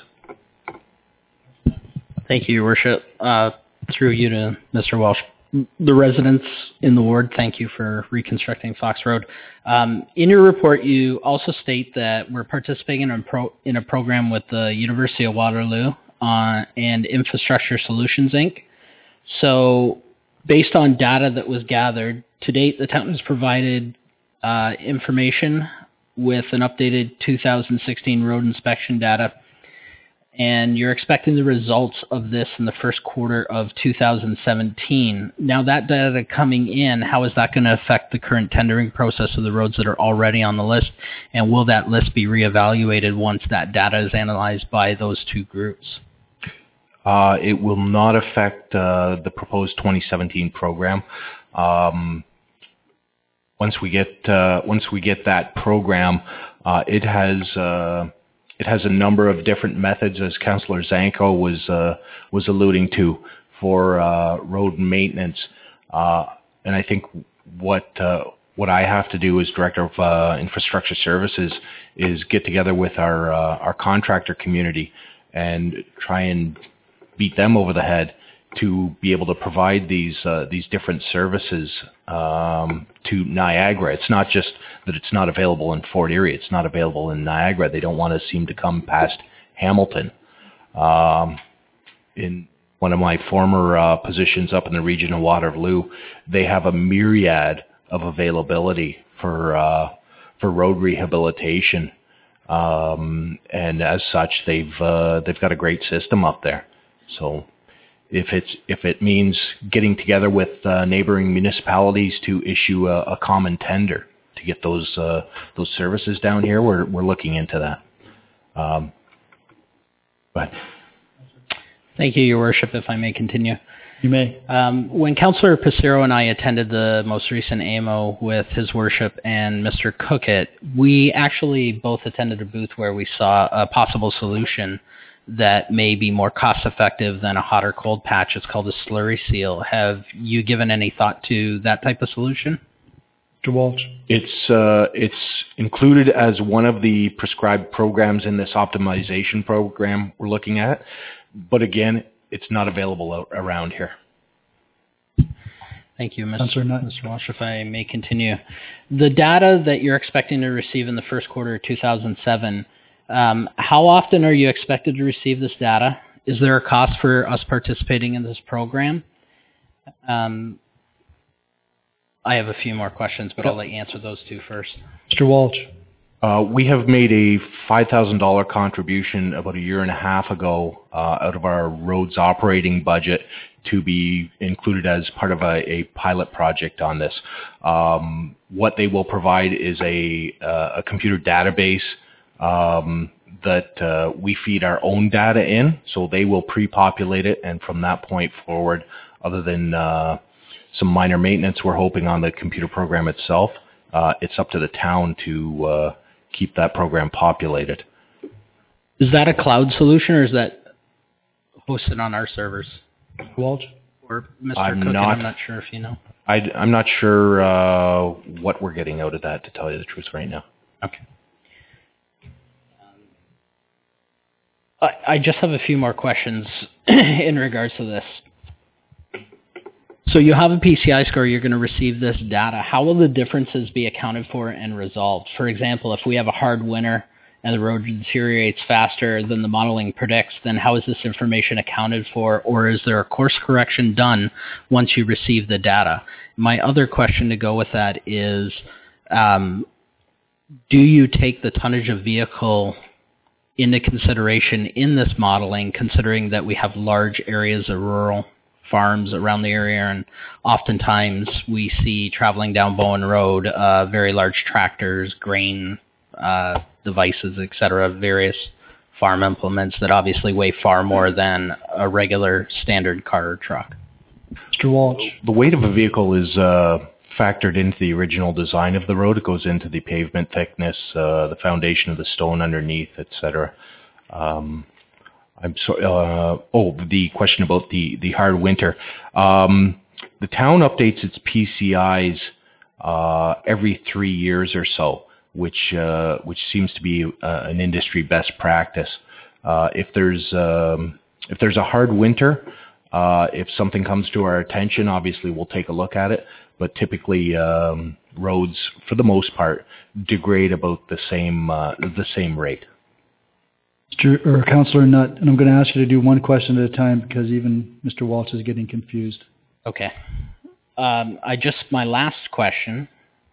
I: Thank you, Your Worship. Uh, through you to Mister Walsh. The residents in the ward, thank you for reconstructing Fox Road. Um, in your report, you also state that we're participating in a, pro- in a program with the University of Waterloo uh, and Infrastructure Solutions, Incorporated. So based on data that was gathered, to date, the town has provided uh, information with an updated two thousand sixteen road inspection data, and you're expecting the results of this in the first quarter of two thousand seventeen. Now that data coming in, how is that going to affect the current tendering process of the roads that are already on the list, and will that list be reevaluated once that data is analyzed by those two groups?
F: Uh, it will not affect uh, the proposed twenty seventeen program. Um, once we get uh, once we get that program, uh, it has uh, it has a number of different methods, as Councillor Zanko was uh, was alluding to, for uh, road maintenance. Uh, and I think what uh, what I have to do as Director of uh, Infrastructure Services is get together with our uh, our contractor community and try and beat them over the head to be able to provide these uh, these different services um, to Niagara. It's not just that it's not available in Fort Erie. It's not available in Niagara. They don't want to seem to come past Hamilton. Um, in one of my former uh, positions up in the region of Waterloo, they have a myriad of availability for uh, for road rehabilitation, um, and as such, they've uh, they've got a great system up there. So if it's if it means getting together with uh, neighboring municipalities to issue a, a common tender to get those uh, those services down here, we're we're looking into that. Um, but
I: thank you, Your Worship. If I may continue.
A: You may.
I: Um, when Councillor Passero and I attended the most recent A M O with His Worship and Mister Cookett, we actually both attended a booth where we saw a possible solution that may be more cost-effective than a hot or cold patch. It's called a slurry seal. Have you given any thought to that type of solution?
A: Mister Walsh?
F: It's uh, it's included as one of the prescribed programs in this optimization program we're looking at, but again, it's not available around here.
I: Thank you, Mister Mister Walsh. If I may continue. The data that you're expecting to receive in the first quarter of two thousand seven, Um, how often are you expected to receive this data? Is there a cost for us participating in this program? Um, I have a few more questions, but I'll let you answer those two first.
A: Mister Walsh.
F: Uh, we have made a five thousand dollars contribution about a year and a half ago uh, out of our roads operating budget to be included as part of a, a pilot project on this. Um, what they will provide is a, uh, a computer database um, that uh, we feed our own data in, so they will pre-populate it, and from that point forward, other than uh, some minor maintenance we're hoping on the computer program itself, uh, it's up to the town to uh, keep that program populated.
I: Is that a cloud solution, or is that hosted on our servers?
A: Walsh?
I: Or Mister
F: I'm
I: Cookin,
F: not,
I: I'm not sure if you know.
F: I, I'm not sure uh, what we're getting out of that, to tell you the truth right now.
I: Okay. I, I just have a few more questions in regards to this. So you have a P C I score, you're going to receive this data. How will the differences be accounted for and resolved? For example, if we have a hard winter and the road deteriorates faster than the modeling predicts, then how is this information accounted for, or is there a course correction done once you receive the data? My other question to go with that is, um, do you take the tonnage of vehicle into consideration in this modeling, considering that we have large areas of rural farms around the area, and oftentimes we see traveling down Bowen Road, uh, very large tractors, grain uh, devices, et cetera, various farm implements that obviously weigh far more than a regular standard car or truck.
A: Mister Walsh.
F: The weight of a vehicle is uh, factored into the original design of the road. It goes into the pavement thickness, uh, the foundation of the stone underneath, et cetera. Um, I'm sorry. Uh, oh, the question about the, the hard winter. Um, the town updates its P C Is uh, every three years or so, which uh, which seems to be uh, an industry best practice. Uh, if there's um, if there's a hard winter, uh, if something comes to our attention, obviously we'll take a look at it. But typically, um, roads, for the most part, degrade about the same uh, the same rate.
A: Mister or Councillor Nutt, and I'm going to ask you to do one question at a time because even Mister Walsh is getting confused.
I: Okay. Um, I just, my last question,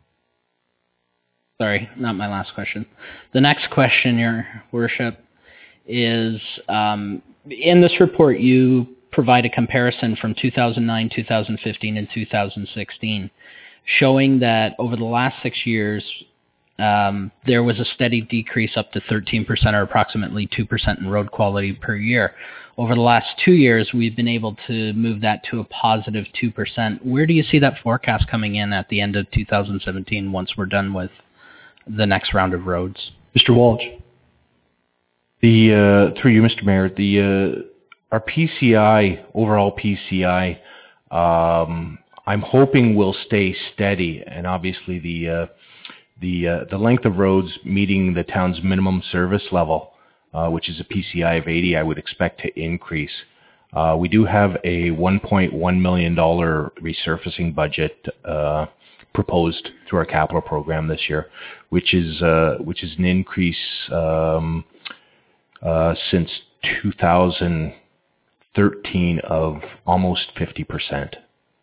I: sorry, not my last question. The next question, Your Worship, is um, in this report you provide a comparison from two thousand nine, two thousand fifteen, and two thousand sixteen, showing that over the last six years, Um, there was a steady decrease up to thirteen percent or approximately two percent in road quality per year. Over the last two years, we've been able to move that to a positive two percent. Where do you see that forecast coming in at the end of two thousand seventeen once we're done with the next round of roads?
A: Mister Walsh.
F: The, uh, through you, Mister Mayor, the, uh, our P C I, overall P C I, um, I'm hoping will stay steady, and obviously the, uh, The uh, the length of roads meeting the town's minimum service level, uh, which is a P C I of eighty, I would expect to increase. Uh, we do have a one point one million dollars resurfacing budget uh, proposed through our capital program this year, which is uh, which is an increase um, uh, since two thousand thirteen of almost fifty percent.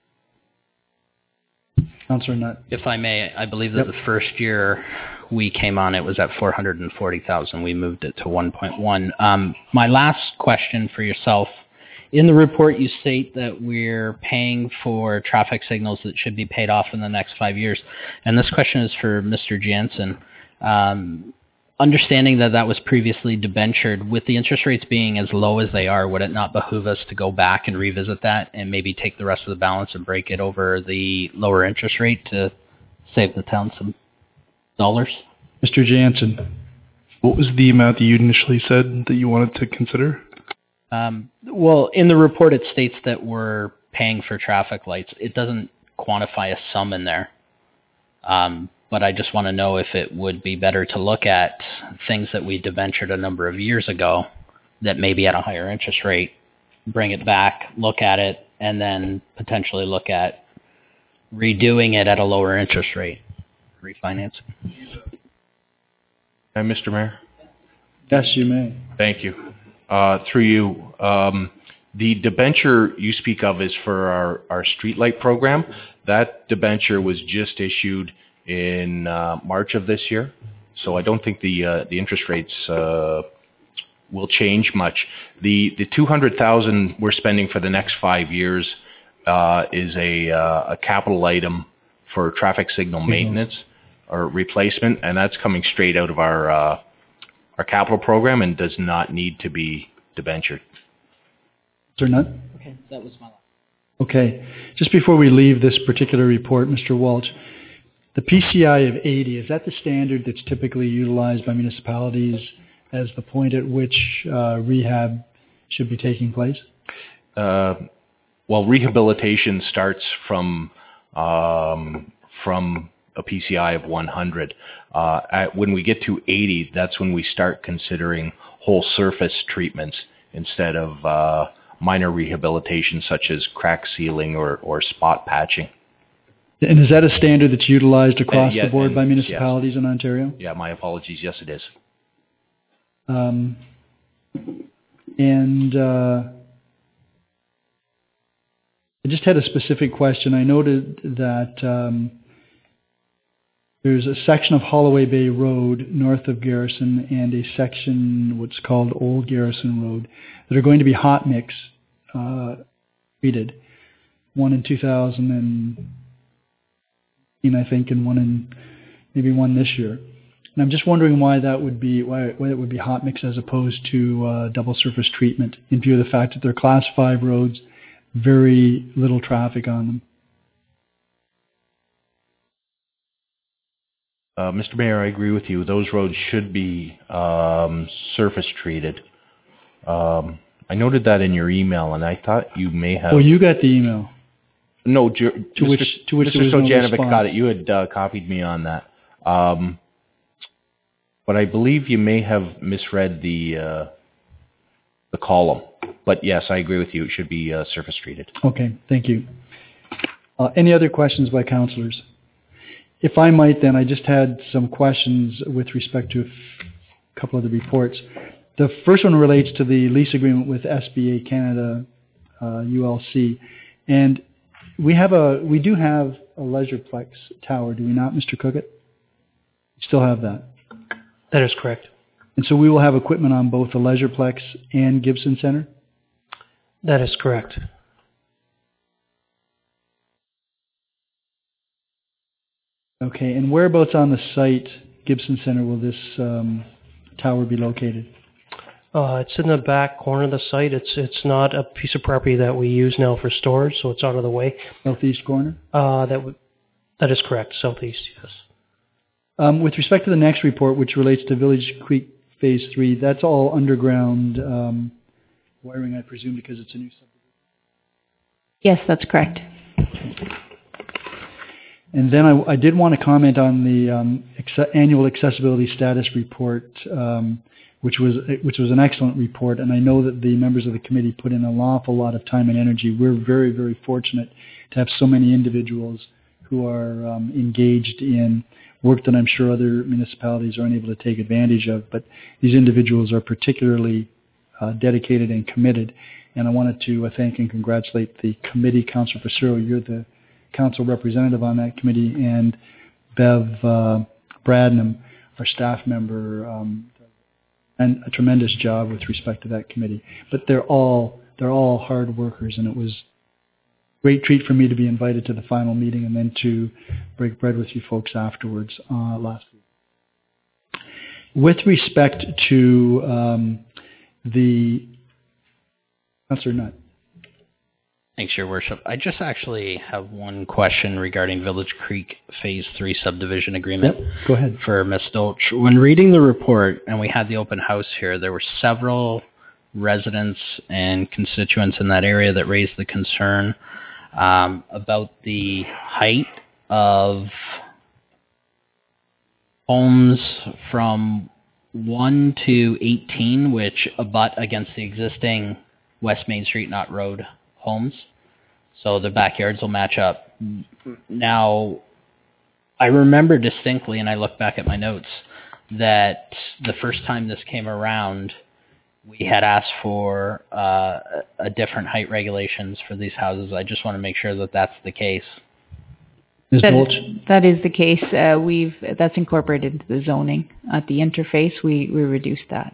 A: Councillor Nutt.
I: If I may, I believe that
A: Yep.
I: the first year we came on, it was at four hundred forty thousand. We moved it to one point one. Um, my last question for yourself. In the report, you state that we're paying for traffic signals that should be paid off in the next five years. And this question is for Mister Jansen. Um, understanding that that was previously debentured, with the interest rates being as low as they are, would it not behoove us to go back and revisit that and maybe take the rest of the balance and break it over the lower interest rate to save the town some dollars?
A: Mister Jansen.
J: What was the amount that you initially said that you wanted to consider?
I: Um, well, in the report it states that we're paying for traffic lights. It doesn't quantify a sum in there. Um, but I just want to know if it would be better to look at things that we debentured a number of years ago that may be at a higher interest rate, bring it back, look at it, and then potentially look at redoing it at a lower interest rate, refinancing.
F: Uh, Mister Mayor?
A: Yes, you may.
F: Thank you. Uh, through you, um, the debenture you speak of is for our, our streetlight program. That debenture was just issued in uh, March of this year. So I don't think the uh, the interest rates uh, will change much. The the two hundred thousand we're spending for the next five years uh, is a uh, a capital item for traffic signal mm-hmm. maintenance or replacement, and that's coming straight out of our uh, our capital program and does not need to be debentured.
A: Sir Nutt?
I: Okay, that was my last.
A: Okay. Just before we leave this particular report, Mister Walsh, the P C I of eighty, is that the standard that's typically utilized by municipalities as the point at which uh, rehab should be taking place?
F: Uh, well, rehabilitation starts from um, from a P C I of one hundred. Uh, at, when we get to eighty, that's when we start considering whole surface treatments instead of uh, minor rehabilitation such as crack sealing or, or spot patching.
A: And is that a standard that's utilized across
F: Uh, yeah,
A: the board
F: and-
A: by municipalities
F: yes.
A: in Ontario?
F: Yeah, my apologies. Yes, it is.
A: Um, and uh, I just had a specific question. I noted that um, there's a section of Holloway Bay Road north of Garrison and a section what's called Old Garrison Road that are going to be hot mix uh, treated. One in two thousand eighteen, I think, and one in maybe one this year. And I'm just wondering why that would be why, why it would be hot mix as opposed to uh, double surface treatment, in view of the fact that they're class five roads, very little traffic on them.
F: Uh, Mister Mayor, I agree with you. Those roads should be um, surface treated. Um, I noted that in your email, and I thought you may have.
A: Well, you got the email.
F: No, Jer-
A: To
F: Mister
A: which- to which
F: Mister
A: there was no
F: Stojanovic
A: response.
F: got it. You had uh, copied me on that. Um, but I believe you may have misread the uh, the column. But yes, I agree with you. It should be uh, surface treated.
A: Okay, thank you. Uh, any other questions by councillors? If I might, then I just had some questions with respect to a f- couple of the reports. The first one relates to the lease agreement with S B A Canada uh, U L C, and we have a we do have a Leisureplex tower, do we not, Mister Cookett? We still have that.
K: That is correct.
A: And so we will have equipment on both the Leisureplex and Gibson Center?
K: That is correct.
A: Okay, and whereabouts on the site, Gibson Center, will this um, tower be located?
K: Uh, it's in the back corner of the site. It's it's not a piece of property that we use now for storage, so it's out of the way.
A: Southeast corner?
K: Uh, that w- that is correct. Southeast, yes.
A: Um, with respect to the next report, which relates to Village Creek Phase three, that's all underground um, wiring, I presume, because it's a new subdivision?
V: Yes, that's correct.
A: And then I, I did want to comment on the um, ex- annual accessibility status report, um, which was which was an excellent report, and I know that the members of the committee put in an awful lot of time and energy. We're very, very fortunate to have so many individuals who are um, engaged in work that I'm sure other municipalities aren't able to take advantage of, but these individuals are particularly uh, dedicated and committed, and I wanted to uh, thank and congratulate the committee. Councillor Passero, you're the council representative on that committee, and Bev uh, Bradnam, our staff member, um, and a tremendous job with respect to that committee. But they're all they're all hard workers, and it was a great treat for me to be invited to the final meeting and then to break bread with you folks afterwards uh, last week. With respect to um, the Councillor Nutt.
I: Thanks, Your Worship. I just actually have one question regarding Village Creek Phase three subdivision agreement.
A: Yep, go ahead.
I: For Miz Dolch. When reading the report, and we had the open house here, there were several residents and constituents in that area that raised the concern um, about the height of homes from one to eighteen, which abut against the existing West Main Street Knott Road homes, so the backyards will match up. Now, I remember distinctly, and I look back at my notes, that the first time this came around, we had asked for uh, a different height regulations for these houses. I just want to make sure that that's the case.
A: Miz
E: That,
A: Mulch?
E: that is the case. Uh, we've that's incorporated into the zoning at the interface. We we reduced that.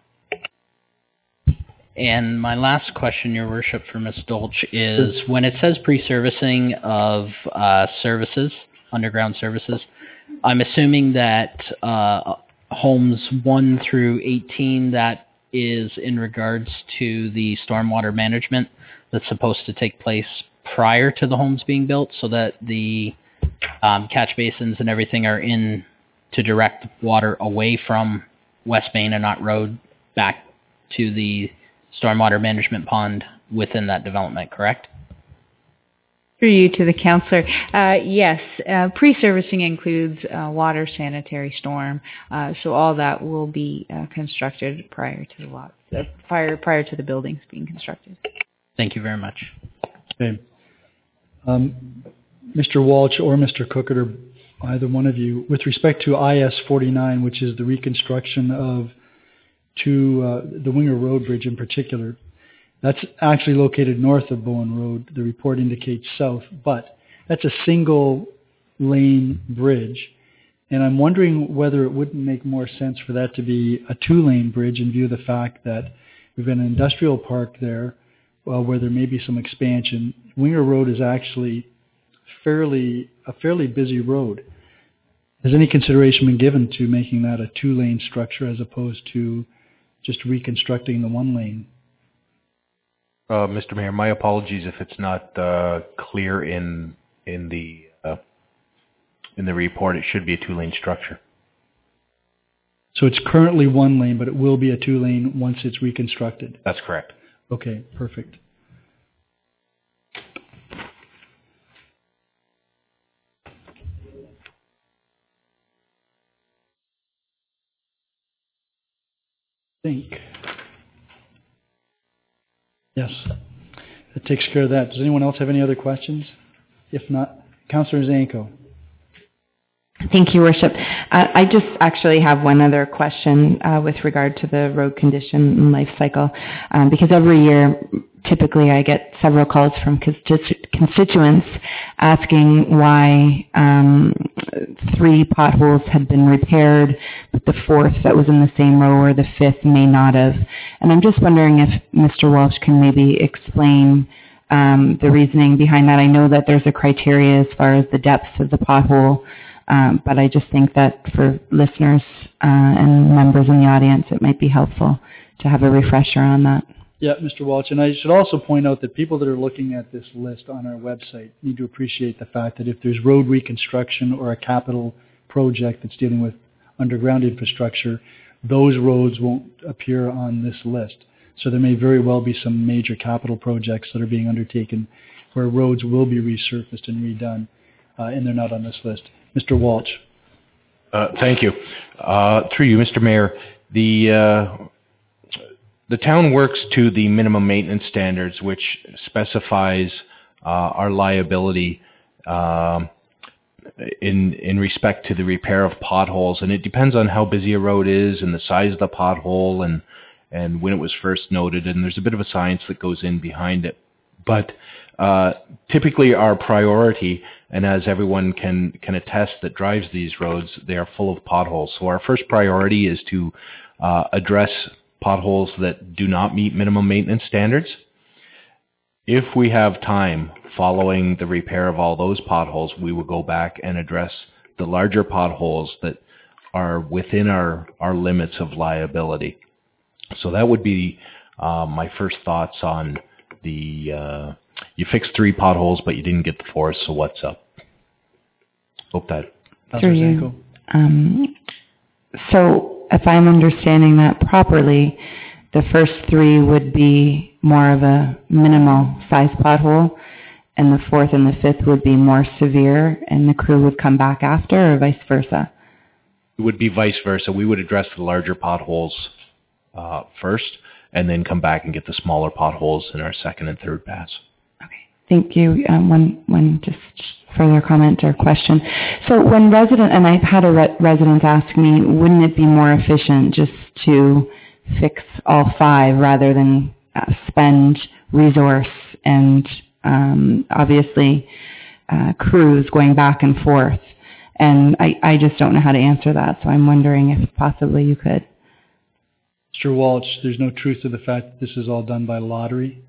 I: And my last question, Your Worship, for Miz Dolch is when it says pre-servicing of uh, services, underground services, I'm assuming that uh, homes one through eighteen, that is in regards to the stormwater management that's supposed to take place prior to the homes being built, so that the um, catch basins and everything are in to direct water away from West Main and Knott Road back to the stormwater management pond within that development, correct?
E: Through you to the councillor. Uh, yes, uh, pre-servicing includes uh, water, sanitary, storm. Uh, so all that will be uh, constructed prior to the lot, uh, prior prior to the buildings being constructed.
I: Thank you very much.
A: Okay. Um, Mister Walsh or Mister Cookert, or either one of you, with respect to I S forty-nine, which is the reconstruction of to uh, the Winger Road Bridge in particular, that's actually located north of Bowen Road. The report indicates south, but that's a single lane bridge. And I'm wondering whether it wouldn't make more sense for that to be a two-lane bridge in view of the fact that we've got an industrial park there, well, where there may be some expansion. Winger Road is actually fairly a fairly busy road. Has any consideration been given to making that a two-lane structure as opposed to just reconstructing the one lane?
F: Uh, Mister Mayor, my apologies if it's not uh, clear in in the uh, in the report. It should be a two-lane structure.
A: So it's currently one lane, but it will be a two-lane once it's reconstructed.
F: That's correct.
A: Okay, perfect. Think. Yes, that takes care of that. Does anyone else have any other questions? If not, Councillor Zanko.
D: Thank you, Worship. Uh, I just actually have one other question uh, with regard to the road condition and life cycle, um, because every year, typically, I get several calls from constitu- constituents asking why um, three potholes had been repaired, but the fourth that was in the same row or the fifth may not have. And I'm just wondering if Mister Walsh can maybe explain um, the reasoning behind that. I know that there's a criteria as far as the depth of the pothole. Um, but I just think that for listeners uh, and members in the audience, it might be helpful to have a refresher on that.
A: Yeah, Mister Walsh, and I should also point out that people that are looking at this list on our website need to appreciate the fact that if there's road reconstruction or a capital project that's dealing with underground infrastructure, those roads won't appear on this list. So there may very well be some major capital projects that are being undertaken where roads will be resurfaced and redone, uh, and they're not on this list. Mister Walsh.
F: Uh, thank you. Uh, through you, Mister Mayor, the uh, the town works to the minimum maintenance standards, which specifies uh, our liability uh, in in respect to the repair of potholes, and it depends on how busy a road is and the size of the pothole and and when it was first noted, and there's a bit of a science that goes in behind it. But uh, typically our priority, and as everyone can, can attest that drives these roads, they are full of potholes. So our first priority is to uh, address potholes that do not meet minimum maintenance standards. If we have time following the repair of all those potholes, we will go back and address the larger potholes that are within our, our limits of liability. So that would be uh, my first thoughts on the... Uh, you fixed three potholes, but you didn't get the fourth, so what's up? Hope that...
D: Through you. Um, so if I'm understanding that properly, the first three would be more of a minimal size pothole, and the fourth and the fifth would be more severe, and the crew would come back after, or vice versa?
F: It would be vice versa. We would address the larger potholes uh, first, and then come back and get the smaller potholes in our second and third pass.
D: Thank you. Um, one, one just further comment or question. So when resident, and I've had a re- resident ask me, wouldn't it be more efficient just to fix all five rather than uh, spend resource and um, obviously uh, crews going back and forth. And I, I just don't know how to answer that, so I'm wondering if possibly you could.
A: Mister Walsh, there's no truth to the fact that this is all done by lottery.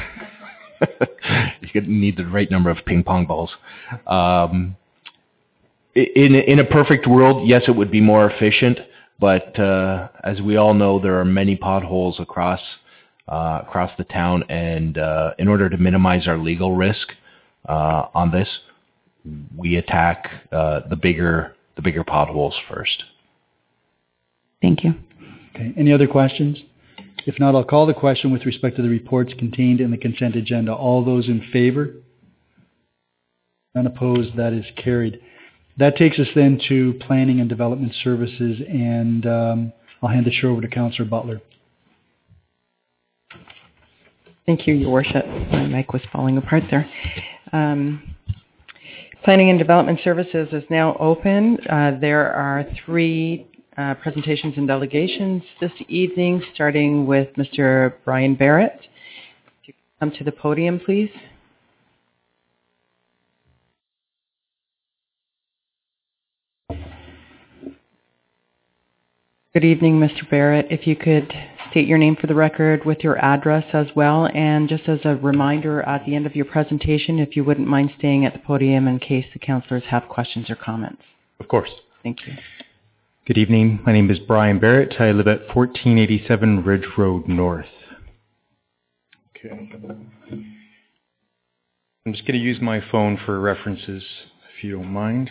F: You need the right number of ping pong balls. Um, in in a perfect world, yes, it would be more efficient. But uh, as we all know, there are many potholes across uh, across the town, and uh, in order to minimize our legal risk uh, on this, we attack uh, the bigger the bigger potholes first.
D: Thank you.
A: Okay. Any other questions? If not, I'll call the question with respect to the reports contained in the consent agenda. All those in favor? None opposed. That is carried. That takes us then to Planning and Development Services, and um, I'll hand the show over to Councillor Butler.
C: Thank you, Your Worship. My mic was falling apart there. Um, Planning and Development Services is now open. Uh, there are three uh, presentations and delegations this evening, starting with Mister Brian Barrett. If you come to the podium, please. Good evening, Mister Barrett. If you could state your name for the record with your address as well, and just as a reminder at the end of your presentation, if you wouldn't mind staying at the podium in case the councillors have questions or comments.
L: Of course.
C: Thank you.
L: Good evening. My name is Brian Barrett. I live at fourteen eighty-seven Ridge Road North. Okay. I'm just going to use my phone for references, if you don't mind.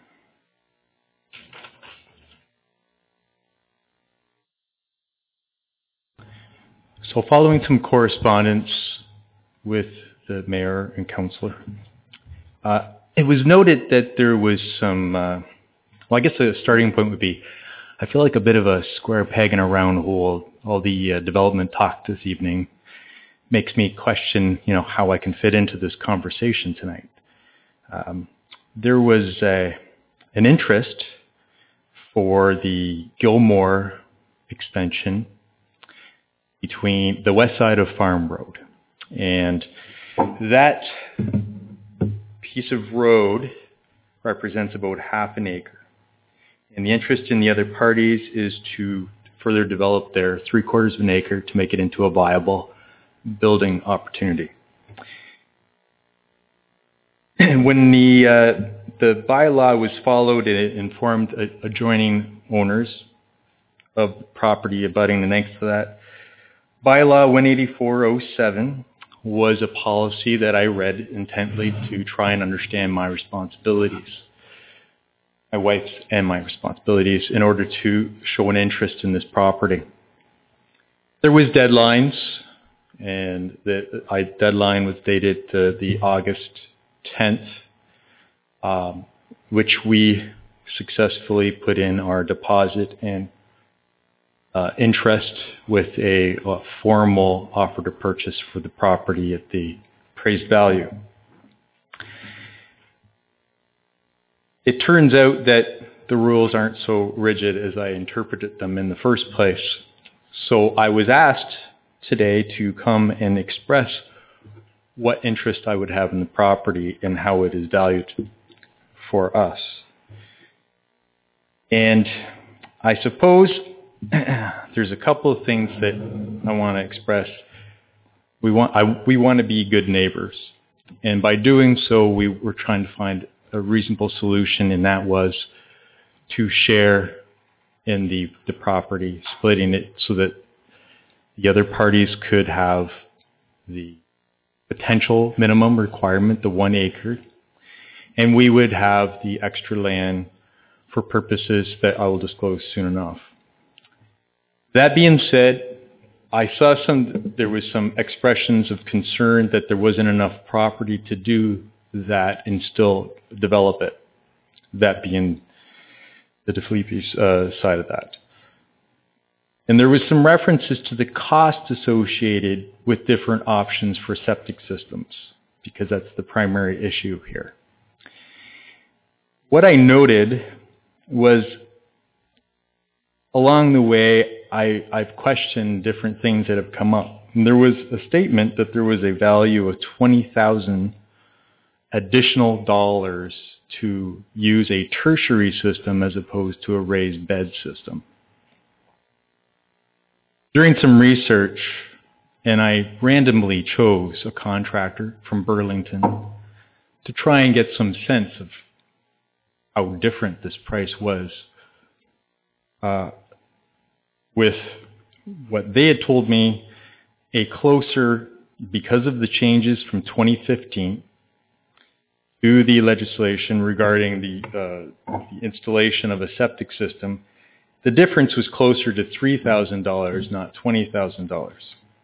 L: So following some correspondence with the mayor and councillor, uh, it was noted that there was some, uh, well, I guess the starting point would be, I feel like a bit of a square peg in a round hole. All the uh, development talk this evening makes me question, you know, how I can fit into this conversation tonight. Um, there was a, an interest for the Gilmore extension between the west side of Farm Road. And that piece of road represents about half an acre. And the interest in the other parties is to further develop their three quarters of an acre to make it into a viable building opportunity. And when the, uh, the bylaw was followed, it informed adjoining owners of the property abutting next to that. Bylaw one eighty-four oh seven was a policy that I read intently to try and understand my responsibilities, my wife's and my responsibilities, in order to show an interest in this property. There was deadlines, and the I, deadline was dated uh, the August tenth, um, which we successfully put in our deposit and Uh, interest with a, a formal offer to purchase for the property at the appraised value. It turns out that the rules aren't so rigid as I interpreted them in the first place. So I was asked today to come and express what interest I would have in the property and how it is valued for us. And I suppose there's a couple of things that I want to express. We want I, we want to be good neighbors, and by doing so, we were trying to find a reasonable solution, and that was to share in the the property, splitting it so that the other parties could have the potential minimum requirement, the one acre, and we would have the extra land for purposes that I will disclose soon enough. That being said, I saw some, there was some expressions of concern that there wasn't enough property to do that and still develop it. That being the DeFilippi's uh, side of that. And there was some references to the cost associated with different options for septic systems, because that's the primary issue here. What I noted was, along the way, I, I've questioned different things that have come up. And there was a statement that there was a value of twenty thousand additional dollars to use a tertiary system as opposed to a raised bed system. During some research, and I randomly chose a contractor from Burlington to try and get some sense of how different this price was uh, with what they had told me, a closer, because of the changes from twenty fifteen to the legislation regarding the, uh, the installation of a septic system, the difference was closer to three thousand dollars, not twenty thousand dollars.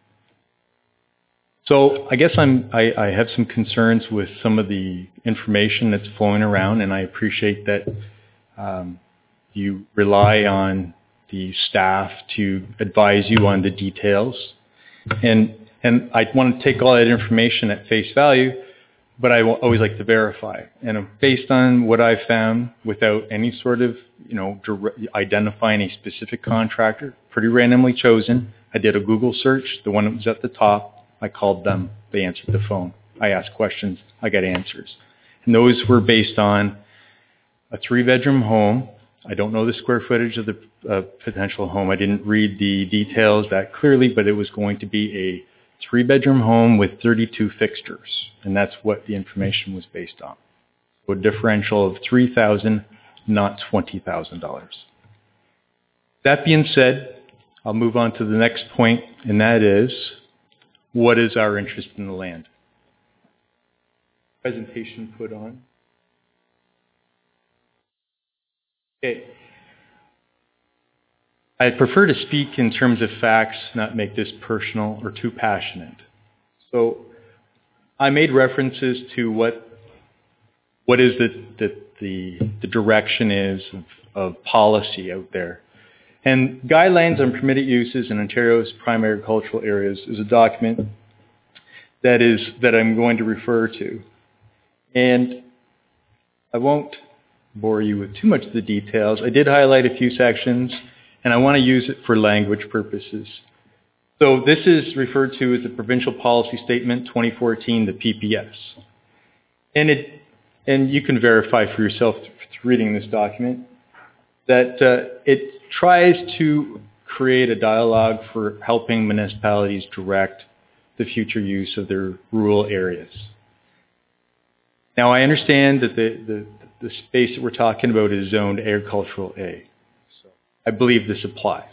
L: So I guess I'm, I, I have some concerns with some of the information that's flowing around, and I appreciate that um, you rely on the staff to advise you on the details. And, and I want to take all that information at face value, but I will always like to verify. And based on what I've found, without any sort of, you know, direct, identifying a specific contractor, pretty randomly chosen, I did a Google search, the one that was at the top. I called them. They answered the phone. I asked questions. I got answers. And those were based on a three-bedroom home. I don't know the square footage of the uh, potential home. I didn't read the details that clearly, but it was going to be a three-bedroom home with thirty-two fixtures. And that's what the information was based on. So a differential of three thousand dollars, not twenty thousand dollars. That being said, I'll move on to the next point, and that is, what is our interest in the land? Presentation put on. Okay. I prefer to speak in terms of facts, not make this personal or too passionate. So I made references to what what is the the, the, the direction is of, of policy out there. And Guidelines on Permitted Uses in Ontario's Prime Agricultural Areas is a document that is that I'm going to refer to. And I won't bore you with too much of the details. I did highlight a few sections, and I want to use it for language purposes. So this is referred to as the Provincial Policy Statement twenty fourteen, the P P S. And it, and you can verify for yourself through reading this document that uh, it tries to create a dialogue for helping municipalities direct the future use of their rural areas. Now, I understand that the, the, the space that we're talking about is zoned agricultural A. So I believe this applies.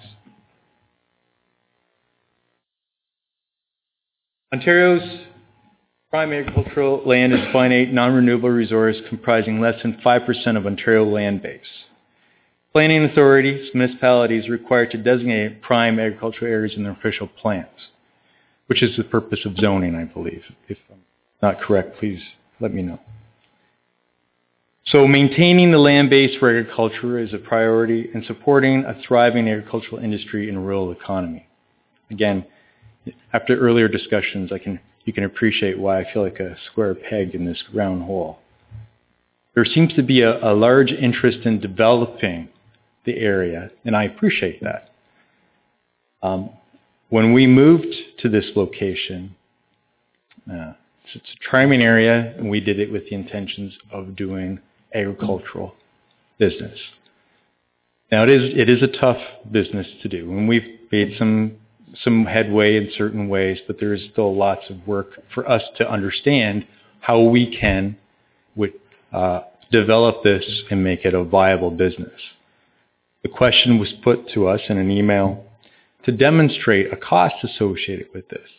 L: Ontario's prime agricultural land is a finite, non-renewable resource comprising less than five percent of Ontario land base. Planning authorities, municipalities are required to designate prime agricultural areas in their official plans, which is the purpose of zoning, I believe. If I'm not correct, please let me know. So maintaining the land base for agriculture is a priority, and supporting a thriving agricultural industry and rural economy. Again, after earlier discussions, I can you can appreciate why I feel like a square peg in this round hole. There seems to be a, a large interest in developing the area, and I appreciate that. Um, when we moved to this location, uh, it's, it's a charming area, and we did it with the intentions of doing agricultural business. Now, it is it is a tough business to do, and we've made some some headway in certain ways, but there is still lots of work for us to understand how we can with, uh, develop this and make it a viable business. The question was put to us in an email to demonstrate a cost associated with this.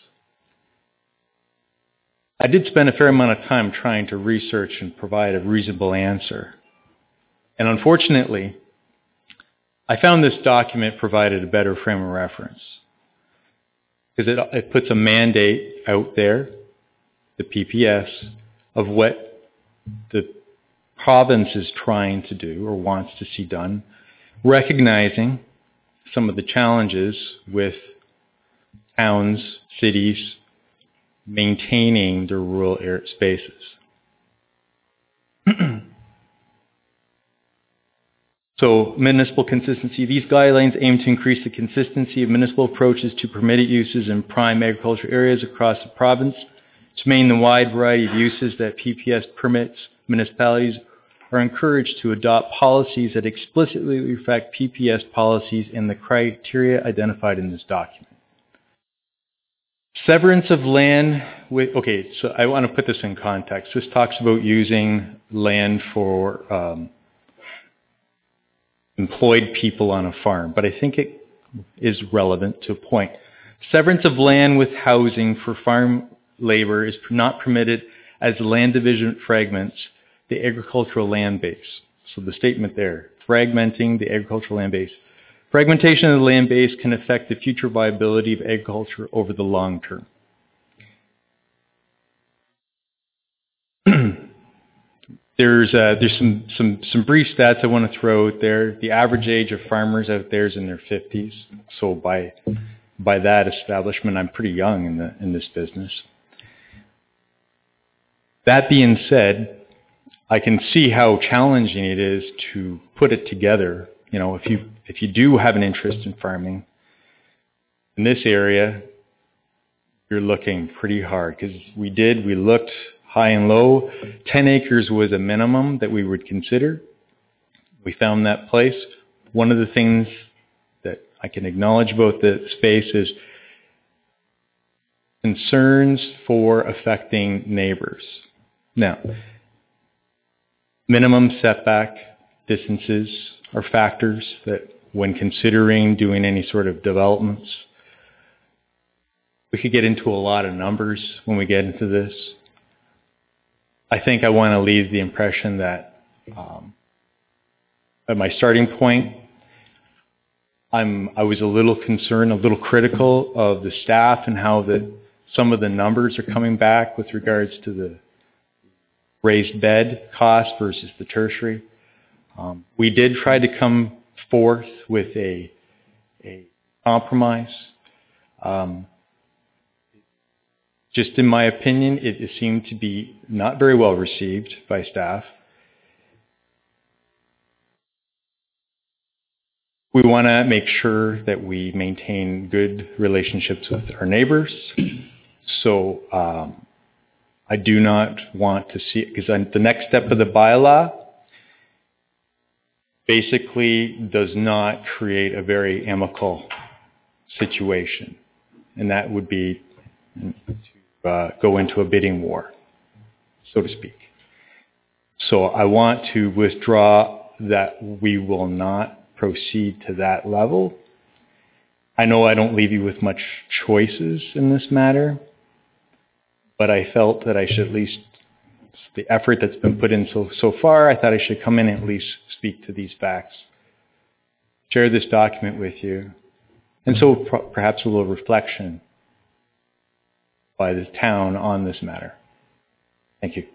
L: I did spend a fair amount of time trying to research and provide a reasonable answer. And unfortunately, I found this document provided a better frame of reference, because it, it puts a mandate out there, the P P S, of what the province is trying to do or wants to see done, recognizing some of the challenges with towns, cities, maintaining their rural air spaces. So municipal consistency. These guidelines aim to increase the consistency of municipal approaches to permitted uses in prime agriculture areas across the province To maintain the wide variety of uses that P P S permits, municipalities are encouraged to adopt policies that explicitly reflect P P S policies in the criteria identified in this document. Severance of land with, okay, so I want to put this in context. This talks about using land for um, employed people on a farm, but I think it is relevant to a point. Severance of land with housing for farm labor is not permitted as the land division fragments the agricultural land base. So the statement there, fragmenting the agricultural land base. Fragmentation of the land base can affect the future viability of agriculture over the long term. there's uh, there's some, some, some brief stats I want to throw out there. The average age of farmers out there is in their fifties. So by by that establishment, I'm pretty young in the in this business. That being said, I can see how challenging it is to put it together. You know, if you if you do have an interest in farming in this area, you're looking pretty hard because we did, we looked high and low. ten acres was a minimum that we would consider. We found that place. One of the things that I can acknowledge about the space is concerns for affecting neighbors. Now, minimum setback distances are factors that when considering doing any sort of developments, we could get into a lot of numbers when we get into this. I think I want to leave the impression that um, at my starting point, I'm, I was a little concerned, a little critical of the staff and how the, some of the numbers are coming back with regards to the raised bed cost versus the tertiary. Um, we did try to come forth with a, a compromise. Um, just in my opinion, it, it seemed to be not very well received by staff. We want to make sure that we maintain good relationships with our neighbors. So um, I do not want to see, because the next step of the bylaw basically does not create a very amicable situation. And that would be to uh, go into a bidding war, so to speak. So I want to withdraw that we will not proceed to that level. I know I don't leave you with much choices in this matter, but I felt that I should at least, the effort that's been put in so, so far, I thought I should come in and at least speak to these facts, share this document with you, and so pro- perhaps a little reflection by the town on this matter. Thank you.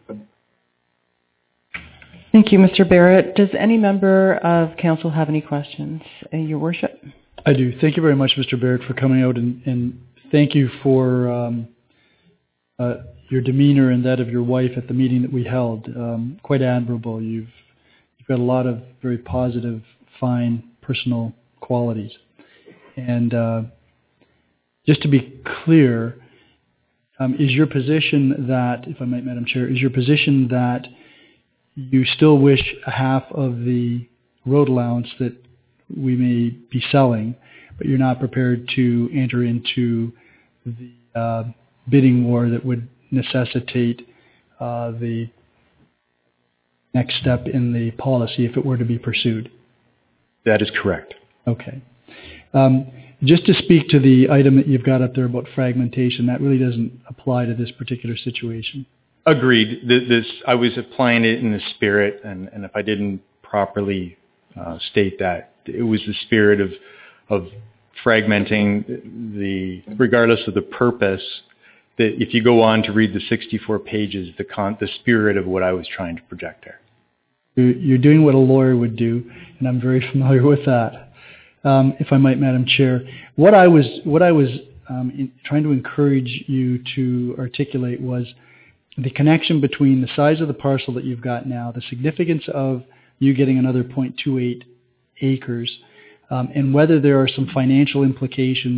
C: Thank you, Mister Barrett. Does any member of council have any questions? Uh, Your Worship?
A: I do. Thank you very much, Mister Barrett, for coming out, and, and thank you for um, uh, your demeanor and that of your wife at the meeting that we held. Um, quite admirable. You've, you've got a lot of very positive, fine, personal qualities. And uh, just to be clear, um, is your position that, if I might, Madam Chair, is your position that you still wish a half of the road allowance that we may be selling, but you're not prepared to enter into the uh, bidding war that would necessitate uh, the next step in the policy if it were to be pursued?
L: That is correct.
A: Okay. Um, just to speak to the item that you've got up there about fragmentation, that really doesn't apply to this particular situation.
L: Agreed. This, I was applying it in the spirit, and, and if I didn't properly uh, state that, it was the spirit of of fragmenting the, regardless of the purpose, that if you go on to read the sixty-four pages, the con, the spirit of what I was trying to project there.
A: You're doing what a lawyer would do, and I'm very familiar with that. Um, if I might, Madam Chair, what I was what I was um, in, trying to encourage you to articulate was the connection between the size of the parcel that you've got now, the significance of you getting another zero point two eight acres, um, and whether there are some financial implications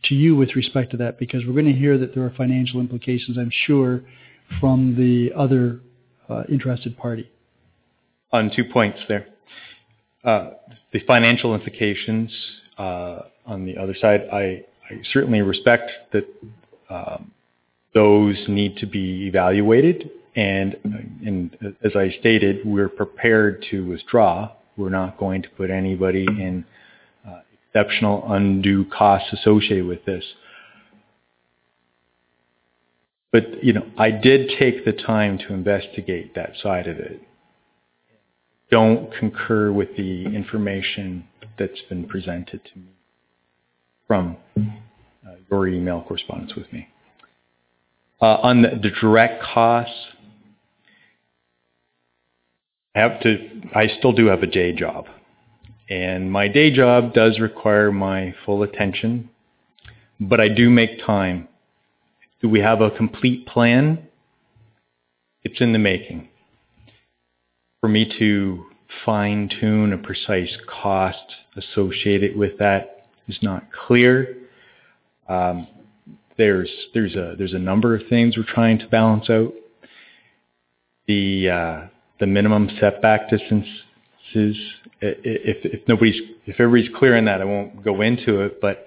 A: to you with respect to that? Because we're going to hear that there are financial implications, I'm sure, from the other uh, interested party.
L: On two points there. Uh, the financial implications uh, on the other side, I, I certainly respect that um, those need to be evaluated. And, and as I stated, we're prepared to withdraw. We're not going to put anybody in uh, exceptional undue costs associated with this. But, you know, I did take the time to investigate that side of it. Don't concur with the information that's been presented to me from uh, your email correspondence with me. Uh, on the, the direct costs, I have to, I still do have a day job. And my day job does require my full attention, but I do make time. Do we have a complete plan? It's in the making. For me to fine-tune a precise cost associated with that is not clear. Um, there's there's a there's a number of things we're trying to balance out. The uh, the minimum setback distances. If if nobody's if everybody's clear on that, I won't go into it. But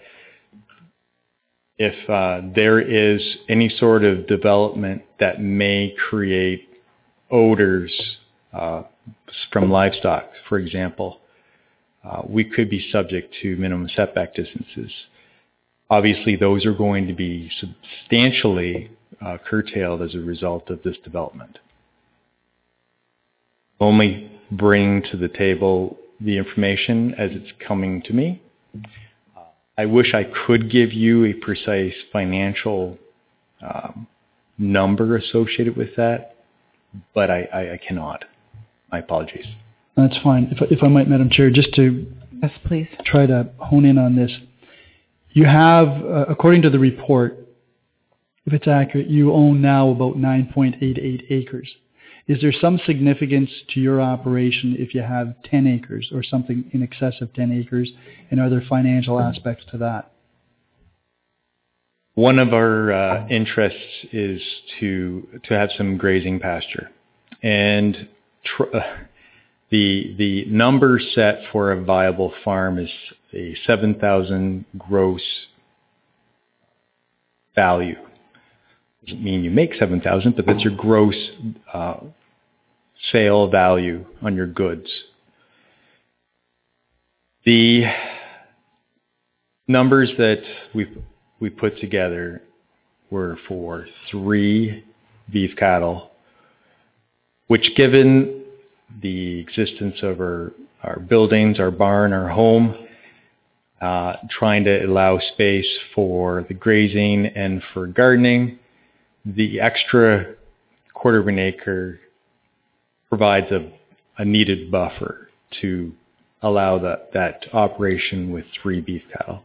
L: if uh, there is any sort of development that may create odors uh, from livestock, for example, uh, we could be subject to minimum setback distances. Obviously, those are going to be substantially uh, curtailed as a result of this development. Only bring to the table the information as it's coming to me. Uh, I wish I could give you a precise financial um, number associated with that, but I, I, I cannot. My apologies.
A: That's fine. If, if I might, Madam Chair, just to
C: yes, please.
A: try to hone in on this. You have, uh, according to the report, if it's accurate, you own now about nine point eight eight acres. Is there some significance to your operation if you have ten acres or something in excess of ten acres? And are there financial aspects to that?
L: One of our uh, interests is to to have some grazing pasture. And tr- uh, the the number set for a viable farm is a seven thousand gross value. Doesn't mean you make seven thousand, but that's your gross uh, sale value on your goods. The numbers that we we put together were for three beef cattle, which, given the existence of our, our buildings, our barn, our home, uh, trying to allow space for the grazing and for gardening, the extra quarter of an acre provides a, a needed buffer to allow that, that operation with three beef cattle.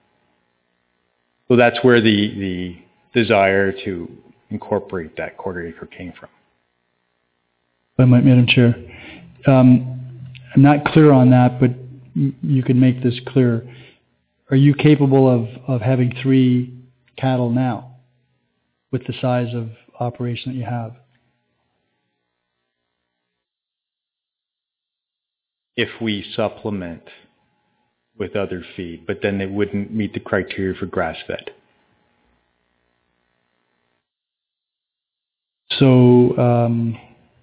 L: So that's where the, the desire to incorporate that quarter acre came from.
A: If I might, Madam Chair. Um, I'm not clear on that, but m- you can make this clear. Are you capable of, of having three cattle now with the size of operation that you have?
L: If we supplement with other feed, but then they wouldn't meet the criteria for grass-fed.
A: So, um,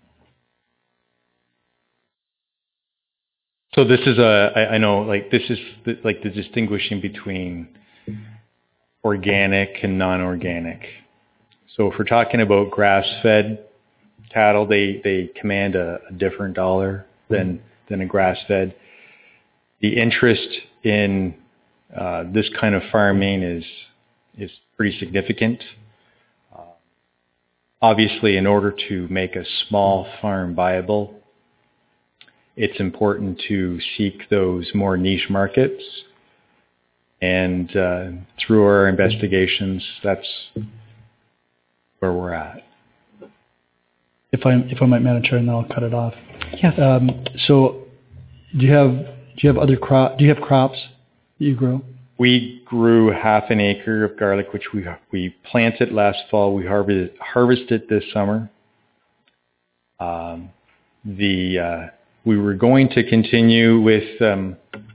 L: so this is a, I, I know, like this is the, like the distinguishing between organic and non-organic. So if we're talking about grass-fed cattle, they, they command a, a different dollar than than a grass-fed. The interest in uh, this kind of farming is is pretty significant. Uh, obviously, in order to make a small farm viable, it's important to seek those more niche markets. And uh, through our investigations, that's where we're at.
A: If I if I might, Madam Chair, and then I'll cut it off.
C: Yes.
A: Um, so, do you have do you have other crop? Do you have crops that you grow?
L: We grew half an acre of garlic, which we we planted last fall. We harvested harvested this summer. Um, the uh, we were going to continue with um,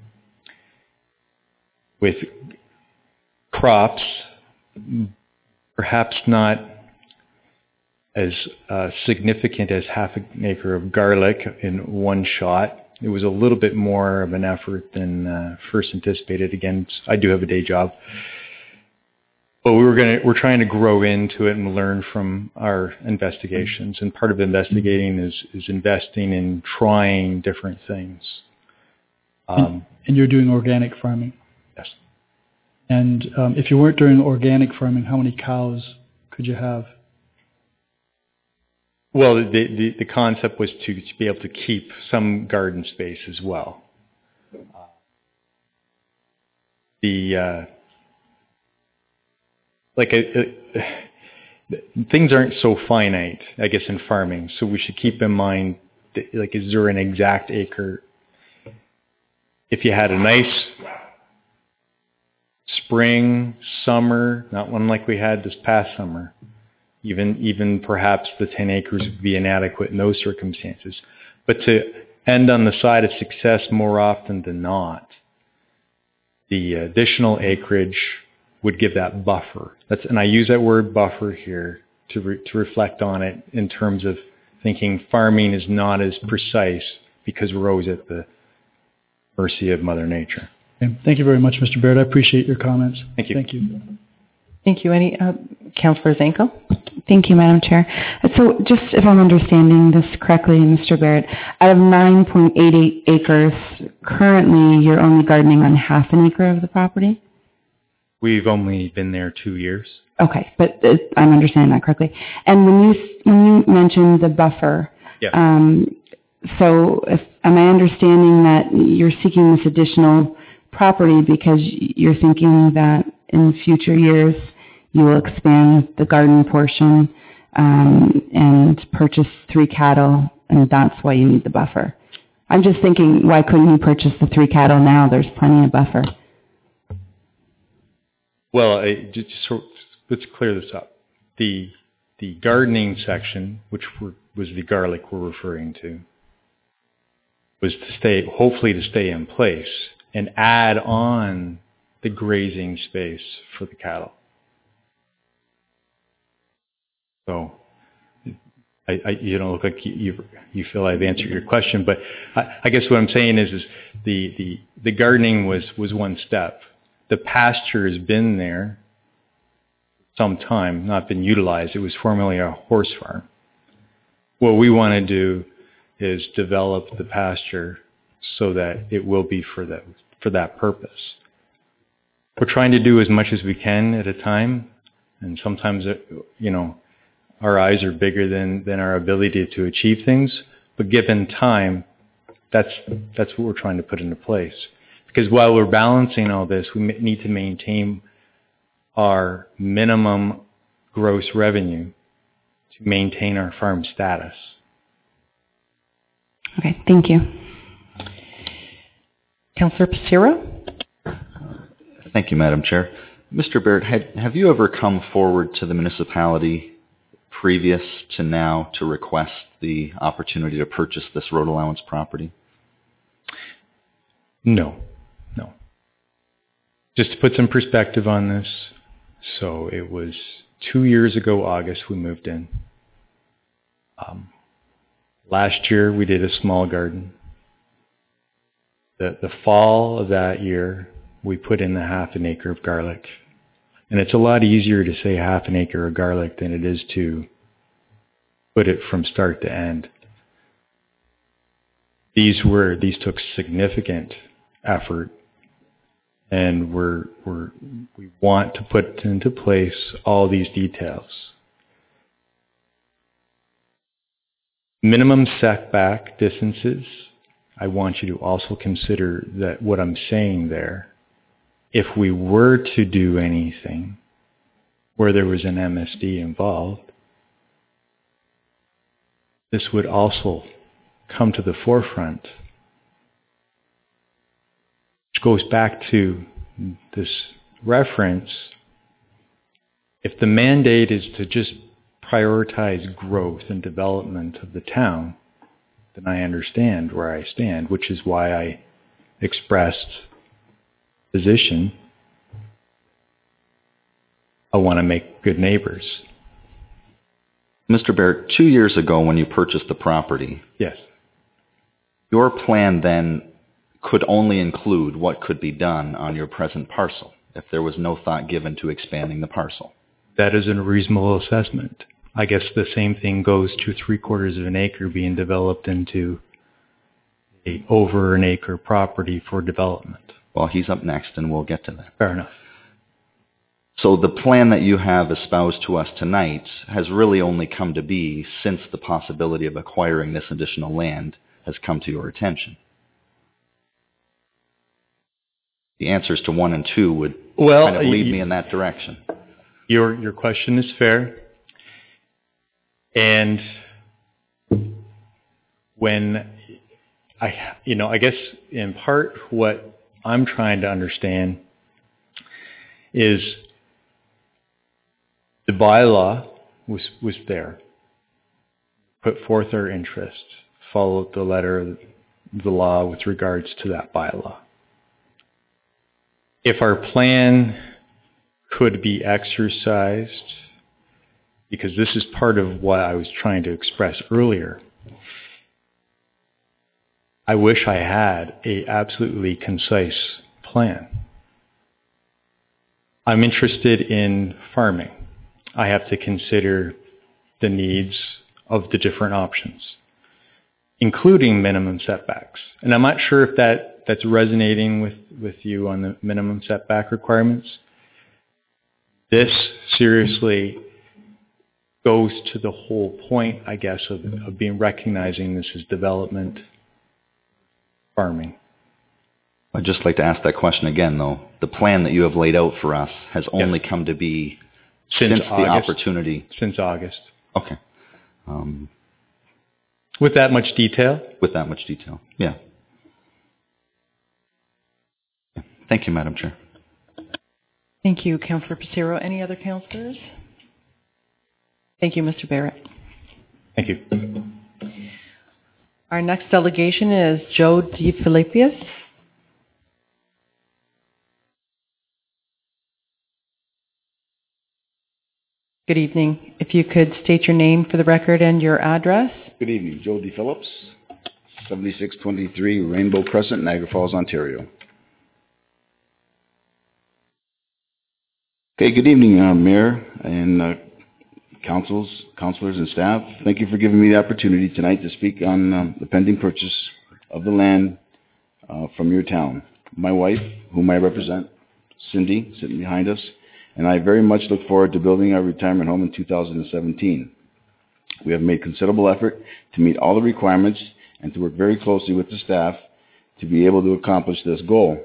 L: with crops, perhaps not as uh, significant as half an acre of garlic in one shot. It was a little bit more of an effort than uh, first anticipated. Again, I do have a day job, but we were going to we're trying to grow into it and learn from our investigations. And part of investigating is is investing in trying different things. Um,
A: and, and you're doing organic farming.
L: Yes.
A: And um, if you weren't doing organic farming, how many cows could you have?
L: Well, the, the, the concept was to, to be able to keep some garden space as well. Uh, the uh, like a, a, things aren't so finite, I guess, in farming. So we should keep in mind, that, like, is there an exact acre? If you had a nice spring, summer, not one like we had this past summer. Even even perhaps the ten acres would be inadequate in those circumstances. But to end on the side of success more often than not, the additional acreage would give that buffer. That's, and I use that word buffer here to re, to reflect on it in terms of thinking farming is not as precise because we're always at the mercy of Mother Nature.
A: Okay. Thank you very much, Mister Baird. I appreciate your comments.
L: Thank you.
A: Thank you.
C: Thank you. Any, uh, Councillor Zanko?
D: Thank you, Madam Chair. So just if I'm understanding this correctly, Mister Barrett, out of nine point eight eight acres, currently you're only gardening on half an acre of the property?
L: We've only been there two years.
D: Okay, but uh, I'm understanding that correctly. And when you when you mentioned the buffer,
L: yeah.
D: um, so if, am I understanding that you're seeking this additional property because you're thinking that in future years you will expand the garden portion um, and purchase three cattle, and that's why you need the buffer? I'm just thinking, why couldn't you purchase the three cattle now? There's plenty of buffer.
L: Well, I, just so, let's clear this up. The the gardening section, which were, was the garlic we're referring to, was to stay, hopefully to stay in place and add on the grazing space for the cattle. So, I, I, you don't look like you, you feel I've answered your question, but I, I guess what I'm saying is, is the, the, the gardening was, was one step. The pasture has been there some time, not been utilized. It was formerly a horse farm. What we want to do is develop the pasture so that it will be for that, for that purpose. We're trying to do as much as we can at a time, and sometimes, you know, our eyes are bigger than, than our ability to achieve things, but given time, that's that's what we're trying to put into place. Because while we're balancing all this, we need to maintain our minimum gross revenue to maintain our farm status.
D: Okay, thank you.
C: Councillor Passero?
G: Thank you, Madam Chair. Mister Barrett, had, have you ever come forward to the municipality previous to now to request the opportunity to purchase this road allowance property?
L: No, no. Just to put some perspective on this, so it was two years ago, August, we moved in. Um, last year, we did a small garden. The, the fall of that year, we put in the half an acre of garlic. And it's a lot easier to say half an acre of garlic than it is to put it from start to end. These were, these took significant effort, and we're, we're, we want to put into place all these details. Minimum setback distances, I want you to also consider that what I'm saying there, if we were to do anything where there was an M S D involved, this would also come to the forefront, which goes back to this reference, if the mandate is to just prioritize growth and development of the town, then I understand where I stand, which is why I expressed position. I want to make good neighbors.
G: Mister Barrett, two years ago when you purchased the property,
L: yes,
G: your plan then could only include what could be done on your present parcel if there was no thought given to expanding the parcel.
L: That is a reasonable assessment. I guess the same thing goes to three quarters of an acre being developed into a over an acre property for development.
G: Well, he's up next and we'll get to that.
L: Fair enough.
G: So the plan that you have espoused to us tonight has really only come to be since the possibility of acquiring this additional land has come to your attention. The answers to one and two would
L: well,
G: kind of lead
L: you,
G: me in that direction.
L: Your your question is fair. And when I, you know, I guess in part what I'm trying to understand is the bylaw was was there, put forth our interest, followed the letter of the law with regards to that bylaw. If our plan could be exercised, because this is part of what I was trying to express earlier, I wish I had a absolutely concise plan. I'm interested in farming. I have to consider the needs of the different options, including minimum setbacks. And I'm not sure if that, that's resonating with, with you on the minimum setback requirements. This seriously goes to the whole point, I guess, of, of being recognizing this as development farming.
G: I'd just like to ask that question again, though. The plan that you have laid out for us has only yes. come to be since, since the opportunity.
L: Since August.
G: Okay. Um,
L: with that much detail?
G: With that much detail, yeah. yeah. Thank you, Madam Chair.
C: Thank you, Councillor Passero. Any other councillors? Thank you, Mister Barrett.
L: Thank you.
C: Our next delegation is Joe DeFilippis. Good evening. If you could state your name for the record and your address.
M: Good evening. Joe DePhillips, seventy-six twenty-three Rainbow Crescent, Niagara Falls, Ontario. Okay, good evening, uh, Mayor and uh, councils, councilors and staff. Thank you for giving me the opportunity tonight to speak on um, the pending purchase of the land uh, from your town. My wife, whom I represent, Cindy, sitting behind us, and I very much look forward to building our retirement home in two thousand seventeen. We have made considerable effort to meet all the requirements and to work very closely with the staff to be able to accomplish this goal.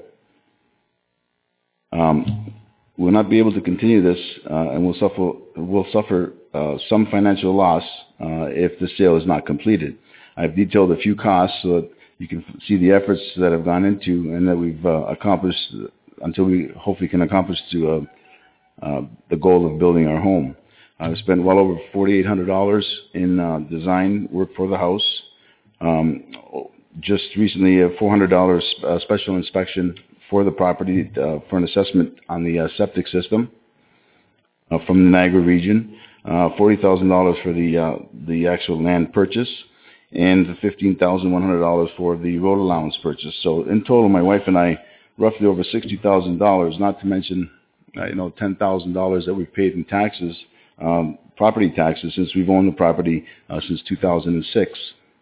M: Um, we will not be able to continue this uh, and will suffer, will suffer uh, some financial loss uh, if the sale is not completed. I've detailed a few costs so that you can see the efforts that have gone into and that we've uh, accomplished until we hopefully can accomplish to uh, Uh, the goal of building our home. I've spent well over forty-eight hundred dollars in uh, design work for the house. Um, just recently, a four hundred dollars uh, special inspection for the property uh, for an assessment on the uh, septic system uh, from the Niagara region. Uh, forty thousand dollars for the uh, the actual land purchase, and fifteen thousand one hundred dollars for the road allowance purchase. So in total, my wife and I, roughly over sixty thousand dollars. Not to mention Uh, you know, ten thousand dollars that we've paid in taxes, um, property taxes, since we've owned the property uh, since two thousand six.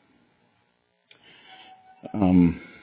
M: Um,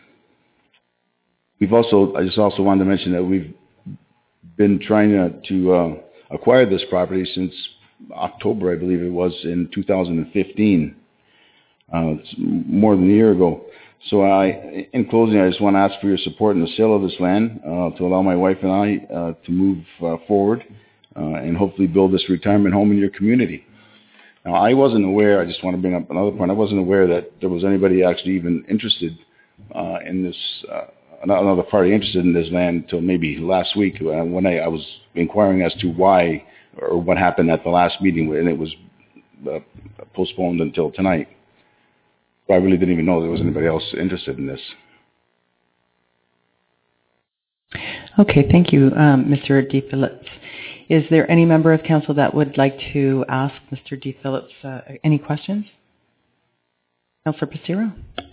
M: we've also, I just also wanted to mention that we've been trying to, to uh, acquire this property since October, I believe it was, in two thousand fifteen. Uh, it's more than a year ago. So I, in closing, I just want to ask for your support in the sale of this land uh, to allow my wife and I uh, to move uh, forward uh, and hopefully build this retirement home in your community. Now, I wasn't aware, I just want to bring up another point, I wasn't aware that there was anybody actually even interested uh, in this uh, another party interested in this land until maybe last week uh, when I, I was inquiring as to why or what happened at the last meeting, and it was uh, postponed until tonight. I really didn't even know there was anybody else interested in this.
C: Okay, thank you, um, Mister D. Phillips. Is there any member of council that would like to ask Mister D. Phillips uh, any questions? Councillor Passero.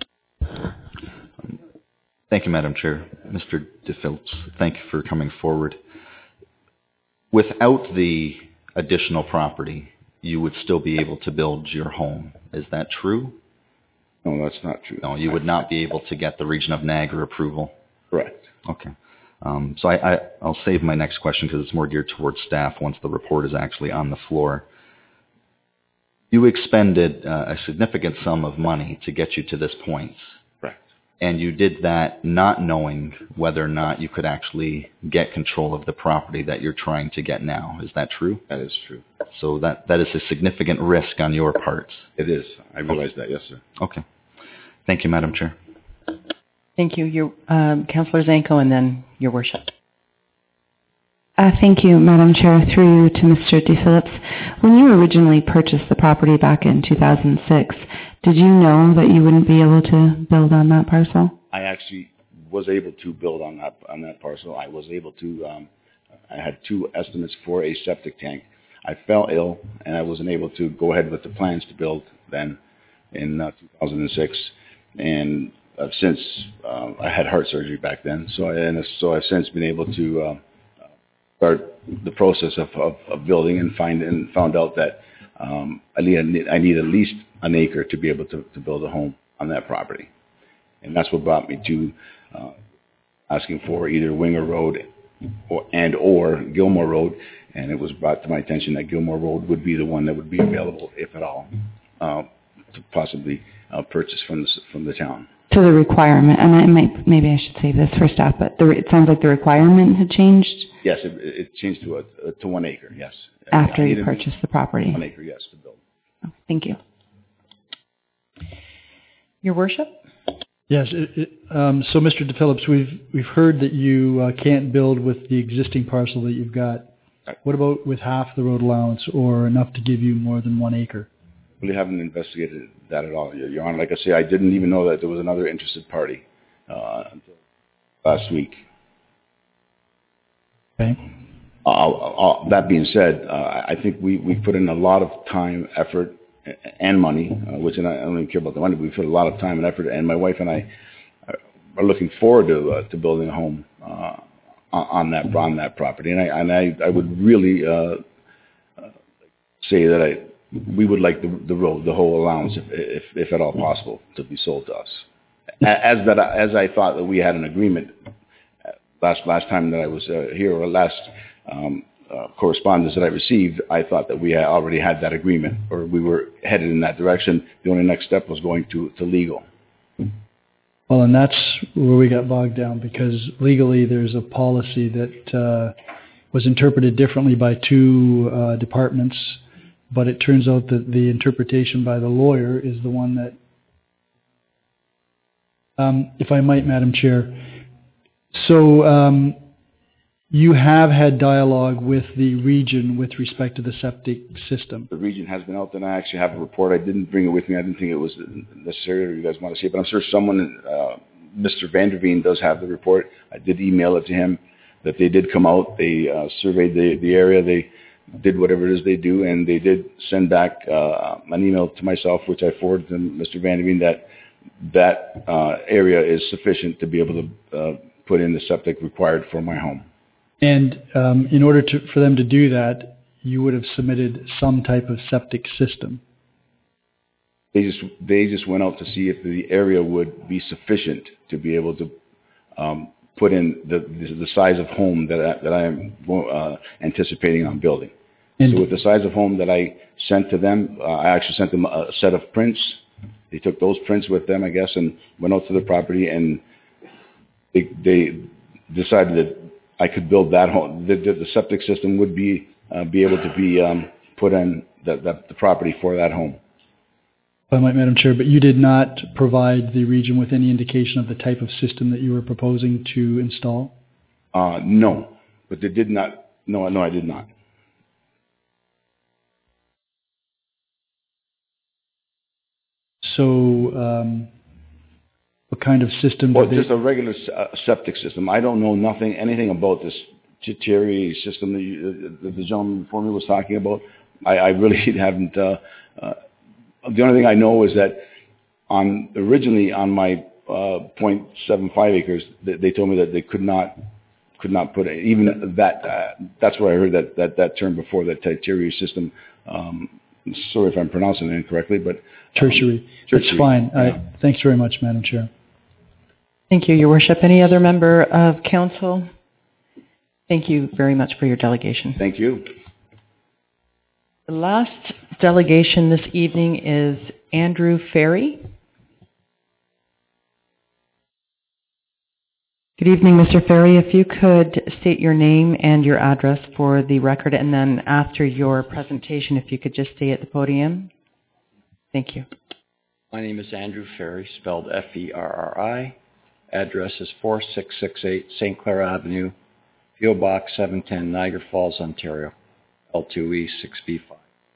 G: Thank you, Madam Chair. Mister D. Phillips, thank you for coming forward. Without the additional property, you would still be able to build your home. Is that true?
M: No, that's not true.
G: No, you would not be able to get the Region of Niagara approval?
M: Correct.
G: Okay. Um, so I, I, I'll save my next question because it's more geared towards staff once the report is actually on the floor. You expended uh, a significant sum of money to get you to this point.
M: Correct.
G: And you did that not knowing whether or not you could actually get control of the property that you're trying to get now. Is that true?
M: That is true.
G: So that, that is a significant risk on your part.
M: It is. I realize okay. that, yes, sir.
G: Okay. Thank you, Madam Chair.
C: Thank you. Your, um, Councillor Zanko, and then Your Worship.
D: Uh, thank you, Madam Chair. Through you to Mister D. Phillips. When you originally purchased the property back in two thousand six, did you know that you wouldn't be able to build on that parcel?
M: I actually was able to build on that on that parcel. I was able to. Um, I had two estimates for a septic tank. I fell ill, and I wasn't able to go ahead with the plans to build then in uh, two thousand six, and I've since uh, I had heart surgery back then, so I, and so I've since been able to uh, start the process of, of, of building and find and found out that um, I need I need at least an acre to be able to, to build a home on that property, and that's what brought me to uh, asking for either Winger Road or, and or Gilmore Road, and it was brought to my attention that Gilmore Road would be the one that would be available, if at all, uh, to possibly uh, purchase from the from the town.
D: So the requirement, and I might, maybe I should say this for staff, but the, it sounds like the requirement had changed?
M: Yes, it, it changed to a, to one acre, yes.
D: After you purchased the property?
M: One acre, yes, to build.
D: Oh, thank you.
C: Your Worship?
A: Yes, it, it, um, so Mister De Phillips, we've, we've heard that you uh, can't build with the existing parcel that you've got.
M: Right.
A: What about with half the road allowance or enough to give you more than one acre?
M: Really haven't investigated that at all, Your Honor. Like I say, I didn't even know that there was another interested party uh, until last week.
A: Okay.
M: Uh, uh, that being said, uh, I think we, we put in a lot of time, effort, and money, uh, which and I don't even care about the money, but we put a lot of time and effort, and my wife and I are looking forward to uh, to building a home uh, on that on that property. And I and I, I would really uh, say that I. we would like the, the road, the whole allowance, if, if, if at all possible, to be sold to us. As that, as I thought that we had an agreement last last time that I was uh, here, or last um, uh, correspondence that I received, I thought that we had already had that agreement, or we were headed in that direction. The only next step was going to, to legal.
A: Well, and that's where we got bogged down, because legally there's a policy that uh, was interpreted differently by two uh, departments. But it turns out that the interpretation by the lawyer is the one that, um, if I might, Madam Chair. So um, you have had dialogue with the region with respect to the septic system.
M: The region has been out there, and I actually have a report. I didn't bring it with me. I didn't think it was necessary, or you guys want to see it. But I'm sure someone, uh, Mister Vanderveen, does have the report. I did email it to him that they did come out. They uh, surveyed the, the area. They did whatever it is they do, and they did send back uh, an email to myself, which I forwarded to Mister Vanderveen, that that uh, area is sufficient to be able to uh, put in the septic required for my home.
A: And um, in order to, for them to do that, you would have submitted some type of septic system.
M: They just they just went out to see if the area would be sufficient to be able to um, put in the, the the size of home that I, that I am uh, anticipating on building. And so with the size of home that I sent to them, uh, I actually sent them a set of prints. They took those prints with them, I guess, and went out to the property, and they, they decided that I could build that home. The, the, the septic system would be uh, be able to be um, put in the, the, the property for that home.
A: If I might, Madam Chair, but you did not provide the region with any indication of the type of system that you were proposing to install?
M: Uh, no, but they did not, no, no, I did not.
A: So, um, what kind of system?
M: Well,
A: did
M: just
A: they...
M: a regular uh, septic system. I don't know nothing, anything about this Chicheri system that, you, that the gentleman before me was talking about. I, I really haven't. Uh, uh, the only thing I know is that on originally on my uh, zero point seven five acres, they, they told me that they could not could not put it, even that. Uh, that's where I heard that that, that term before, that tertiary system. Um, sorry if I'm pronouncing it incorrectly, but um,
A: tertiary.
M: tertiary.
A: That's fine.
M: Yeah.
A: Uh, thanks very much, Madam Chair.
C: Thank you, Your Worship. Any other member of council? Thank you very much for your delegation.
M: Thank you.
C: The last delegation this evening is Andrew Ferry. Good evening, Mister Ferry. If you could state your name and your address for the record, and then after your presentation, if you could just stay at the podium. Thank you.
N: My name is Andrew Ferry, spelled F E R R I. Address is four six six eight Saint Clair Avenue, P O Box seven ten, Niagara Falls, Ontario, L two E six B five.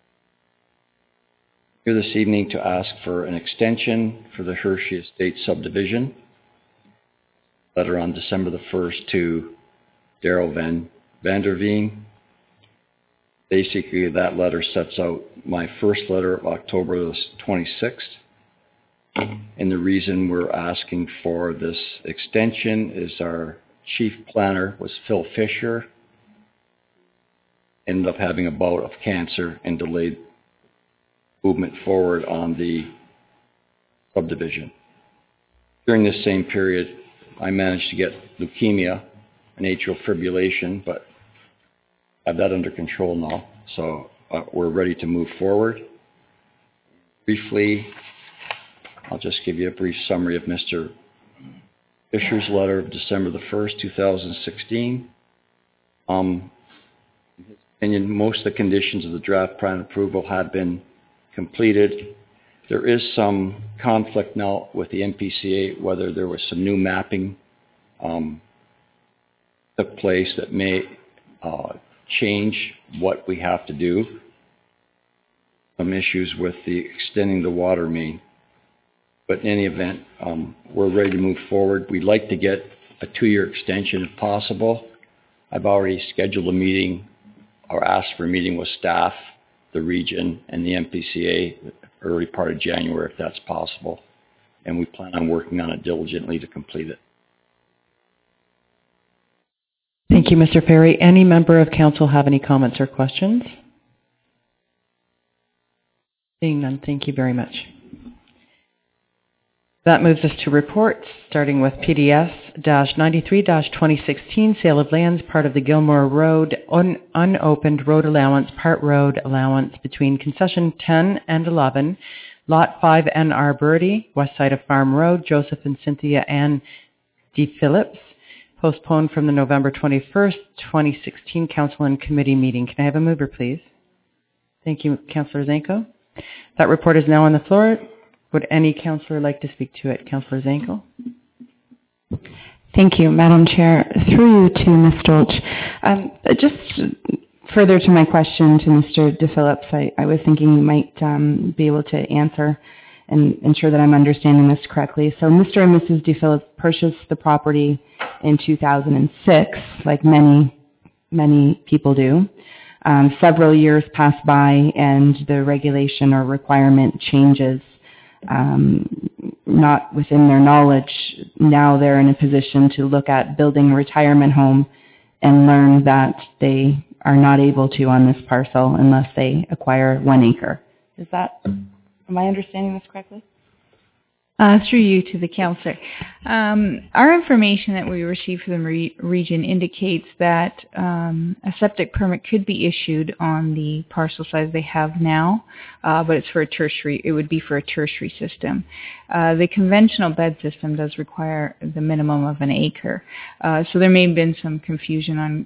N: Here this evening to ask for an extension for the Hershey Estate subdivision. Letter on December the first to Daryl Van Vanderveen. Basically, that letter sets out my first letter of October the twenty-sixth. And the reason we're asking for this extension is our chief planner was Phil Fisher. Ended up having a bout of cancer and delayed movement forward on the subdivision. During this same period, I managed to get leukemia and atrial fibrillation, but I have that under control now. So uh, we're ready to move forward. Briefly, I'll just give you a brief summary of Mister Fisher's letter of December the first, two thousand sixteen. Um, in his opinion, most of the conditions of the draft plan approval have been completed. There is some conflict now with the M P C A, whether there was some new mapping um, took place that may uh, change what we have to do. Some issues with the extending the water main. But in any event, um, we're ready to move forward. We'd like to get a two-year extension if possible. I've already scheduled a meeting or asked for a meeting with staff, the region, and the M P C A early part of January if that's possible. And we plan on working on it diligently to complete it.
C: Thank you, Mister Ferry. Any member of council have any comments or questions? Seeing none, thank you very much. That moves us to reports, starting with P D S ninety-three dash twenty sixteen, sale of lands, part of the Gilmore Road, un- unopened road allowance, part road allowance between concession ten and eleven, lot five N R Birdie, west side of Farm Road, Joseph and Cynthia Ann D. Phillips, postponed from the November twenty-first, twenty sixteen Council and Committee meeting. Can I have a mover, please? Thank you, Councillor Zanko. That report is now on the floor. Would any councillor like to speak to it? Councillor Zanko?
D: Thank you, Madam Chair. Through you to Miz Stolch. Um, just further to my question to Mister De Phillips, I, I was thinking you might um, be able to answer and ensure that I'm understanding this correctly. So Mister and Missus De Phillips purchased the property in two thousand six, like many, many people do. Um, several years pass by and the regulation or requirement changes. Um, not within their knowledge, now they're in a position to look at building a retirement home and learn that they are not able to on this parcel unless they acquire one acre. Is that, am I understanding this correctly?
E: Uh, through you to the councillor. Um, our information that we received from the re- region indicates that um, a septic permit could be issued on the parcel size they have now, uh, but it's for a tertiary. It would be for a tertiary system. Uh, the conventional bed system does require the minimum of an acre, uh, so there may have been some confusion on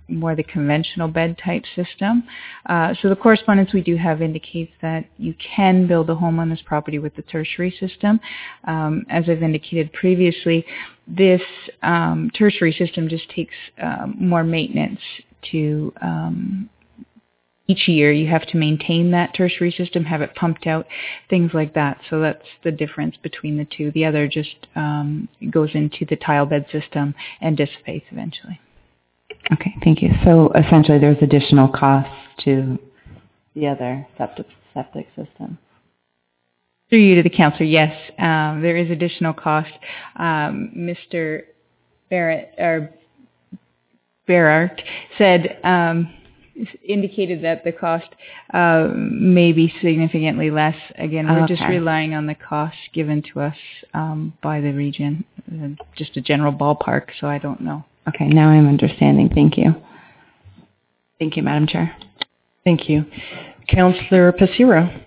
E: more the conventional bed type system. Uh, so the correspondence we do have indicates that you can build a home on this property with the tertiary system. Um, as I've indicated previously, this um, tertiary system just takes um, more maintenance to um, each year. You have to maintain that tertiary system, have it pumped out, things like that. So that's the difference between the two. The other just um, goes into the tile bed system and dissipates eventually.
D: Okay, thank you. So essentially there's additional costs to the other septic, septic system.
E: Through you to the councillor, yes, um, there is additional cost. Um, Mister Barrett, or Berart said, um, indicated that the cost uh, may be significantly less. Again, we're
D: Okay.
E: just relying on the costs given to us um, by the region, uh, just a general ballpark, so I don't know.
D: Okay, now I'm understanding. Thank you. Thank you, Madam Chair.
C: Thank you. Councillor Passero.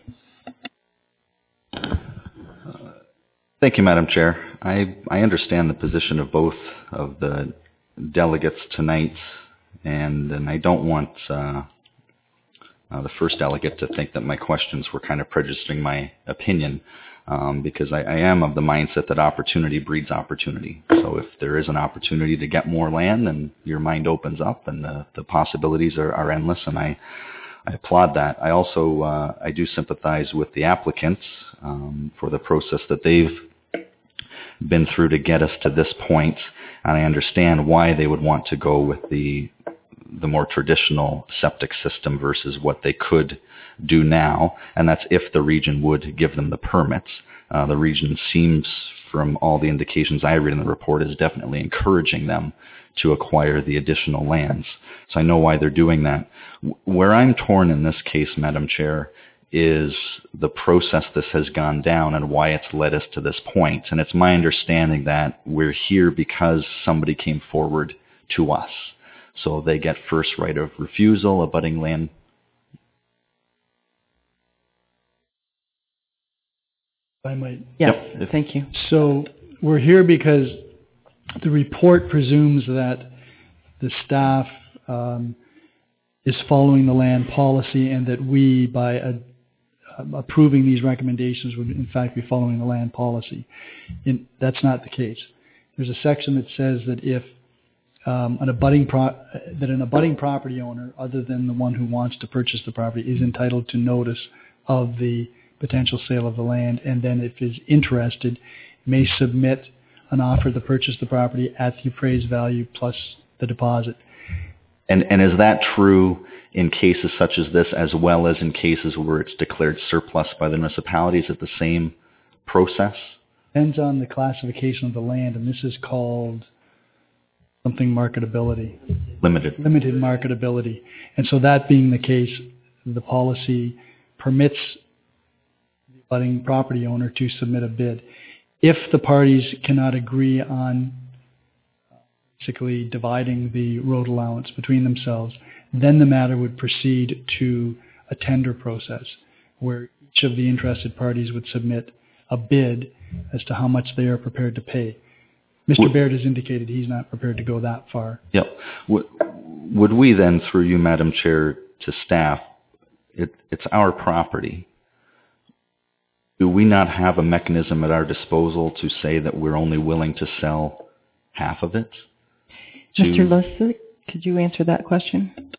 G: Thank you, Madam Chair. I, I understand the position of both of the delegates tonight, and, and I don't want uh, uh, the first delegate to think that my questions were kind of prejudicing my opinion, um, because I, I am of the mindset that opportunity breeds opportunity. So if there is an opportunity to get more land, then your mind opens up, and the, the possibilities are, are endless, and I I applaud that. I also, uh, I do sympathize with the applicants um, for the process that they've been through to get us to this point, and I understand why they would want to go with the the more traditional septic system versus what they could do now, and that's if the region would give them the permits. Uh, the region seems, from all the indications I read in the report, is definitely encouraging them to acquire the additional lands. So I know why they're doing that. Where I'm torn in this case, Madam Chair, is the process this has gone down and why it's led us to this point. And it's my understanding that we're here because somebody came forward to us. So they get first right of refusal, abutting land.
A: If I might.
C: Yes,
G: Yep.
C: thank you.
A: So we're here because the report presumes that the staff um, is following the land policy, and that we, by a, uh, approving these recommendations, would in fact be following the land policy. In, that's not the case. There's a section that says that if um, an abutting pro- that an abutting property owner, other than the one who wants to purchase the property, is entitled to notice of the potential sale of the land, and then if is interested, may submit an offer to purchase the property at the appraised value plus the deposit.
G: And, and is that true in cases such as this, as well as in cases where it's declared surplus by the municipality? Is it the same process?
A: Depends on the classification of the land, and this is called something marketability.
G: Limited.
A: Limited marketability. And so that being the case, the policy permits the abutting property owner to submit a bid. If the parties cannot agree on basically dividing the road allowance between themselves, then the matter would proceed to a tender process where each of the interested parties would submit a bid as to how much they are prepared to pay. Mister Baird has indicated he's not prepared to go that far.
G: Yep. Would, would we then, through you, Madam Chair, to staff, it, it's our property. Do we not have a mechanism at our disposal to say that we're only willing to sell half of it? To
C: Mister Lustig, could you answer that question?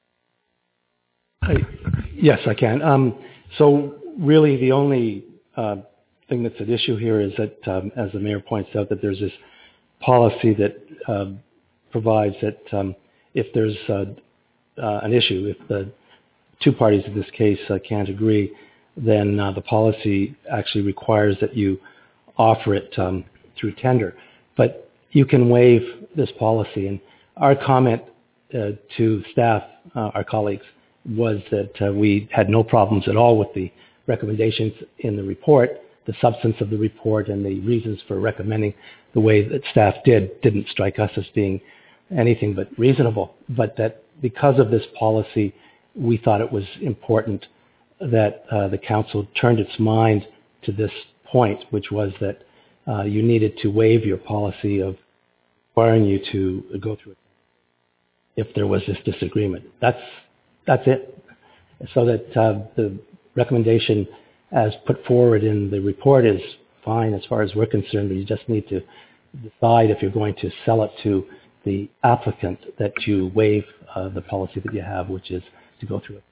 O: I, yes, I can. Um, so really the only uh, thing that's at issue here is that, um, as the mayor points out, that there's this policy that uh, provides that um, if there's uh, uh, an issue, if the two parties in this case uh, can't agree, then uh, the policy actually requires that you offer it um, through tender. But you can waive this policy. And our comment uh, to staff, uh, our colleagues, was that uh, we had no problems at all with the recommendations in the report. The substance of the report and the reasons for recommending the way that staff did didn't strike us as being anything but reasonable. But that because of this policy, we thought it was important that uh, the council turned its mind to this point, which was that uh, you needed to waive your policy of requiring you to go through it if there was this disagreement. That's that's it. So that uh, the recommendation as put forward in the report is fine as far as we're concerned, but you just need to decide if you're going to sell it to the applicant that you waive uh, the policy that you have, which is to go through it.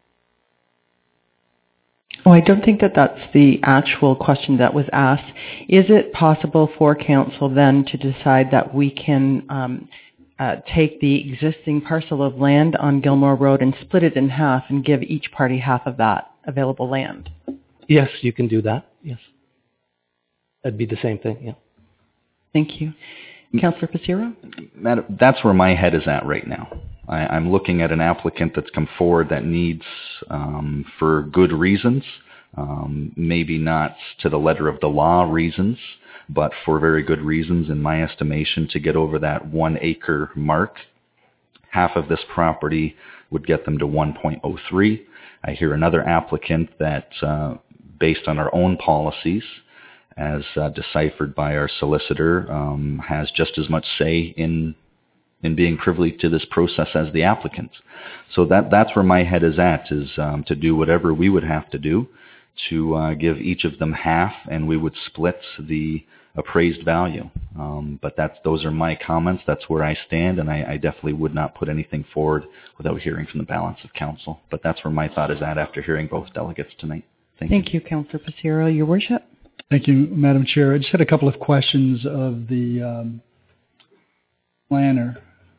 C: Oh, I don't think that that's the actual question that was asked. Is it possible for council then to decide that we can um, uh, take the existing parcel of land on Gilmore Road and split it in half and give each party half of that available land?
O: Yes, you can do that. Yes. That'd be the same thing, yeah.
C: Thank you. Councillor Passero?
G: Madam, that's where my head is at right now. I, I'm looking at an applicant that's come forward that needs, um, for good reasons, um, maybe not to the letter of the law reasons, but for very good reasons, in my estimation, to get over that one acre mark. Half of this property would get them to one point oh three. I hear another applicant that, uh, based on our own policies, as uh, deciphered by our solicitor, um, has just as much say in in being privy to this process as the applicant. So that that's where my head is at, is um, to do whatever we would have to do to uh, give each of them half, and we would split the appraised value. Um, but that's those are my comments. That's where I stand, and I, I definitely would not put anything forward without hearing from the balance of council. But that's where my thought is at after hearing both delegates tonight. Thank,
C: Thank
G: you.
C: you, Councillor Passero. Your Worship?
A: Thank you, Madam Chair. I just had a couple of questions of the um, planner.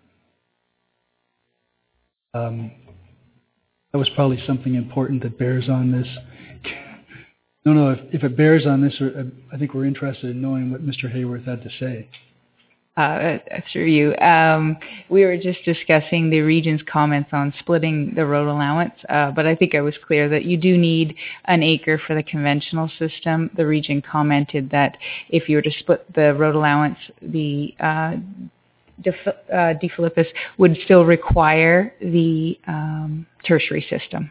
A: Um, that was probably something important that bears on this. No, no, if, if it bears on this, I think we're interested in knowing what Mister Hayworth had to say.
E: Uh, through you. Um, we were just discussing the region's comments on splitting the road allowance, uh, but I think I was clear that you do need an acre for the conventional system. The region commented that if you were to split the road allowance, the uh, De, uh, De Philippis would still require the um, tertiary system.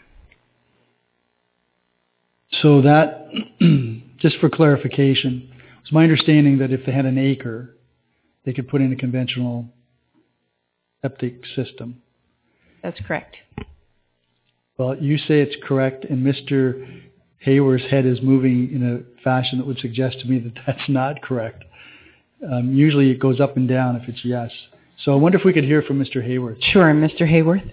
A: So that, just for clarification, it's my understanding that if they had an acre, they could put in a conventional septic system.
E: That's correct.
A: Well, you say it's correct, and Mister Hayworth's head is moving in a fashion that would suggest to me that that's not correct. Um, usually it goes up and down if it's yes. So I wonder if we could hear from Mister Hayworth.
C: Sure, Mister Hayworth.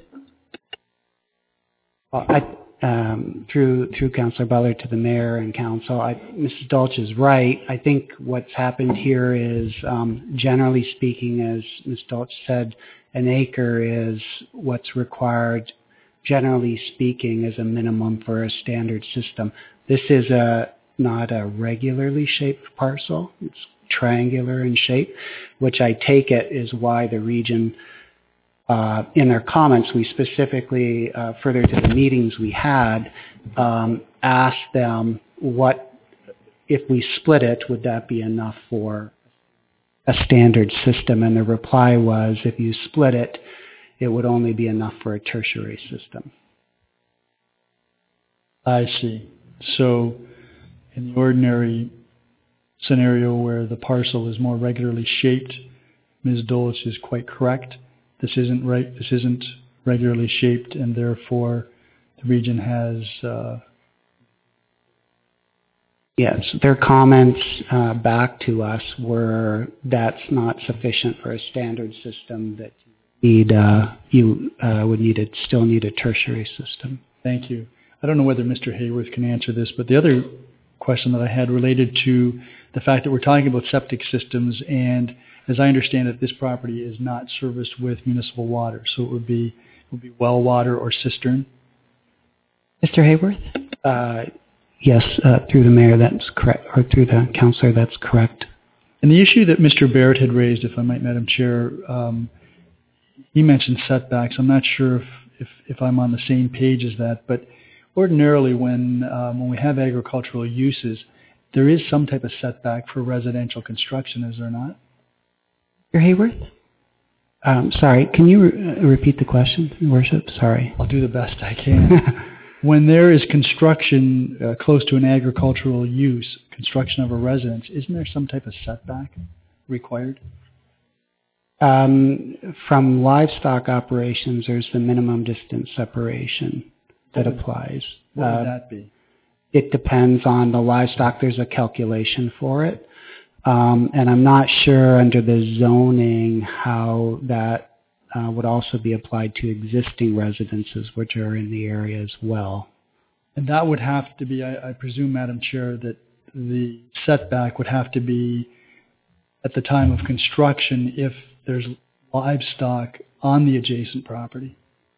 P: Well, I, um, through through Councillor Butler to the Mayor and Council, I, Missus Dolch is right. I think what's happened here is, um, generally speaking, as Miz Dolch said, an acre is what's required, generally speaking, as a minimum for a standard system. This is a not a regularly shaped parcel. It's triangular in shape, which I take it is why the region, uh, in their comments, we specifically, uh, further to the meetings we had, um, asked them what, if we split it, would that be enough for a standard system? And the reply was, if you split it, it would only be enough for a tertiary system.
A: I see. So in the ordinary scenario where the parcel is more regularly shaped, Miz Dolch is quite correct. This isn't right. This isn't regularly shaped, and therefore the region has. Uh,
P: yes, their comments uh, back to us were that's not sufficient for a standard system. That you need uh, you uh, would need a, still need a tertiary system.
A: Thank you. I don't know whether Mister Hayworth can answer this, but the other question that I had related to the fact that we're talking about septic systems, and as I understand it, this property is not serviced with municipal water, so it would be it would be well water or cistern.
C: Mister Hayworth?
P: Uh, yes, uh, through the Mayor, that's correct, or through the Councillor, that's correct.
A: And the issue that Mister Barrett had raised, if I might, Madam Chair, um, he mentioned setbacks. I'm not sure if, if, if I'm on the same page as that, but ordinarily when um, when we have agricultural uses, there is some type of setback for residential construction, is there not?
C: Mister Hayworth?
P: Um, sorry, can you re- repeat the question, Your Worship? Sorry.
A: I'll do the best I can. When there is construction uh, close to an agricultural use, construction of a residence, isn't there some type of setback required?
P: Um, from livestock operations, there's the minimum distance separation that applies.
A: What would
P: Uh,
A: that be?
P: It depends on the livestock. There's a calculation for it. Um, and I'm not sure under the zoning how that uh, would also be applied to existing residences which are in the area as well.
A: And that would have to be, I, I presume, Madam Chair, that the setback would have to be at the time of construction if there's livestock on the adjacent property,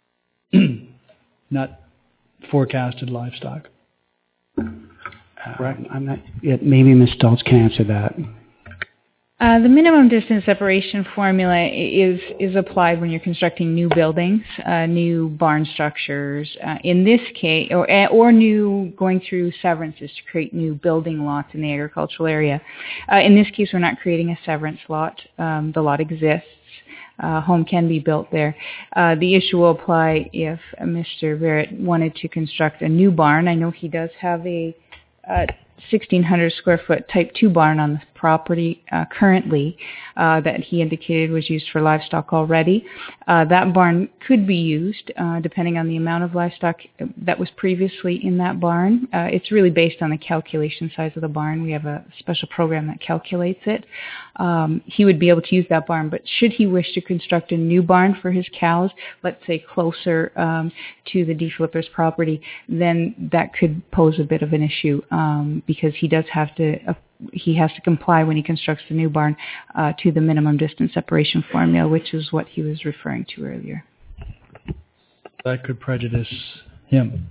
A: not forecasted livestock.
P: Correct. I'm not, yeah, maybe Miz Stoltz can answer that.
E: Uh, the minimum distance separation formula i- is is applied when you're constructing new buildings, uh, new barn structures. Uh, in this case, or or new going through severances to create new building lots in the agricultural area. Uh, in this case, we're not creating a severance lot. Um, the lot exists. Uh, home can be built there. Uh, the issue will apply if uh, Mister Barrett wanted to construct a new barn. I know he does have a uh, sixteen hundred square foot type two barn on the property uh, currently uh, that he indicated was used for livestock already. Uh, that barn could be used uh, depending on the amount of livestock that was previously in that barn. Uh, it's really based on the calculation size of the barn. We have a special program that calculates it. Um, he would be able to use that barn, but should he wish to construct a new barn for his cows, let's say closer um, to the DeFlippers property, then that could pose a bit of an issue um, because he does have to uh, he has to comply when he constructs the new barn uh, to the minimum distance separation formula, which is what he was referring to earlier.
A: That could prejudice him.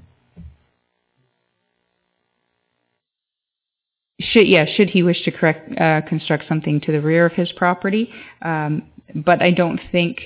E: Should yeah, should he wish to correct uh, construct something to the rear of his property, um, but I don't think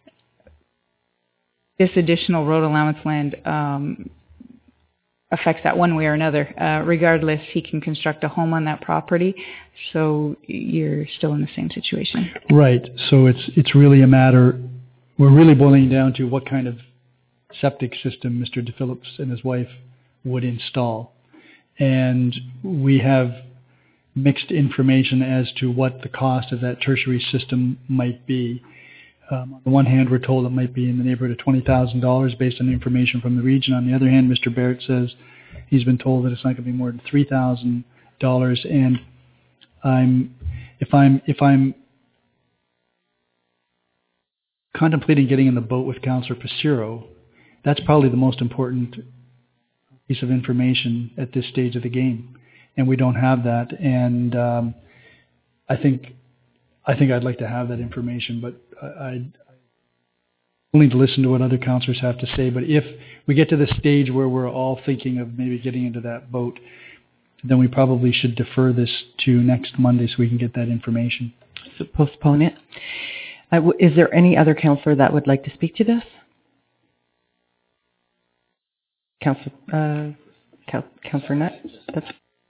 E: this additional road allowance land um, affects that one way or another. Uh, regardless, he can construct a home on that property, so you're still in the same situation.
A: Right. So it's it's really a matter. We're really boiling down to what kind of septic system Mister DePhillips and his wife would install, and we have mixed information as to what the cost of that tertiary system might be. Um, on the one hand, we're told it might be in the neighborhood of twenty thousand dollars based on information from the region. On the other hand, Mister Barrett says he's been told that it's not going to be more than three thousand dollars. And I'm, if I'm, if I'm contemplating getting in the boat with Councillor Passero, that's probably the most important piece of information at this stage of the game, and we don't have that. And um, I think, I think I'd like to have that information, but I I need to listen to what other councillors have to say. But if we get to the stage where we're all thinking of maybe getting into that boat, then we probably should defer this to next Monday so we can get that information.
C: So postpone it. Uh, w- is there any other councillor that would like to speak to this? Councillor, uh, Coun- Councillor Nutt? That's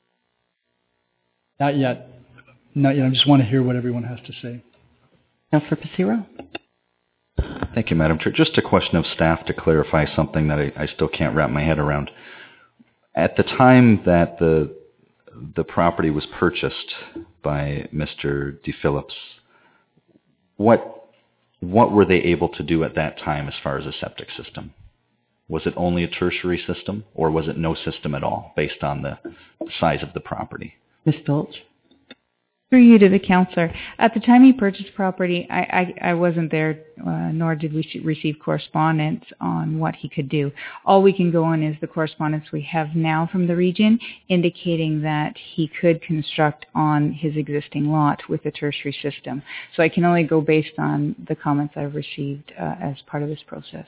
A: Not yet. Not yet. I just want to hear what everyone has to say.
C: Councillor Passero?
G: Thank you, Madam Chair. Just a question of staff to clarify something that I, I still can't wrap my head around. At the time that the the property was purchased by Mister DePhillips, what what were they able to do at that time as far as a septic system? Was it only a tertiary system, or was it no system at all based on the size of the property?
C: Miz Stoltz?
E: Through you to the councillor. At the time he purchased property, I, I, I wasn't there, uh, nor did we receive correspondence on what he could do. All we can go on is the correspondence we have now from the region, indicating that he could construct on his existing lot with a tertiary system. So I can only go based on the comments I've received uh, as part of this process.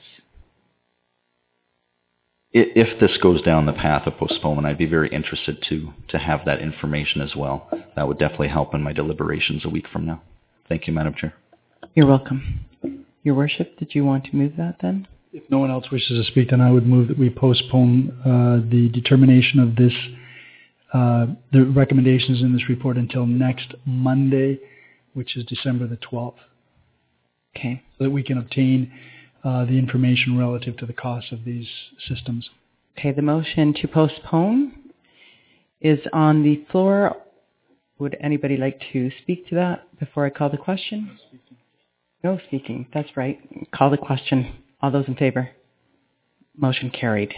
G: If this goes down the path of postponement, I'd be very interested to to have that information as well. That would definitely help in my deliberations a week from now. Thank you, Madam Chair.
C: You're welcome. Your Worship, did you want to move that then?
A: If no one else wishes to speak, then I would move that we postpone uh, the determination of this, uh, the recommendations in this report until next Monday, which is December the twelfth.
C: Okay.
A: So that we can obtain Uh, the information relative to the cost of these systems.
C: Okay, the motion to postpone is on the floor. Would anybody like to speak to that before I call the question? No speaking. That's right. Call the question. All those in favor? Motion carried.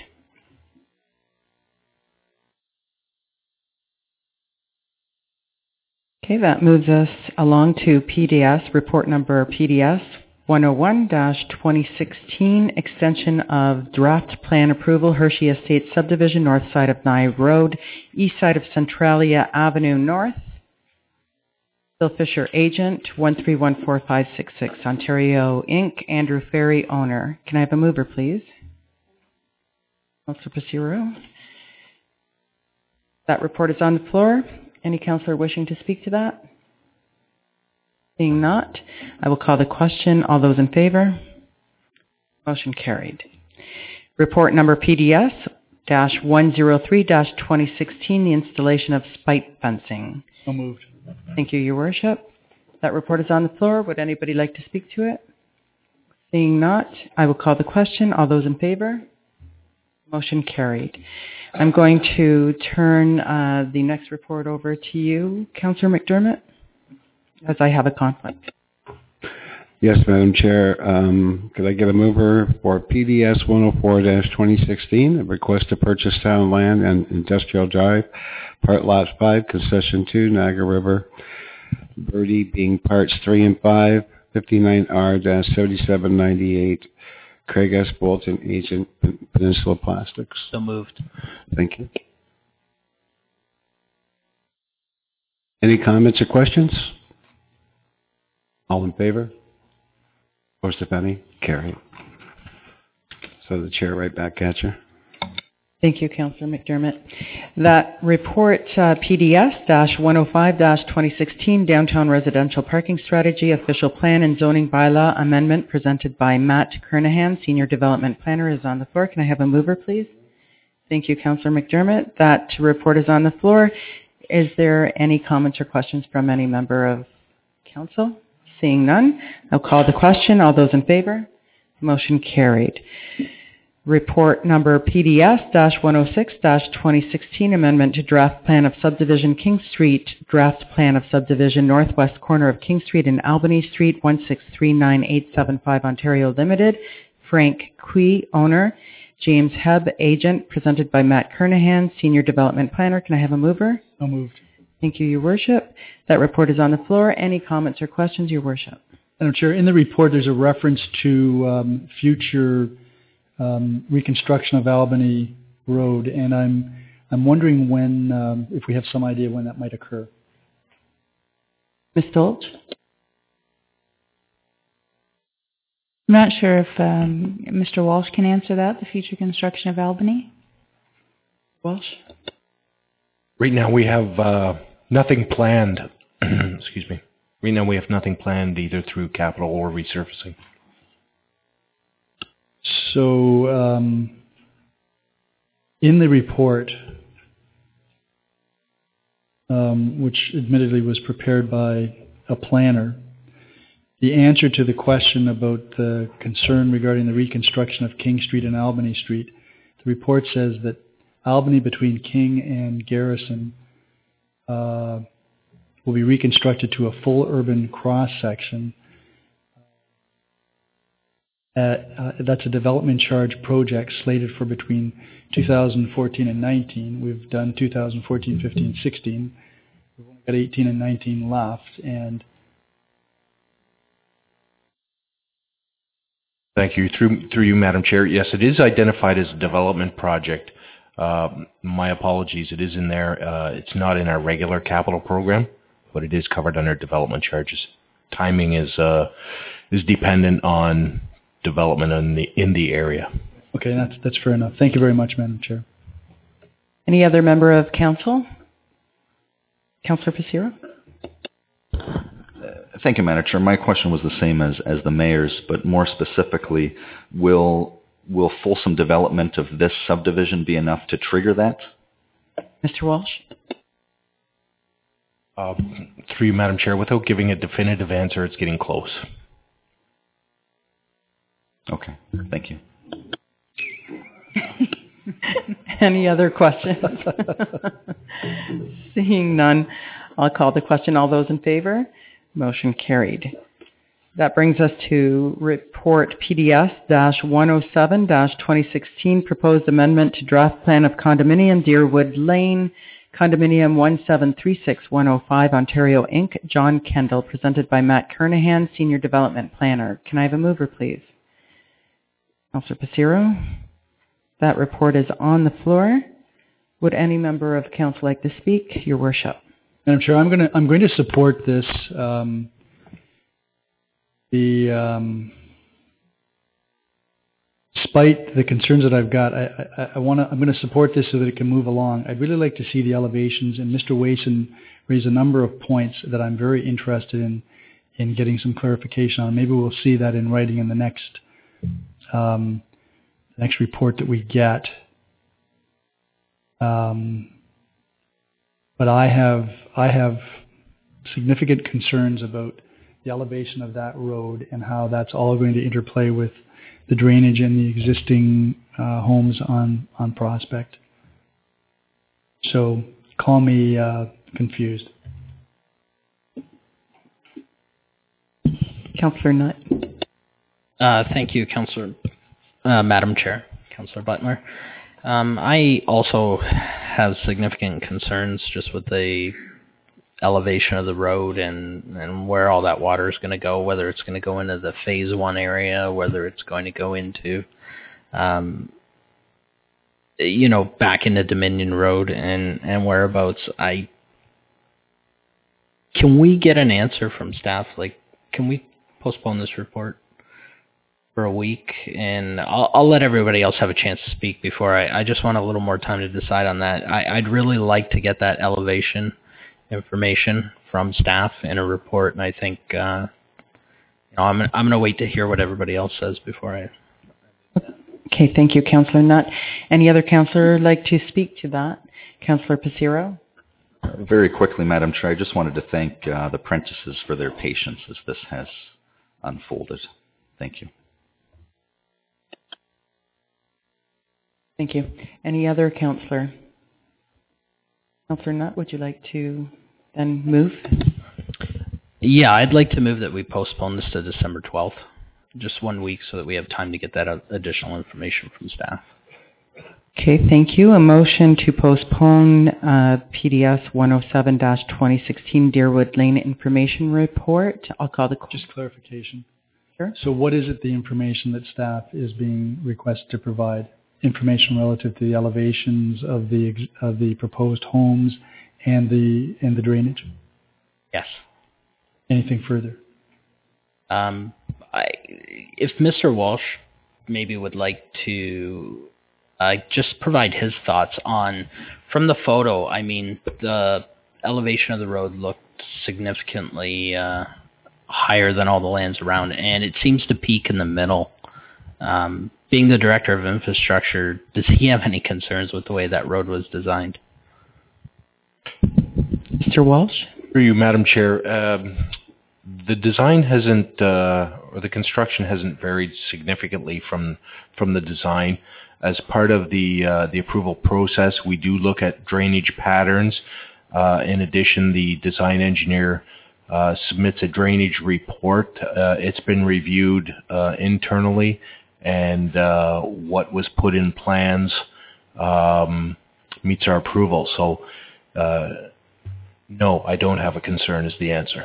C: Okay, that moves us along to P D S, report number P D S one oh one dash twenty sixteen, extension of draft plan approval, Hershey Estates subdivision, north side of Nye Road, east side of Centralia Avenue North. Bill Fisher, agent, one three one four five six six, Ontario Incorporated, Andrew Ferry, owner. Can I have a mover, please? Councillor Passero. That report is on the floor. Any councillor wishing to speak to that? Being not, I will call the question. All those in favor? Motion carried. Report number P D S one oh three dash twenty sixteen, the installation of spike fencing.
A: So moved.
C: Thank you, Your Worship. That report is on the floor. Would anybody like to speak to it? Seeing not, I will call the question. All those in favor? Motion carried. I'm going to turn uh, the next report over to you, Councillor McDermott, as I have a conflict.
R: Yes, Madam Chair. Um, could I get a mover for P D S one oh four dash twenty sixteen, a request to purchase town land and industrial drive, part lot five, concession two, Niagara River, Birdie being parts three and five, fifty-nine R seventy-seven ninety-eight, Craig S. Bolton, agent, Peninsula Plastics.
I: So moved.
R: Thank you. Any comments or questions? All in favor? Opposed, if any? Carried. So the chair right back at you.
C: Thank you, Councillor McDermott. That report, uh, P D S one oh five dash twenty sixteen, Downtown Residential Parking Strategy, Official Plan and Zoning Bylaw Amendment, presented by Matt Kernahan, Senior Development Planner, is on the floor. Can I have a mover, please? Thank you, Councillor McDermott. That report is on the floor. Is there any comments or questions from any member of Council? Seeing none, I'll call the question. All those in favor? Motion carried. Report number P D S one oh six dash twenty sixteen, amendment to draft plan of subdivision King Street, draft plan of subdivision northwest corner of King Street and Albany Street, one six three nine eight seven five, Ontario Limited. Frank Quee, owner. James Hebb, agent, presented by Matt Kernahan, Senior Development Planner. Can I have a mover?
A: So moved.
C: Thank you, Your Worship. That report is on the floor. Any comments or questions, Your Worship?
A: Madam Chair, in the report there's a reference to um, future um, reconstruction of Albany Road, and I'm I'm wondering when, um, if we have some idea when that might occur.
C: Miz Dolch?
E: I'm not sure if um, Mister Walsh can answer that, the future construction of Albany.
C: Walsh?
F: Right now we have uh, nothing planned. Excuse me. Right now we have nothing planned either through capital or resurfacing.
A: So um, in the report, um, which admittedly was prepared by a planner, the answer to the question about the concern regarding the reconstruction of King Street and Albany Street, the report says that Albany between King and Garrison uh, will be reconstructed to a full urban cross-section. At, uh, that's a development charge project slated for between two thousand fourteen and nineteen. We've done two thousand fourteen, fifteen, sixteen. We've only got eighteen and nineteen left. And
F: Thank you. Through through you, Madam Chair. Yes, it is identified as a development project. Uh, my apologies. It is in there. Uh, it's not in our regular capital program, but it is covered under development charges. Timing is uh, is dependent on development in the in the area.
A: Okay, that's that's fair enough. Thank you very much, Madam Chair.
C: Any other member of Council? Councillor Passero?
G: Thank you, Madam Chair. My question was the same as, as the mayor's, but more specifically, will will fulsome development of this subdivision be enough to trigger that?
C: Mister Walsh?
F: Uh, through you, Madam Chair, without giving a definitive answer, it's getting close.
G: Okay, thank you.
C: Any other questions? Seeing none, I'll call the question. All those in favor? Motion carried. That brings us to report P D S one oh seven twenty sixteen, proposed amendment to draft plan of condominium Deerwood Lane, condominium one seven three six one oh five, Ontario Incorporated, John Kendall, presented by Matt Kernahan, Senior Development Planner. Can I have a mover, please? Councillor Passero. That report is on the floor. Would any member of council like to speak? Your worship.
A: Madam Chair, I'm going to I'm going to support this. Um, the um, despite the concerns that I've got, I, I, I want to I'm going to support this so that it can move along. I'd really like to see the elevations, and Mister Wason raised a number of points that I'm very interested in in getting some clarification on. Maybe we'll see that in writing in the next um, next report that we get. Um, but I have I have significant concerns about the elevation of that road and how that's all going to interplay with the drainage and the existing uh, homes on, on Prospect. So call me uh, confused.
C: Councillor Nutt.
I: Uh, thank you, Councillor, uh, Madam Chair, Councillor Butler. Um, I also have significant concerns just with the elevation of the road and, and where all that water is going to go, whether it's going to go into the phase one area, whether it's going to go into, um, you know, back into Dominion Road and, and whereabouts. I Can we get an answer from staff? Like, can we postpone this report for a week? And I'll, I'll let everybody else have a chance to speak before I, I just want a little more time to decide on that. I, I'd really like to get that elevation information from staff in a report, and I think uh, you know, I'm, I'm going to wait to hear what everybody else says before I...
C: Okay, thank you, Councillor Nutt. Any other councillor like to speak to that? Councillor Passero?
G: Very quickly, Madam Chair, I just wanted to thank uh, the Prentices for their patience as this has unfolded. Thank you.
C: Thank you. Any other councillor? Councillor Nutt, would you like to then move?
I: Yeah, I'd like to move that we postpone this to December twelfth, just one week so that we have time to get that additional information from staff.
C: Okay, thank you. A motion to postpone uh, P D S one oh seven twenty sixteen Deerwood Lane Information Report. I'll call the...
A: Just clarification.
C: Sure.
A: So what is it, the information that staff is being requested to provide? Information relative to the elevations of the of the proposed homes and the and the drainage?
I: Yes.
A: Anything further?
I: Um, I, if Mister Walsh maybe would like to uh, just provide his thoughts on, from the photo, I mean, the elevation of the road looked significantly uh, higher than all the lands around, and it seems to peak in the middle. Um, being the Director of Infrastructure, does he have any concerns with the way that road was designed?
C: Mister Walsh?
F: For you, Madam Chair, um, the design hasn't, uh, or the construction hasn't varied significantly from from the design. As part of the uh, the approval process, we do look at drainage patterns. Uh, in addition, the design engineer uh, submits a drainage report. Uh, it's been reviewed uh, internally, and uh, what was put in plans um, meets our approval. So, uh, no, I don't have a concern is the answer.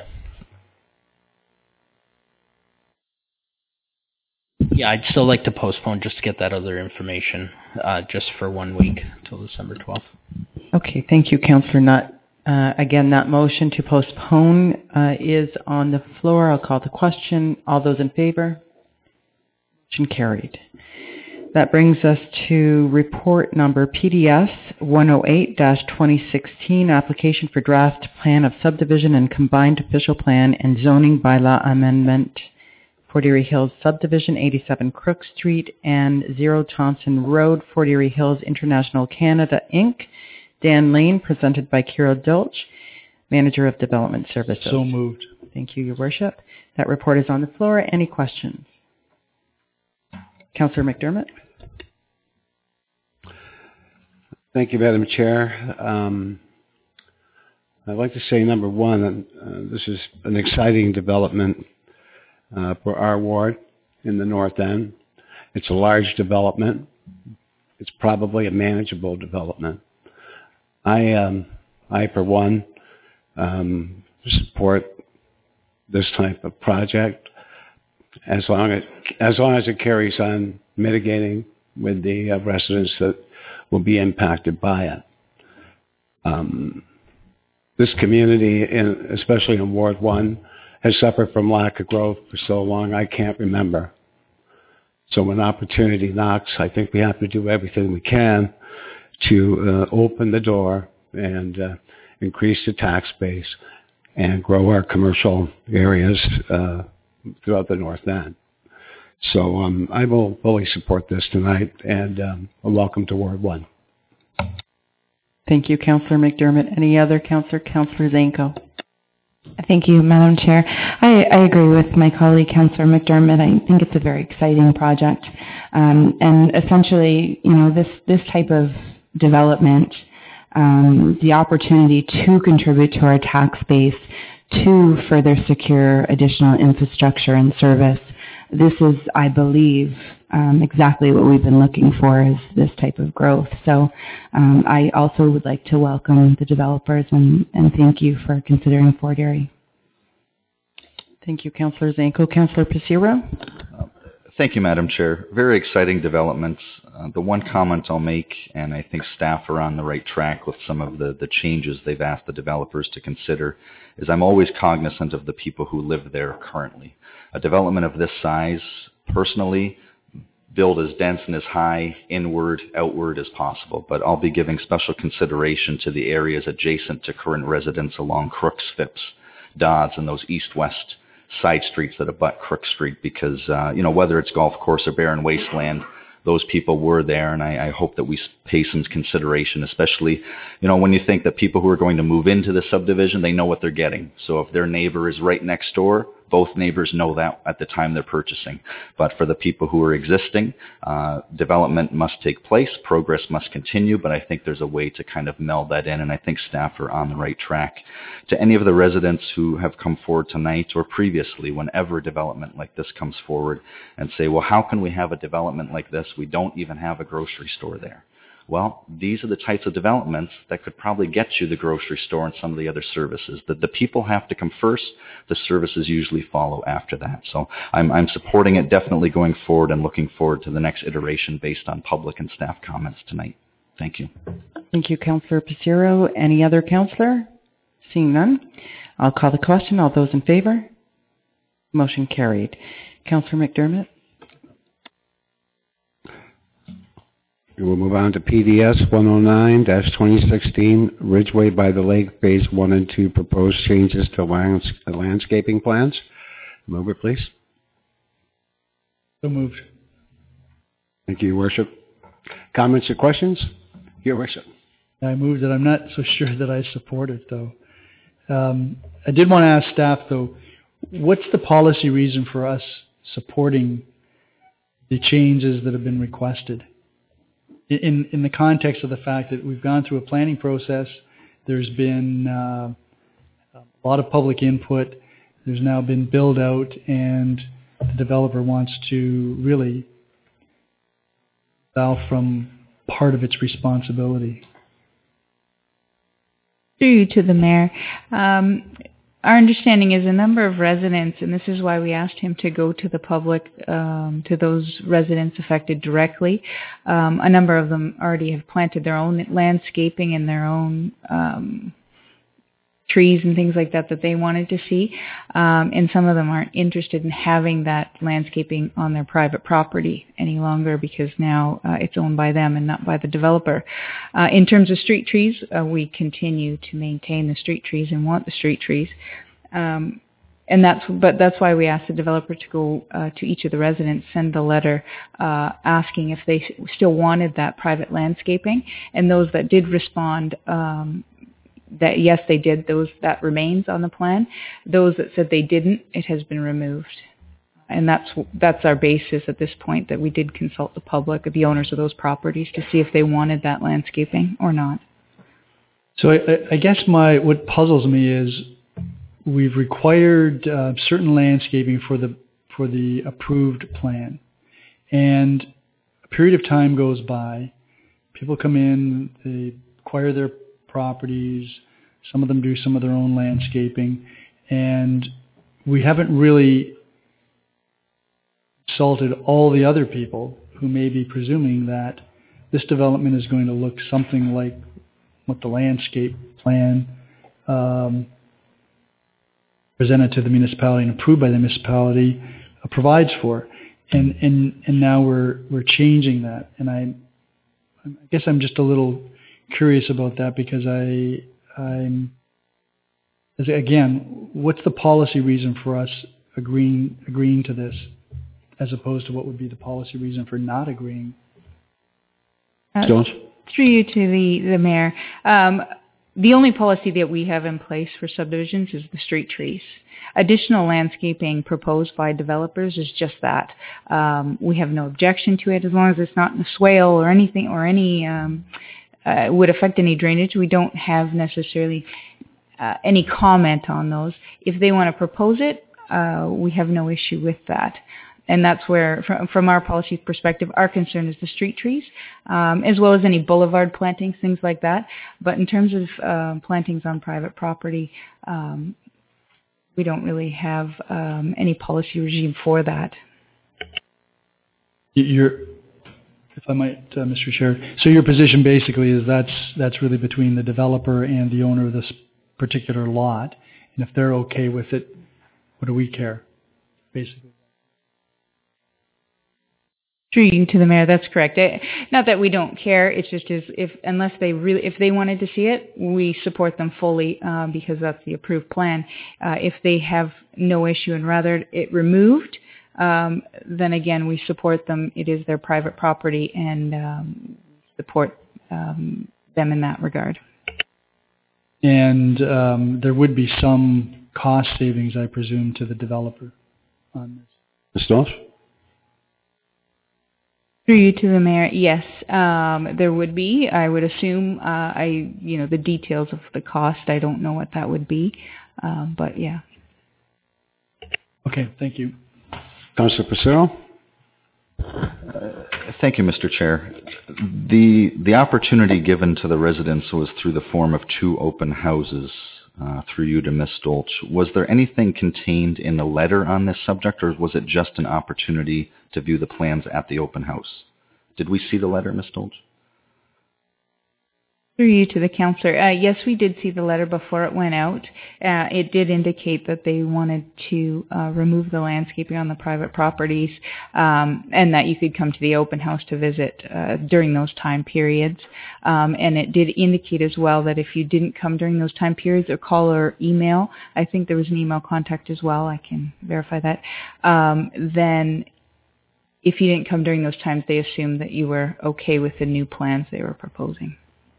I: Yeah, I'd still like to postpone just to get that other information uh, just for one week until December twelfth.
C: Okay, thank you, Councillor Nutt. Uh, again, that motion to postpone uh, is on the floor. I'll call the question. All those in favor? Motion carried. That brings us to report number P D S one oh eight twenty sixteen, application for draft plan of subdivision and combined official plan and zoning bylaw amendment, Fort Erie Hills subdivision, eighty-seven Crook Street and zero Thompson Road, Fort Erie Hills International Canada, Incorporated. Dan Lane, presented by Kira Dilch, Manager of Development Services.
A: So moved.
C: Thank you, Your Worship. That report is on the floor. Any questions? Councillor McDermott.
R: Thank you, Madam Chair. Um, I'd like to say, number one, uh, this is an exciting development. uh, for our ward in the north end. It's a large development. It's probably a manageable development. I, um, I for one, um, support this type of project as long as, as long as it carries on mitigating with the uh, residents that will be impacted by it. Um, this community, in, especially in Ward one, has suffered from lack of growth for so long I can't remember. So when opportunity knocks, I think we have to do everything we can to uh, open the door and uh, increase the tax base and grow our commercial areas uh, throughout the North End. So um, I will fully support this tonight, and um, welcome to Ward one.
C: Thank you, Councillor McDermott. Any other councillor? Councillor Zanko.
D: Thank you, Madam Chair. I, I agree with my colleague, Councillor McDermott. I think it's a very exciting project. Um, and essentially, you know, this, this type of development, um, the opportunity to contribute to our tax base to further secure additional infrastructure and service. This is, I believe, um, exactly what we've been looking for, is this type of growth. So um, I also would like to welcome the developers and, and thank you for considering Fort Erie.
C: Thank you, Councillor Zanko. Councillor Passero?
G: Uh, thank you, Madam Chair. Very exciting developments. Uh, the one comment I'll make, and I think staff are on the right track with some of the, the changes they've asked the developers to consider, is I'm always cognizant of the people who live there currently. A development of this size, personally, build as dense and as high inward, outward as possible, but I'll be giving special consideration to the areas adjacent to current residents along Crooks, Phipps, Dodds, and those east-west side streets that abut Crook Street, because, uh, you know, whether it's golf course or barren wasteland, those people were there, and I, I hope that we pay some consideration, especially, you know, when you think that people who are going to move into the subdivision, they know what they're getting. So if their neighbor is right next door, both neighbors know that at the time they're purchasing. But for the people who are existing, uh, development must take place, progress must continue, but I think there's a way to kind of meld that in, and I think staff are on the right track. To any of the residents who have come forward tonight or previously, whenever a development like this comes forward, and say, well, how can we have a development like this? We don't even have a grocery store there. Well, these are the types of developments that could probably get you the grocery store and some of the other services. The, the people have to come first. The services usually follow after that. So I'm, I'm supporting it definitely going forward and looking forward to the next iteration based on public and staff comments tonight. Thank you.
C: Thank you, Councillor Passero. Any other councillor? Seeing none, I'll call the question. All those in favour? Motion carried. Councillor McDermott.
R: We will move on to P D S one oh nine dash twenty sixteen, Ridgeway by the Lake Phase one and two, proposed changes to lands, landscaping plans. Move it, please.
A: So moved.
R: Thank you, Your Worship. Comments or questions? Your Worship.
A: I move that. I'm not so sure that I support it, though. Um, I did want to ask staff, though, what's the policy reason for us supporting the changes that have been requested? In, in the context of the fact that we've gone through a planning process, there's been uh, a lot of public input, there's now been build out, and the developer wants to really bow from part of its responsibility.
E: Through you to the mayor. Um, Our understanding is a number of residents, and this is why we asked him to go to the public, um, to those residents affected directly. Um, a number of them already have planted their own landscaping and their own um, trees and things like that that they wanted to see. Um, and some of them aren't interested in having that landscaping on their private property any longer, because now uh, it's owned by them and not by the developer. Uh, in terms of street trees, uh, we continue to maintain the street trees and want the street trees. Um, and that's, but that's why we asked the developer to go uh, to each of the residents, send a letter uh, asking if they still wanted that private landscaping. And those that did respond, um, that yes, they did, those that remains on the plan. Those that said they didn't, it has been removed. And that's that's our basis at this point, that we did consult the public, the owners of those properties, to see if they wanted that landscaping or not.
A: So I, I guess my what puzzles me is we've required uh, certain landscaping for the for the approved plan. And a period of time goes by. People come in, they acquire their properties. Some of them do some of their own landscaping. And we haven't really consulted all the other people who may be presuming that this development is going to look something like what the landscape plan um, presented to the municipality and approved by the municipality uh, provides for. And, and, and now we're, we're changing that. And I, I guess I'm just a little curious about that because I, I'm, again, what's the policy reason for us agreeing, agreeing to this as opposed to what would be the policy reason for not agreeing?
E: Uh,
A: Jones?
E: Through you to the, the mayor. Um, the only policy that we have in place for subdivisions is the street trees. Additional landscaping proposed by developers is just that. Um, we have no objection to it as long as it's not in a swale or anything or any um, uh, would affect any drainage. We don't have necessarily uh, any comment on those. If they want to propose it, uh, we have no issue with that. And that's where, from, from our policy perspective, our concern is the street trees, um, as well as any boulevard plantings, things like that. But in terms of uh, plantings on private property, um, we don't really have um, any policy regime for that.
A: You're, if I might, uh, Mister Chair, so your position basically is that's that's really between the developer and the owner of this particular lot, and if they're okay with it, what do we care, basically?
E: Through you to the mayor, that's correct. I, not that we don't care. It's just is if unless they really if they wanted to see it, we support them fully uh, because that's the approved plan. Uh, if they have no issue and rather it removed, um, then again we support them. It is their private property and um, support um, them in that regard.
A: And um, there would be some cost savings, I presume, to the developer on this.
R: Miz Dolch?
E: Through you to the mayor, yes, um, there would be. I would assume. Uh, I, you know, the details of the cost. I don't know what that would be, um, but yeah.
A: Okay, thank you.
R: Councilor Passero?
G: Uh, thank you, Mister Chair. The the opportunity given to the residents was through the form of two open houses. Uh, through you to Miz Dolch. Was there anything contained in the letter on this subject, or was it just an opportunity to view the plans at the open house? Did we see the letter, Miz Dolch?
E: Through you to the councillor. Uh, yes, we did see the letter before it went out. Uh, it did indicate that they wanted to uh, remove the landscaping on the private properties um, and that you could come to the open house to visit uh, during those time periods. Um, and it did indicate as well that if you didn't come during those time periods or call or email, I think there was an email contact as well, I can verify that, um, then if you didn't come during those times, they assumed that you were okay with the new plans they were proposing.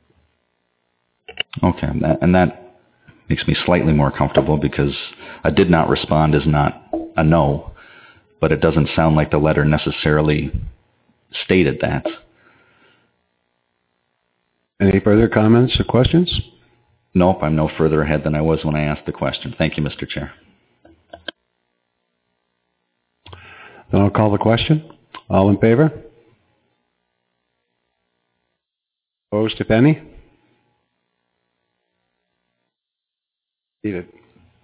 G: Okay, and that, and that makes me slightly more comfortable because a did not respond is not a no, but it doesn't sound like the letter necessarily stated that.
R: Any further comments or questions?
G: Nope, I'm no further ahead than I was when I asked the question. Thank you, Mister Chair.
R: Then I'll call the question. All in favor? Opposed, if any? Seated.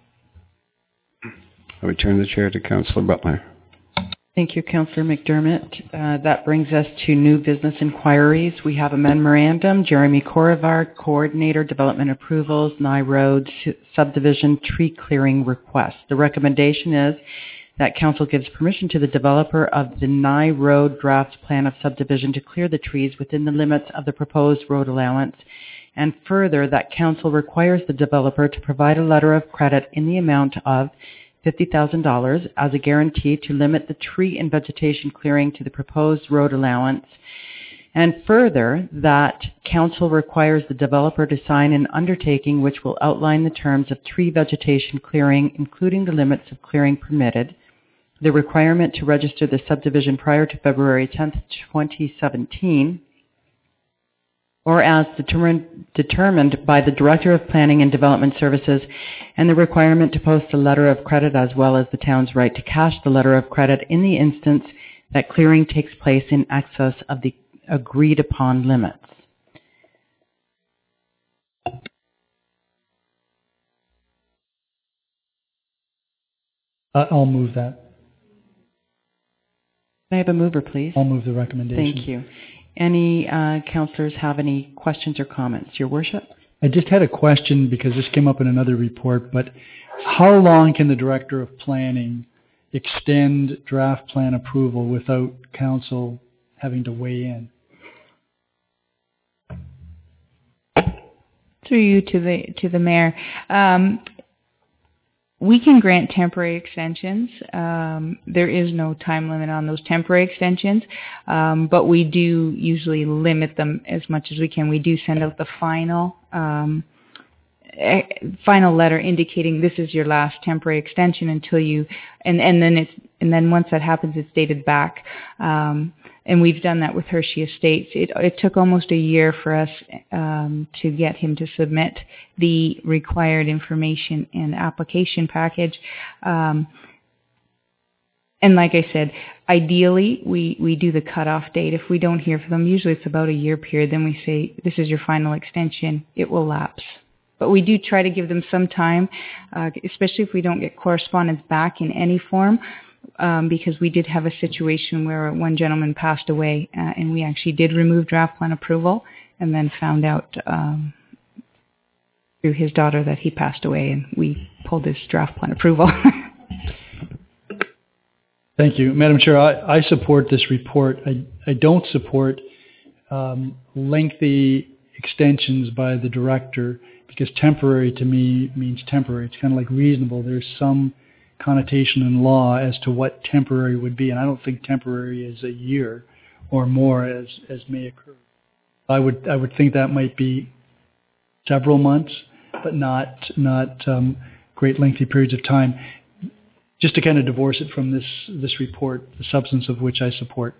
R: I return the chair to Councillor Butler.
C: Thank you, Councillor McDermott. Uh, that brings us to new business inquiries. We have a memorandum, Jeremy Korovar, Coordinator, Development Approvals, Nye Road Subdivision Tree Clearing Request. The recommendation is that Council gives permission to the developer of the Nye Road Draft Plan of Subdivision to clear the trees within the limits of the proposed road allowance, and further that Council requires the developer to provide a letter of credit in the amount of fifty thousand dollars as a guarantee to limit the tree and vegetation clearing to the proposed road allowance, and further that Council requires the developer to sign an undertaking which will outline the terms of tree vegetation clearing, including the limits of clearing permitted, the requirement to register the subdivision prior to February tenth, twenty seventeen, or as determined, determined by the Director of Planning and Development Services, and the requirement to post a letter of credit as well as the town's right to cash the letter of credit in the instance that clearing takes place in excess of the agreed upon limits.
A: Uh, I'll move that.
C: Can I have a mover, please?
A: I'll move the recommendation.
C: Thank you. Any uh, councillors have any questions or comments? Your Worship?
A: I just had a question because this came up in another report, but how long can the Director of Planning extend draft plan approval without council having to weigh in?
E: Through you to the to the mayor. Um, we can grant temporary extensions. Um, there is no time limit on those temporary extensions, um, but we do usually limit them as much as we can. We do send out the final um, eh, final letter indicating this is your last temporary extension until you, and, and then it's and then once that happens, it's dated back. Um, And we've done that with Hershey Estates. It, it took almost a year for us um, to get him to submit the required information and application package. Um, and like I said, ideally, we, we do the cutoff date. If we don't hear from them, usually it's about a year period, then we say, this is your final extension. It will lapse. But we do try to give them some time, uh, especially if we don't get correspondence back in any form. Um, because we did have a situation where one gentleman passed away, uh, and we actually did remove draft plan approval, and then found out um, through his daughter that he passed away, and we pulled his draft plan approval.
A: Thank you. Madam Chair, I, I support this report. I, I don't support um, lengthy extensions by the director, because temporary to me means temporary. It's kind of like reasonable. There's some connotation in law as to what temporary would be, and I don't think temporary is a year or more as, as may occur. I would I would think that might be several months, but not not um, great lengthy periods of time. Just to kind of divorce it from this this report, the substance of which I support.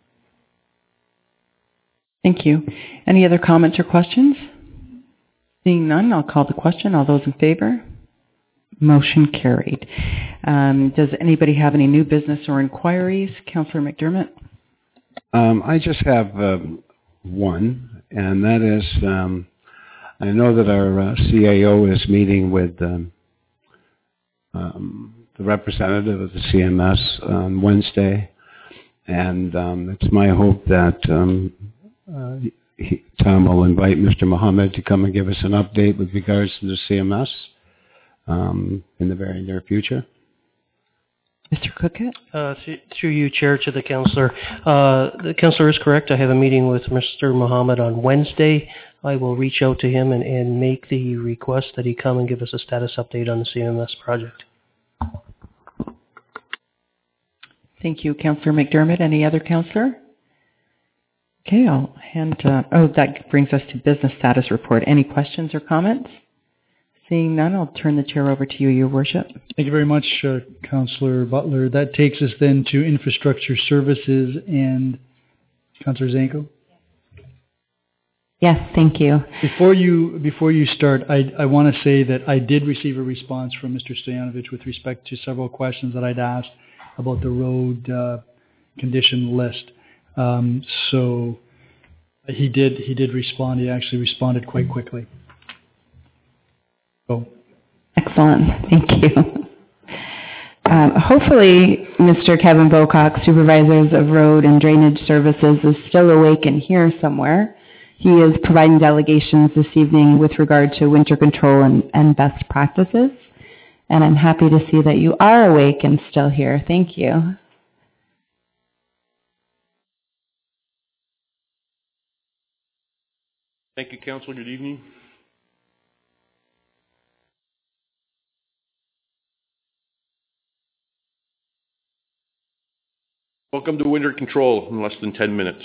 C: Thank you. Any other comments or questions? Seeing none, I'll call the question. All those in favor? Motion carried. Um, does anybody have any new business or inquiries? Councillor McDermott?
R: Um, I just have um, one, and that is, um, I know that our uh, C A O is meeting with um, um, the representative of the C M S on Wednesday, and um, it's my hope that um, uh, he, Tom will invite Mister Mohammed to come and give us an update with regards to the C M S. Um, in the very near future.
C: Mister Cookett?
K: Uh, th- through you, Chair, to the Councillor. Uh, the Councillor is correct. I have a meeting with Mister Mohammed on Wednesday. I will reach out to him and, and make the request that he come and give us a status update on the C M S project.
C: Thank you, Councillor McDermott. Any other councillor? Okay, I'll hand, uh, oh, that brings us to business status report. Any questions or comments? Seeing none, I'll turn the chair over to you, Your Worship.
A: Thank you very much, uh, Councillor Butler. That takes us then to infrastructure services and Councillor Zanko.
V: Yes, thank you.
A: Before you before you start, I, I want to say that I did receive a response from Mister Stoyanovich with respect to several questions that I'd asked about the road uh, condition list. Um, so he did he did respond. He actually responded quite quickly. So.
V: Excellent. Thank you. Um, hopefully, Mister Kevin Bocock, Supervisors of Road and Drainage Services, is still awake and here somewhere. He is providing delegations this evening with regard to winter control and, and best practices. And I'm happy to see that you are awake and still here. Thank you.
Q: Thank you, Council. Good evening. Welcome to winter control in less than ten minutes.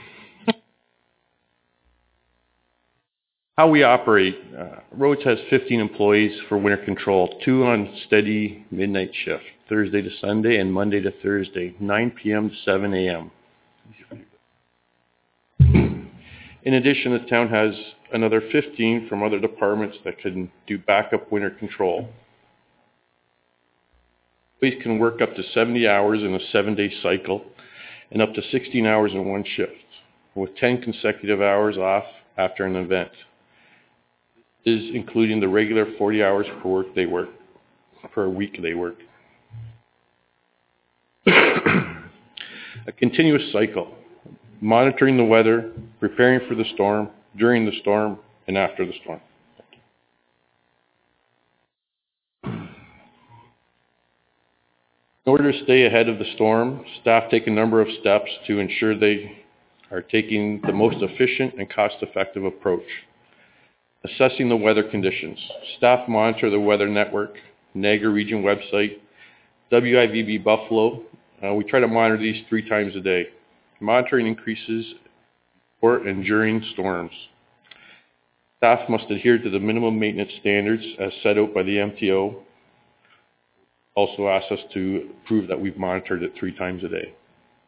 Q: How we operate. Uh, Roads has fifteen employees for winter control, two on steady midnight shift, Thursday to Sunday and Monday to Thursday, nine p.m. to seven a.m. In addition, the town has another fifteen from other departments that can do backup winter control. Employees can work up to seventy hours in a seven-day cycle and up to sixteen hours in one shift, with ten consecutive hours off after an event. This is including the regular forty hours per work they work, per week they work. A continuous cycle, monitoring the weather, preparing for the storm, during the storm, and after the storm. In order to stay ahead of the storm, staff take a number of steps to ensure they are taking the most efficient and cost-effective approach. Assessing the weather conditions. Staff monitor the Weather Network, Niagara Region website, W I V B Buffalo. Uh, we try to monitor these three times a day. Monitoring increases before and during storms. Staff must adhere to the minimum maintenance standards as set out by the M T O. Also asks us to prove that we've monitored it three times a day.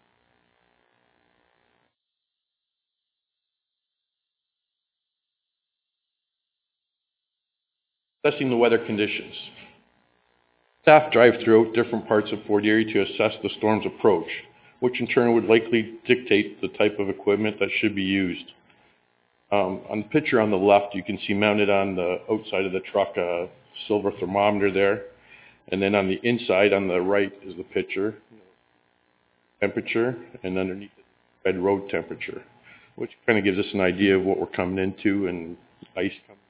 Q: Assessing the weather conditions. Staff drive throughout different parts of Fort Erie to assess the storm's approach, which in turn would likely dictate the type of equipment that should be used. Um, on the picture on the left, you can see mounted on the outside of the truck a silver thermometer there. And then on the inside, on the right, is the picture, temperature, and underneath it, red road temperature, which kind of gives us an idea of what we're coming into and ice coming.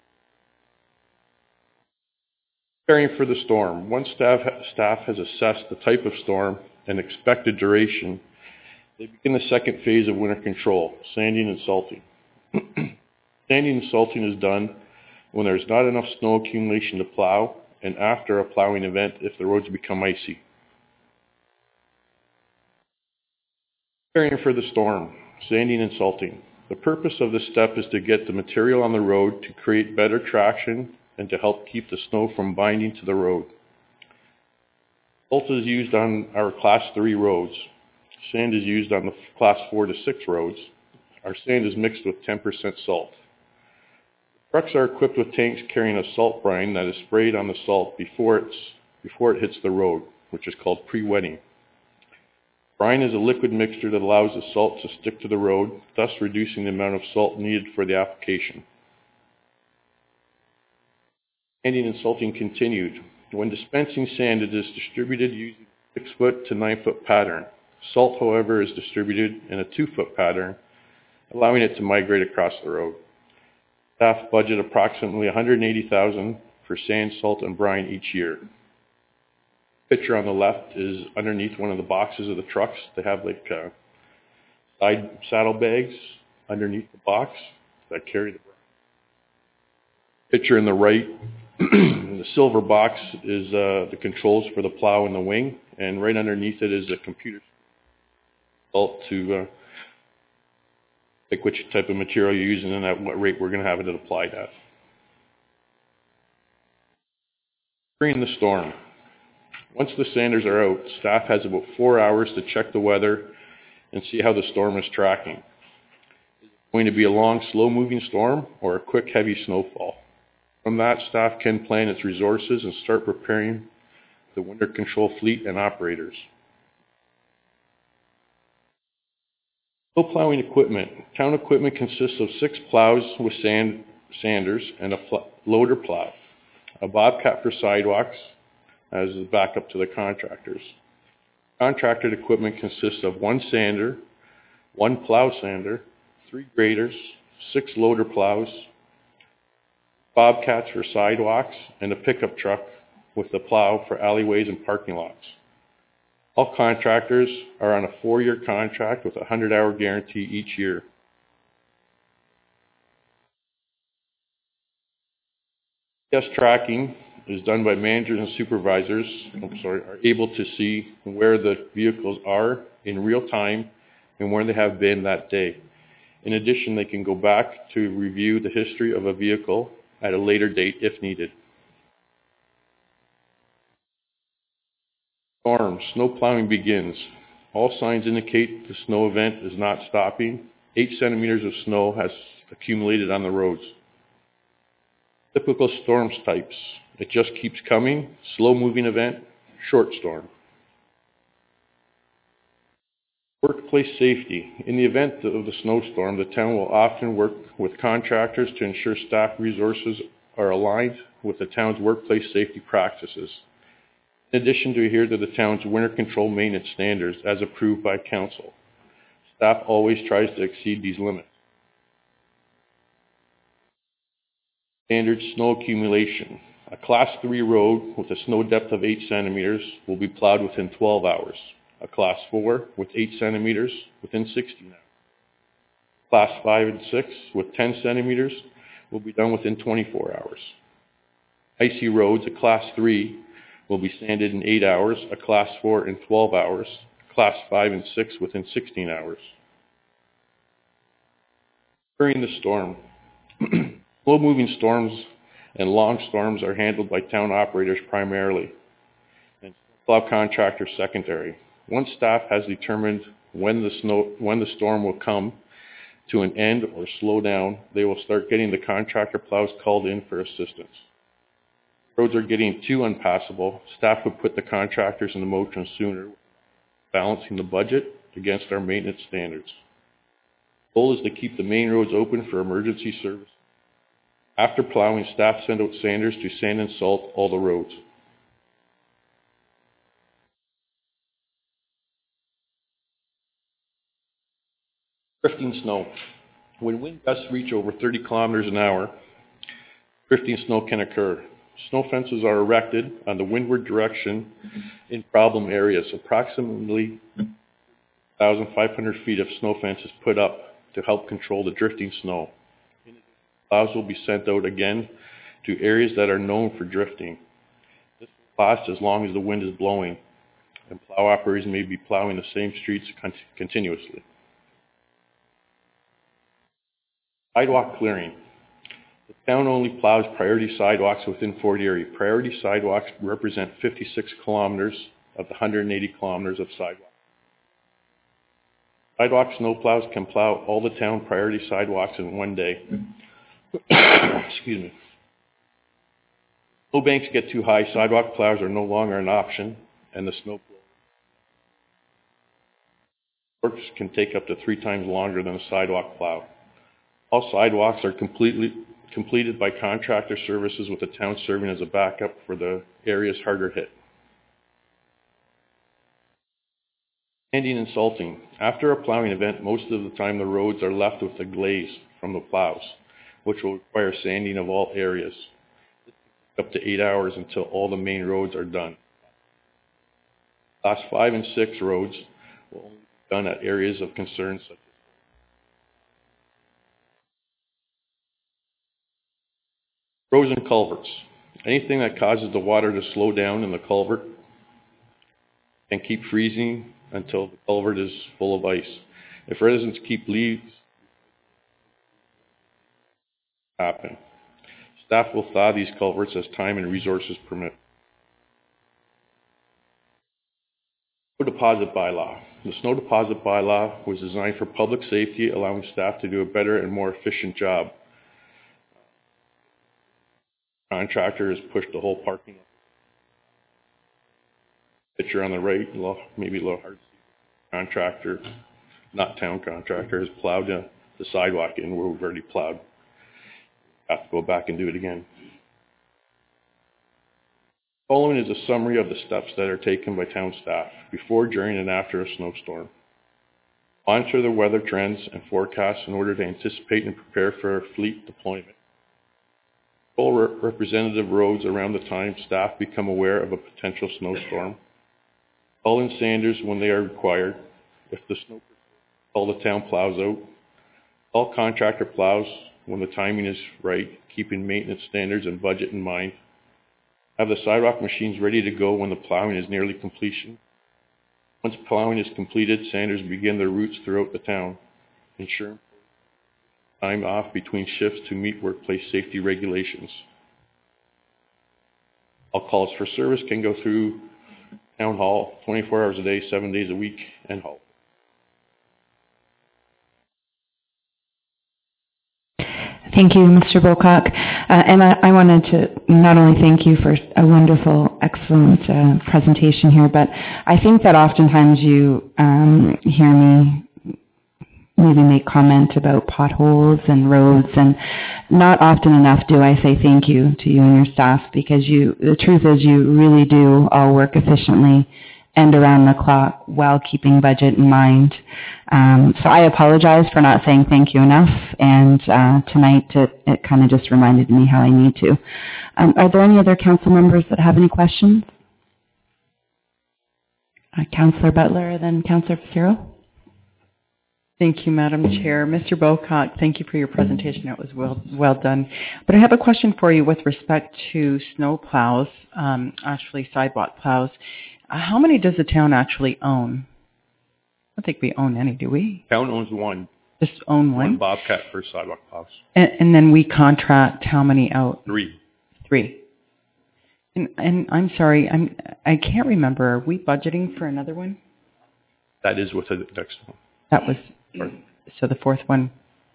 Q: Preparing for the storm. Once staff, staff has assessed the type of storm and expected duration, they begin the second phase of winter control, sanding and salting. Sanding and salting is done when there's not enough snow accumulation to plow and after a plowing event if the roads become icy. Preparing for the storm, sanding and salting. The purpose of this step is to get the material on the road to create better traction and to help keep the snow from binding to the road. Salt is used on our class three roads. Sand is used on the class four to six roads. Our sand is mixed with ten percent salt. Trucks are equipped with tanks carrying a salt brine that is sprayed on the salt before, it's, before it hits the road, which is called pre-wetting. Brine is a liquid mixture that allows the salt to stick to the road, thus reducing the amount of salt needed for the application. Sanding and salting continued. When dispensing sand, it is distributed using a six foot to nine foot pattern. Salt, however, is distributed in a two foot pattern, allowing it to migrate across the road. Staff budget approximately one hundred eighty thousand dollars for sand, salt, and brine each year. The picture on the left is underneath one of the boxes of the trucks. They have like uh, side saddlebags underneath the box that carry the brine. Picture in the right, the silver box is uh, the controls for the plow and the wing, and right underneath it is a computer salt to uh, pick which type of material you're using and at what rate we're going to have it applied at. During the storm. Once the sanders are out, staff has about four hours to check the weather and see how the storm is tracking. Is it going to be a long, slow-moving storm or a quick, heavy snowfall? From that, staff can plan its resources and start preparing the winter control fleet and operators. Snow plowing equipment. Town equipment consists of six plows with sand, sanders and a pl- loader plow, a bobcat for sidewalks as a backup to the contractors. Contracted equipment consists of one sander, one plow sander, three graders, six loader plows, bobcats for sidewalks, and a pickup truck with the plow for alleyways and parking lots. All contractors are on a four-year contract with a hundred-hour guarantee each year. P S tracking is done by managers and supervisors, I'm sorry, are able to see where the vehicles are in real time and where they have been that day. In addition, they can go back to review the history of a vehicle at a later date if needed. Storm. Snow plowing begins. All signs indicate the snow event is not stopping Eight centimeters of snow has accumulated on the roads. Typical storms types. It just keeps coming. Slow moving event, short storm. Workplace safety. In the event of the snowstorm, the town will often work with contractors to ensure staff resources are aligned with the town's workplace safety practices. In addition to adhere to the town's winter control maintenance standards as approved by council. Staff always tries to exceed these limits. Standard snow accumulation. A class three road with a snow depth of eight centimeters will be plowed within twelve hours. A class four with eight centimeters within sixteen hours. Class five and six with ten centimeters will be done within twenty-four hours. Icy roads, a class three will be sanded in eight hours, a class four in twelve hours, class five and six within sixteen hours. During the storm, slow-moving storms and long storms are handled by town operators primarily, and plow contractors secondary. Once staff has determined when the snow, when the storm will come to an end or slow down, they will start getting the contractor plows called in for assistance. Roads are getting too unpassable. Staff would put the contractors in motion sooner, balancing the budget against our maintenance standards. The goal is to keep the main roads open for emergency service. After plowing, staff send out sanders to sand and salt all the roads. Drifting snow. When wind gusts reach over thirty kilometers an hour, drifting snow can occur. Snow fences are erected on the windward direction in problem areas. Approximately one thousand five hundred feet of snow fence is put up to help control the drifting snow. Plows will be sent out again to areas that are known for drifting. This will last as long as the wind is blowing, and plow operators may be plowing the same streets con- continuously. Sidewalk clearing. The town only plows priority sidewalks within Fort Erie. Priority sidewalks represent fifty-six kilometers of the one hundred eighty kilometers of sidewalk. Sidewalk snowplows can plow all the town priority sidewalks in one day. Excuse me. Snowbanks get too high, sidewalk plows are no longer an option, and the snow works can take up to three times longer than a sidewalk plow. All sidewalks are completely completed by contractor services, with the town serving as a backup for the areas harder hit. Sanding and salting. After a plowing event, most of the time the roads are left with a glaze from the plows, which will require sanding of all areas. This takes up to eight hours until all the main roads are done. Class five and six roads will only be done at areas of concern such as frozen culverts. Anything that causes the water to slow down in the culvert and keep freezing until the culvert is full of ice. If residents keep leaves, happen. Staff will thaw these culverts as time and resources permit. Snow deposit bylaw. The snow deposit bylaw was designed for public safety, allowing staff to do a better and more efficient job. Contractor has pushed the whole parking lot. Picture on the right, maybe a little hard to see. Contractor, not town contractor, has plowed the, the sidewalk in where we've already plowed. Have to go back and do it again. Following is a summary of the steps that are taken by town staff before, during, and after a snowstorm. Monitor the weather trends and forecasts in order to anticipate and prepare for fleet deployment. Control re- representative roads around the time staff become aware of a potential snowstorm. Call in sanders when they are required. If the snow, call the town plows out. Call contractor plows when the timing is right, keeping maintenance standards and budget in mind. Have the sidewalk machines ready to go when the plowing is nearly completion. Once plowing is completed, sanders begin their routes throughout the town. Ensure time off between shifts to meet workplace safety regulations. All calls for service can go through town hall twenty-four hours a day, seven days a week, and hall.
V: Thank you, Mister Bocock. Uh, and I, I wanted to not only thank you for a wonderful, excellent uh, presentation here, but I think that oftentimes you um, hear me maybe make comment about potholes and roads, and not often enough do I say thank you to you and your staff, because you, the truth is you really do all work efficiently and around the clock while keeping budget in mind. Um, so I apologize for not saying thank you enough, and uh, tonight it, it kind of just reminded me how I need to. Um, are there any other council members that have any questions? Uh, Councillor Butler, then Councillor Passero.
C: Thank you, Madam Chair. Mister Bocock, thank you for your presentation. It was well well done. But I have a question for you with respect to snow plows, um, actually sidewalk plows. Uh, how many does the town actually own? I don't think we own any, do we?
Q: Town owns one.
C: Just own one?
Q: One Bobcat for sidewalk plows.
C: And, and then we contract how many out?
Q: Three.
C: Three. And, and I'm sorry, I'm I can't remember. Are we budgeting for another one?
Q: That is what's the next one.
C: That was so the fourth one.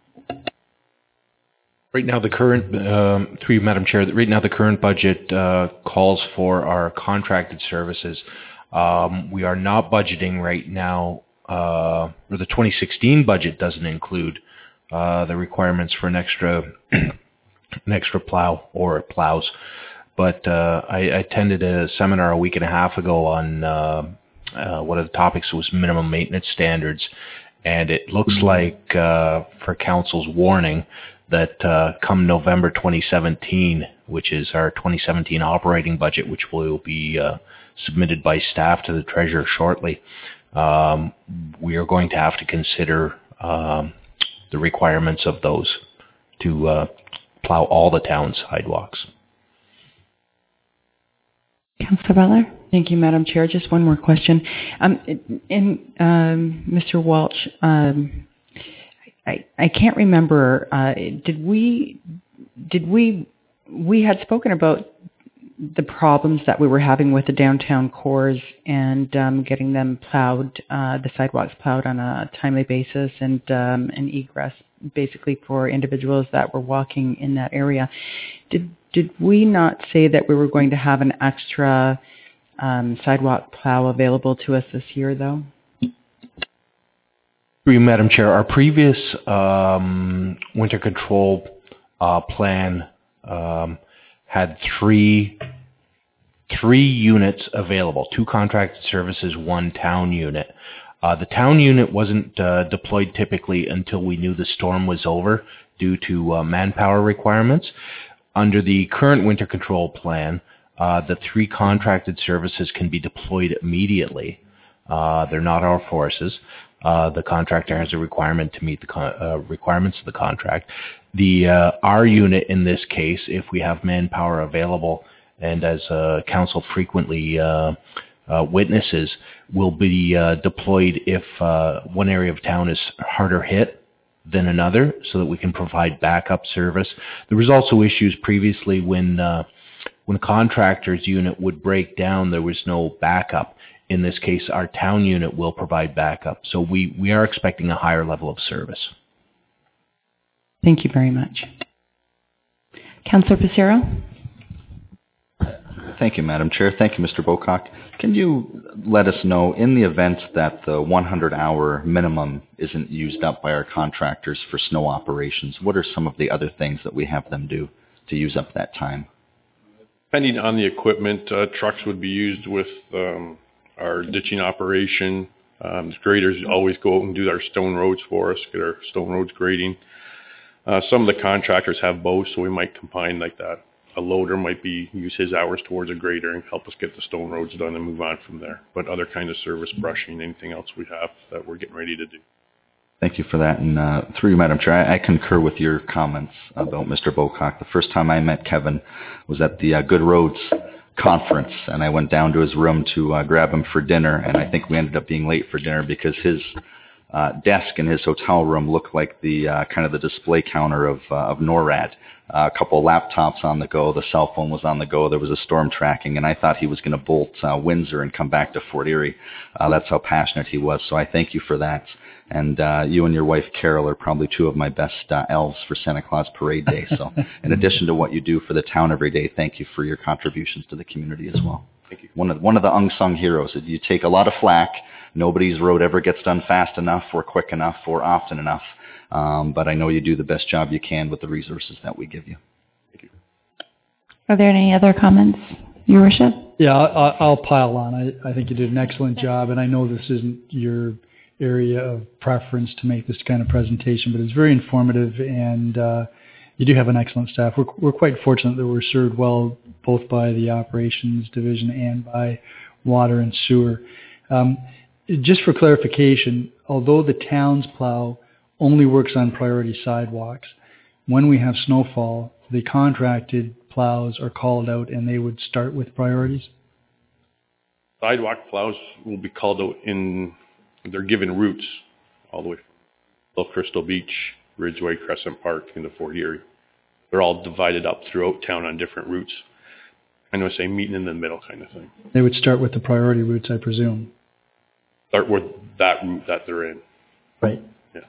F: Right now, the current, um, through you, Madam Chair, right now the current budget uh, calls for our contracted services. Um, we are not budgeting right now, uh, or the twenty sixteen budget doesn't include uh, the requirements for an extra, an extra plow or plows. But uh, I, I attended a seminar a week and a half ago on uh, uh, one of the topics was minimum maintenance standards. And it looks like, uh, for council's warning, that uh, come November twenty seventeen, which is our twenty seventeen operating budget, which will be uh, submitted by staff to the treasurer shortly, um, we are going to have to consider um, the requirements of those to uh, plow all the town's sidewalks.
V: Councillor Butler?
C: Thank you, Madam Chair. Just one more question. Um, and um, Mister Walsh, um, I, I can't remember. Uh, did we did we we had spoken about the problems that we were having with the downtown cores and um, getting them plowed, uh, the sidewalks plowed on a timely basis, and um, an egress basically for individuals that were walking in that area. Did did we not say that we were going to have an extra Um, sidewalk plow available to us this year, though?
F: Through you, Madam Chair, our previous um, winter control uh, plan um, had three three units available: two contracted services, one town unit. Uh, the town unit wasn't uh, deployed typically until we knew the storm was over due to uh, manpower requirements. Under the current winter control plan, Uh, the three contracted services can be deployed immediately. Uh, they're not our forces. Uh, the contractor has a requirement to meet the con- uh, requirements of the contract. The uh, our unit in this case, if we have manpower available, and as uh, council frequently uh, uh, witnesses, will be uh, deployed if uh, one area of town is harder hit than another, so that we can provide backup service. There was also issues previously when uh, When a contractor's unit would break down, there was no backup. In this case, our town unit will provide backup. So we, we are expecting a higher level of service.
C: Thank you very much.
V: Councillor Passero?
G: Thank you, Madam Chair. Thank you, Mister Bocock. Can you let us know, in the event that the one hundred hour minimum isn't used up by our contractors for snow operations, what are some of the other things that we have them do to use up that time?
Q: Depending on the equipment, uh, trucks would be used with um, our ditching operation. Um, the graders always go out and do our stone roads for us, get our stone roads grading. Uh, some of the contractors have both, so we might combine like that. A loader might be use his hours towards a grader and help us get the stone roads done and move on from there. But other kind of service, brushing, anything else we have that we're getting ready to do.
G: Thank you for that. And uh, through you, Madam Chair, I, I concur with your comments about Mister Bocock. The first time I met Kevin was at the uh, Good Roads conference, and I went down to his room to uh, grab him for dinner, and I think we ended up being late for dinner because his uh, desk in his hotel room looked like the uh, kind of the display counter of, uh, of NORAD. Uh, a couple of laptops on the go, the cell phone was on the go, there was a storm tracking, and I thought he was going to bolt uh, Windsor and come back to Fort Erie. Uh, that's how passionate he was, so I thank you for that. And uh, you and your wife, Carol, are probably two of my best uh, elves for Santa Claus Parade Day. So in addition to what you do for the town every day, thank you for your contributions to the community as well.
Q: Thank you.
G: One of, one of the unsung heroes. You take a lot of flack. Nobody's road ever gets done fast enough or quick enough or often enough. Um, but I know you do the best job you can with the resources that we give you.
Q: Thank you.
V: Are there any other comments, Your Worship?
A: Yeah, I'll, I'll pile on. I, I think you did an excellent job, and I know this isn't your area of preference to make this kind of presentation, but it's very informative, and uh, you do have an excellent staff. We're, we're quite fortunate that we're served well both by the operations division and by water and sewer. Um, just for clarification, although the town's plow only works on priority sidewalks, when we have snowfall, the contracted plows are called out and they would start with priorities?
Q: Sidewalk plows will be called out in, they're given routes all the way from Little Crystal Beach, Ridgeway, Crescent Park, into Fort Erie. They're all divided up throughout town on different routes. I know I say meeting in the middle kind of thing.
A: They would start with the priority routes, I presume.
Q: Start with that route that they're in.
A: Right.
Q: Yeah.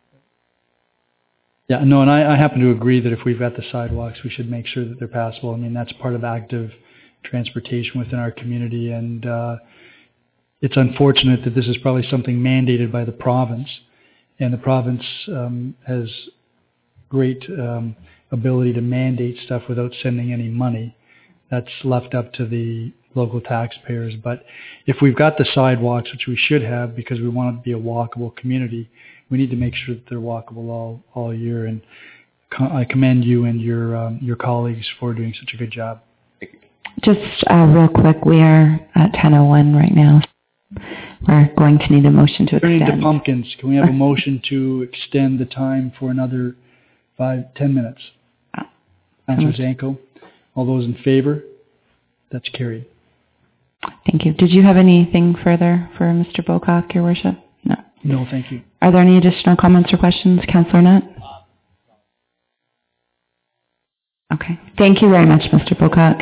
A: Yeah, no, and I, I happen to agree that if we've got the sidewalks, we should make sure that they're passable. I mean, that's part of active transportation within our community, and uh, it's unfortunate that this is probably something mandated by the province, and the province um, has great um, ability to mandate stuff without sending any money. That's left up to the local taxpayers. But if we've got the sidewalks, which we should have because we want it to be a walkable community, we need to make sure that they're walkable all, all year. And co- I commend you and your um, your colleagues for doing such a good job.
V: Just uh, real quick, we are at ten oh one right now. We're going to need a motion to
A: Turning
V: extend.
A: to pumpkins, can we have a motion to extend the time for another five, ten minutes? Councilor Zanko, all those in favor? That's carried.
V: Thank you. Did you have anything further for Mister Bocock, Your Worship? No.
A: No, thank you.
V: Are there any additional comments or questions, Councillor Nutt? Okay. Thank you very much, Mister Bocock.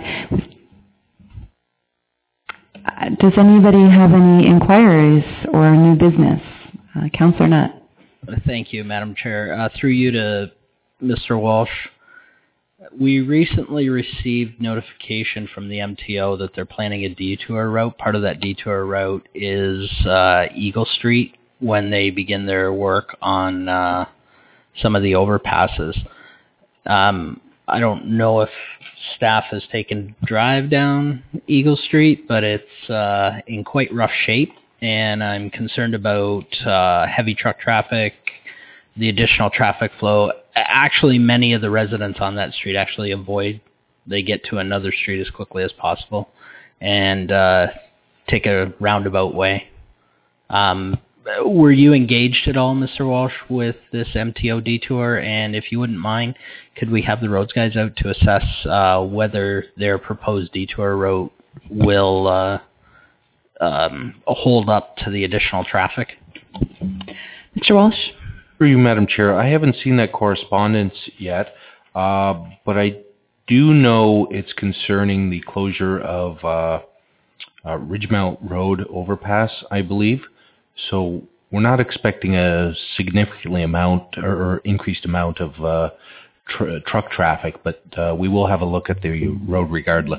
V: Uh, does anybody have any inquiries or new business? Uh, Councillor Nutt.
I: Thank you, Madam Chair. Uh, through you to Mister Walsh. We recently received notification from the M T O that they're planning a detour route. Part of that detour route is uh, Eagle Street when they begin their work on uh, some of the overpasses. Um, I don't know if staff has taken drive down Eagle Street, but it's uh, in quite rough shape, and I'm concerned about uh, heavy truck traffic, the additional traffic flow. Actually, many of the residents on that street actually avoid, they get to another street as quickly as possible and uh, take a roundabout way. Um, were you engaged at all, Mister Walsh, with this M T O detour? And if you wouldn't mind, could we have the roads guys out to assess uh, whether their proposed detour route will uh, um, hold up to the additional traffic?
V: Mister Walsh?
F: For you, Madam Chair, I haven't seen that correspondence yet, uh, but I do know it's concerning the closure of uh, uh, Ridgemount Road overpass, I believe. So we're not expecting a significantly amount or, or increased amount of uh, tr- truck traffic, but uh, we will have a look at the road regardless.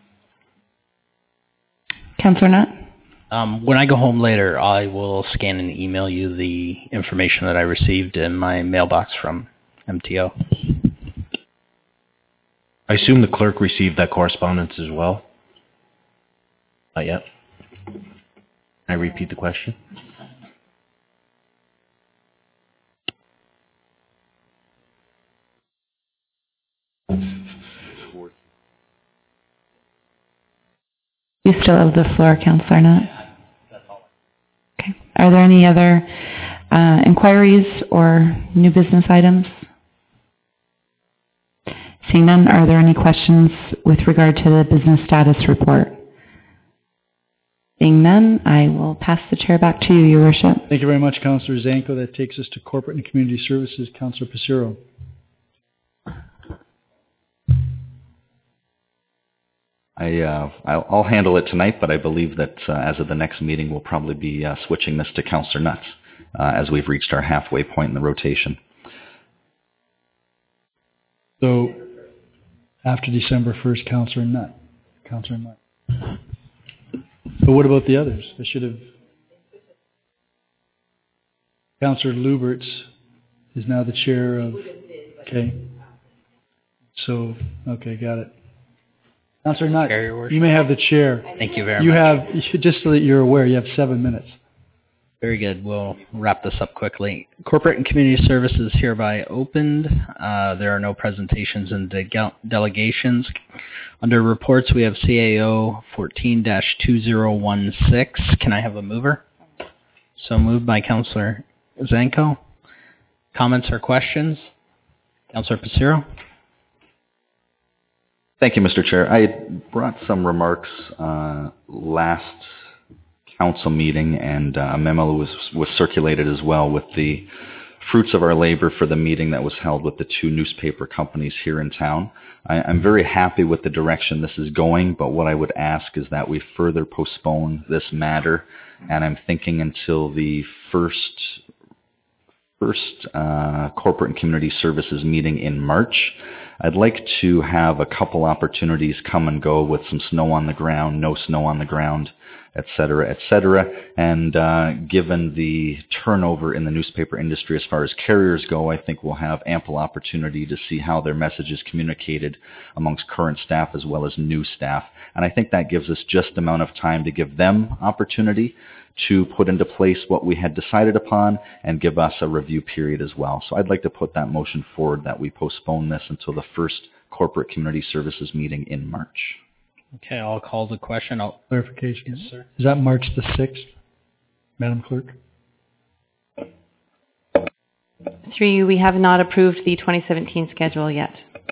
V: Councillor Nutt?
I: Um, when I go home later, I will scan and email you the information that I received in my mailbox from M T O.
F: I assume the clerk received that correspondence as well? Not yet. Can I repeat the question?
V: You still have the floor, Councillor Nutt. Okay. Are there any other uh, inquiries or new business items? Seeing none, are there any questions with regard to the business status report? Seeing none, I will pass the chair back to you, Your Worship.
A: Thank you very much, Councillor Zanko. That takes us to Corporate and Community Services. Councillor Passero.
G: I, uh, I'll, I'll handle it tonight, but I believe that uh, as of the next meeting, we'll probably be uh, switching this to Councillor Nutt uh, as we've reached our halfway point in the rotation.
A: So, after December first, Councillor Nutt. Councillor Nutt. But what about the others? I should have... Councillor Luberts is now the chair of... Okay. So, okay, got it. Councillor Nutt, you may have the chair.
I: Thank you very
A: you
I: much.
A: You have, just so that you're aware, you have seven minutes.
I: Very good. We'll wrap this up quickly. Corporate and Community Services hereby opened. Uh, there are no presentations and de- delegations. Under reports, we have C A O fourteen dash two zero one six. Can I have a mover? So moved by Councillor Zanko. Comments or questions? Councillor Passero.
G: Thank you, Mister Chair. I brought some remarks uh, last council meeting, and uh, a memo was, was circulated as well with the fruits of our labor for the meeting that was held with the two newspaper companies here in town. I, I'm very happy with the direction this is going, but what I would ask is that we further postpone this matter, and I'm thinking until the first first uh, Corporate and Community Services meeting in March. I'd like to have a couple opportunities come and go with some snow on the ground, no snow on the ground, et cetera, et cetera. And uh, given the turnover in the newspaper industry as far as carriers go, I think we'll have ample opportunity to see how their message is communicated amongst current staff as well as new staff. And I think that gives us just the amount of time to give them opportunity to put into place what we had decided upon and give us a review period as well. So I'd like to put that motion forward that we postpone this until the first Corporate Community Services meeting in March.
I: Okay, I'll call the question. I'll...
A: Clarification.
I: Yes, sir.
A: Is that March the sixth, Madam Clerk?
V: Through you, we have not approved the twenty seventeen schedule yet.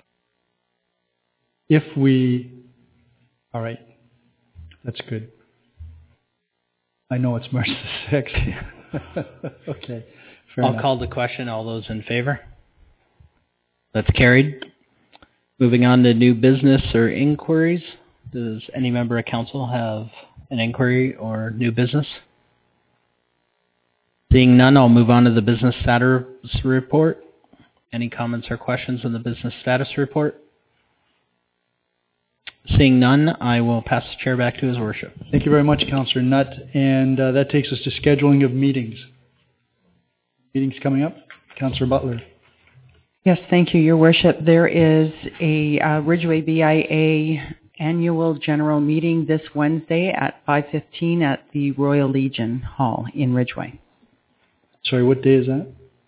A: If we... All right. That's good. I know it's March the sixth. Okay. Fair
I: I'll
A: enough.
I: call the question. All those in favor? That's carried. Moving on to new business or inquiries. Does any member of council have an inquiry or new business? Seeing none, I'll move on to the business status report. Any comments or questions on the business status report? Seeing none, I will pass the chair back to His Worship.
A: Thank you very much, Councillor Nutt. And uh, that takes us to scheduling of meetings. Meetings coming up. Councillor Butler.
C: Yes, thank you, Your Worship. There is a uh, Ridgeway B I A annual general meeting this Wednesday at five fifteen at the Royal Legion Hall in Ridgeway.
A: Sorry, what day is that?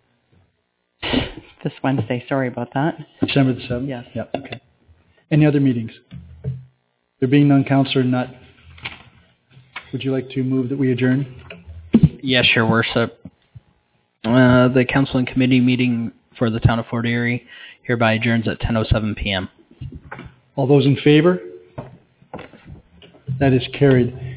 C: This Wednesday, sorry about that.
A: December the seventh?
C: Yes.
A: Yeah, okay. Any other meetings? There being none, Councillor Nutt, would you like to move that we adjourn?
I: Yes, Your Worship. Uh, the council and committee meeting for the town of Fort Erie hereby adjourns at ten oh seven p.m.
A: All those in favor? That is carried.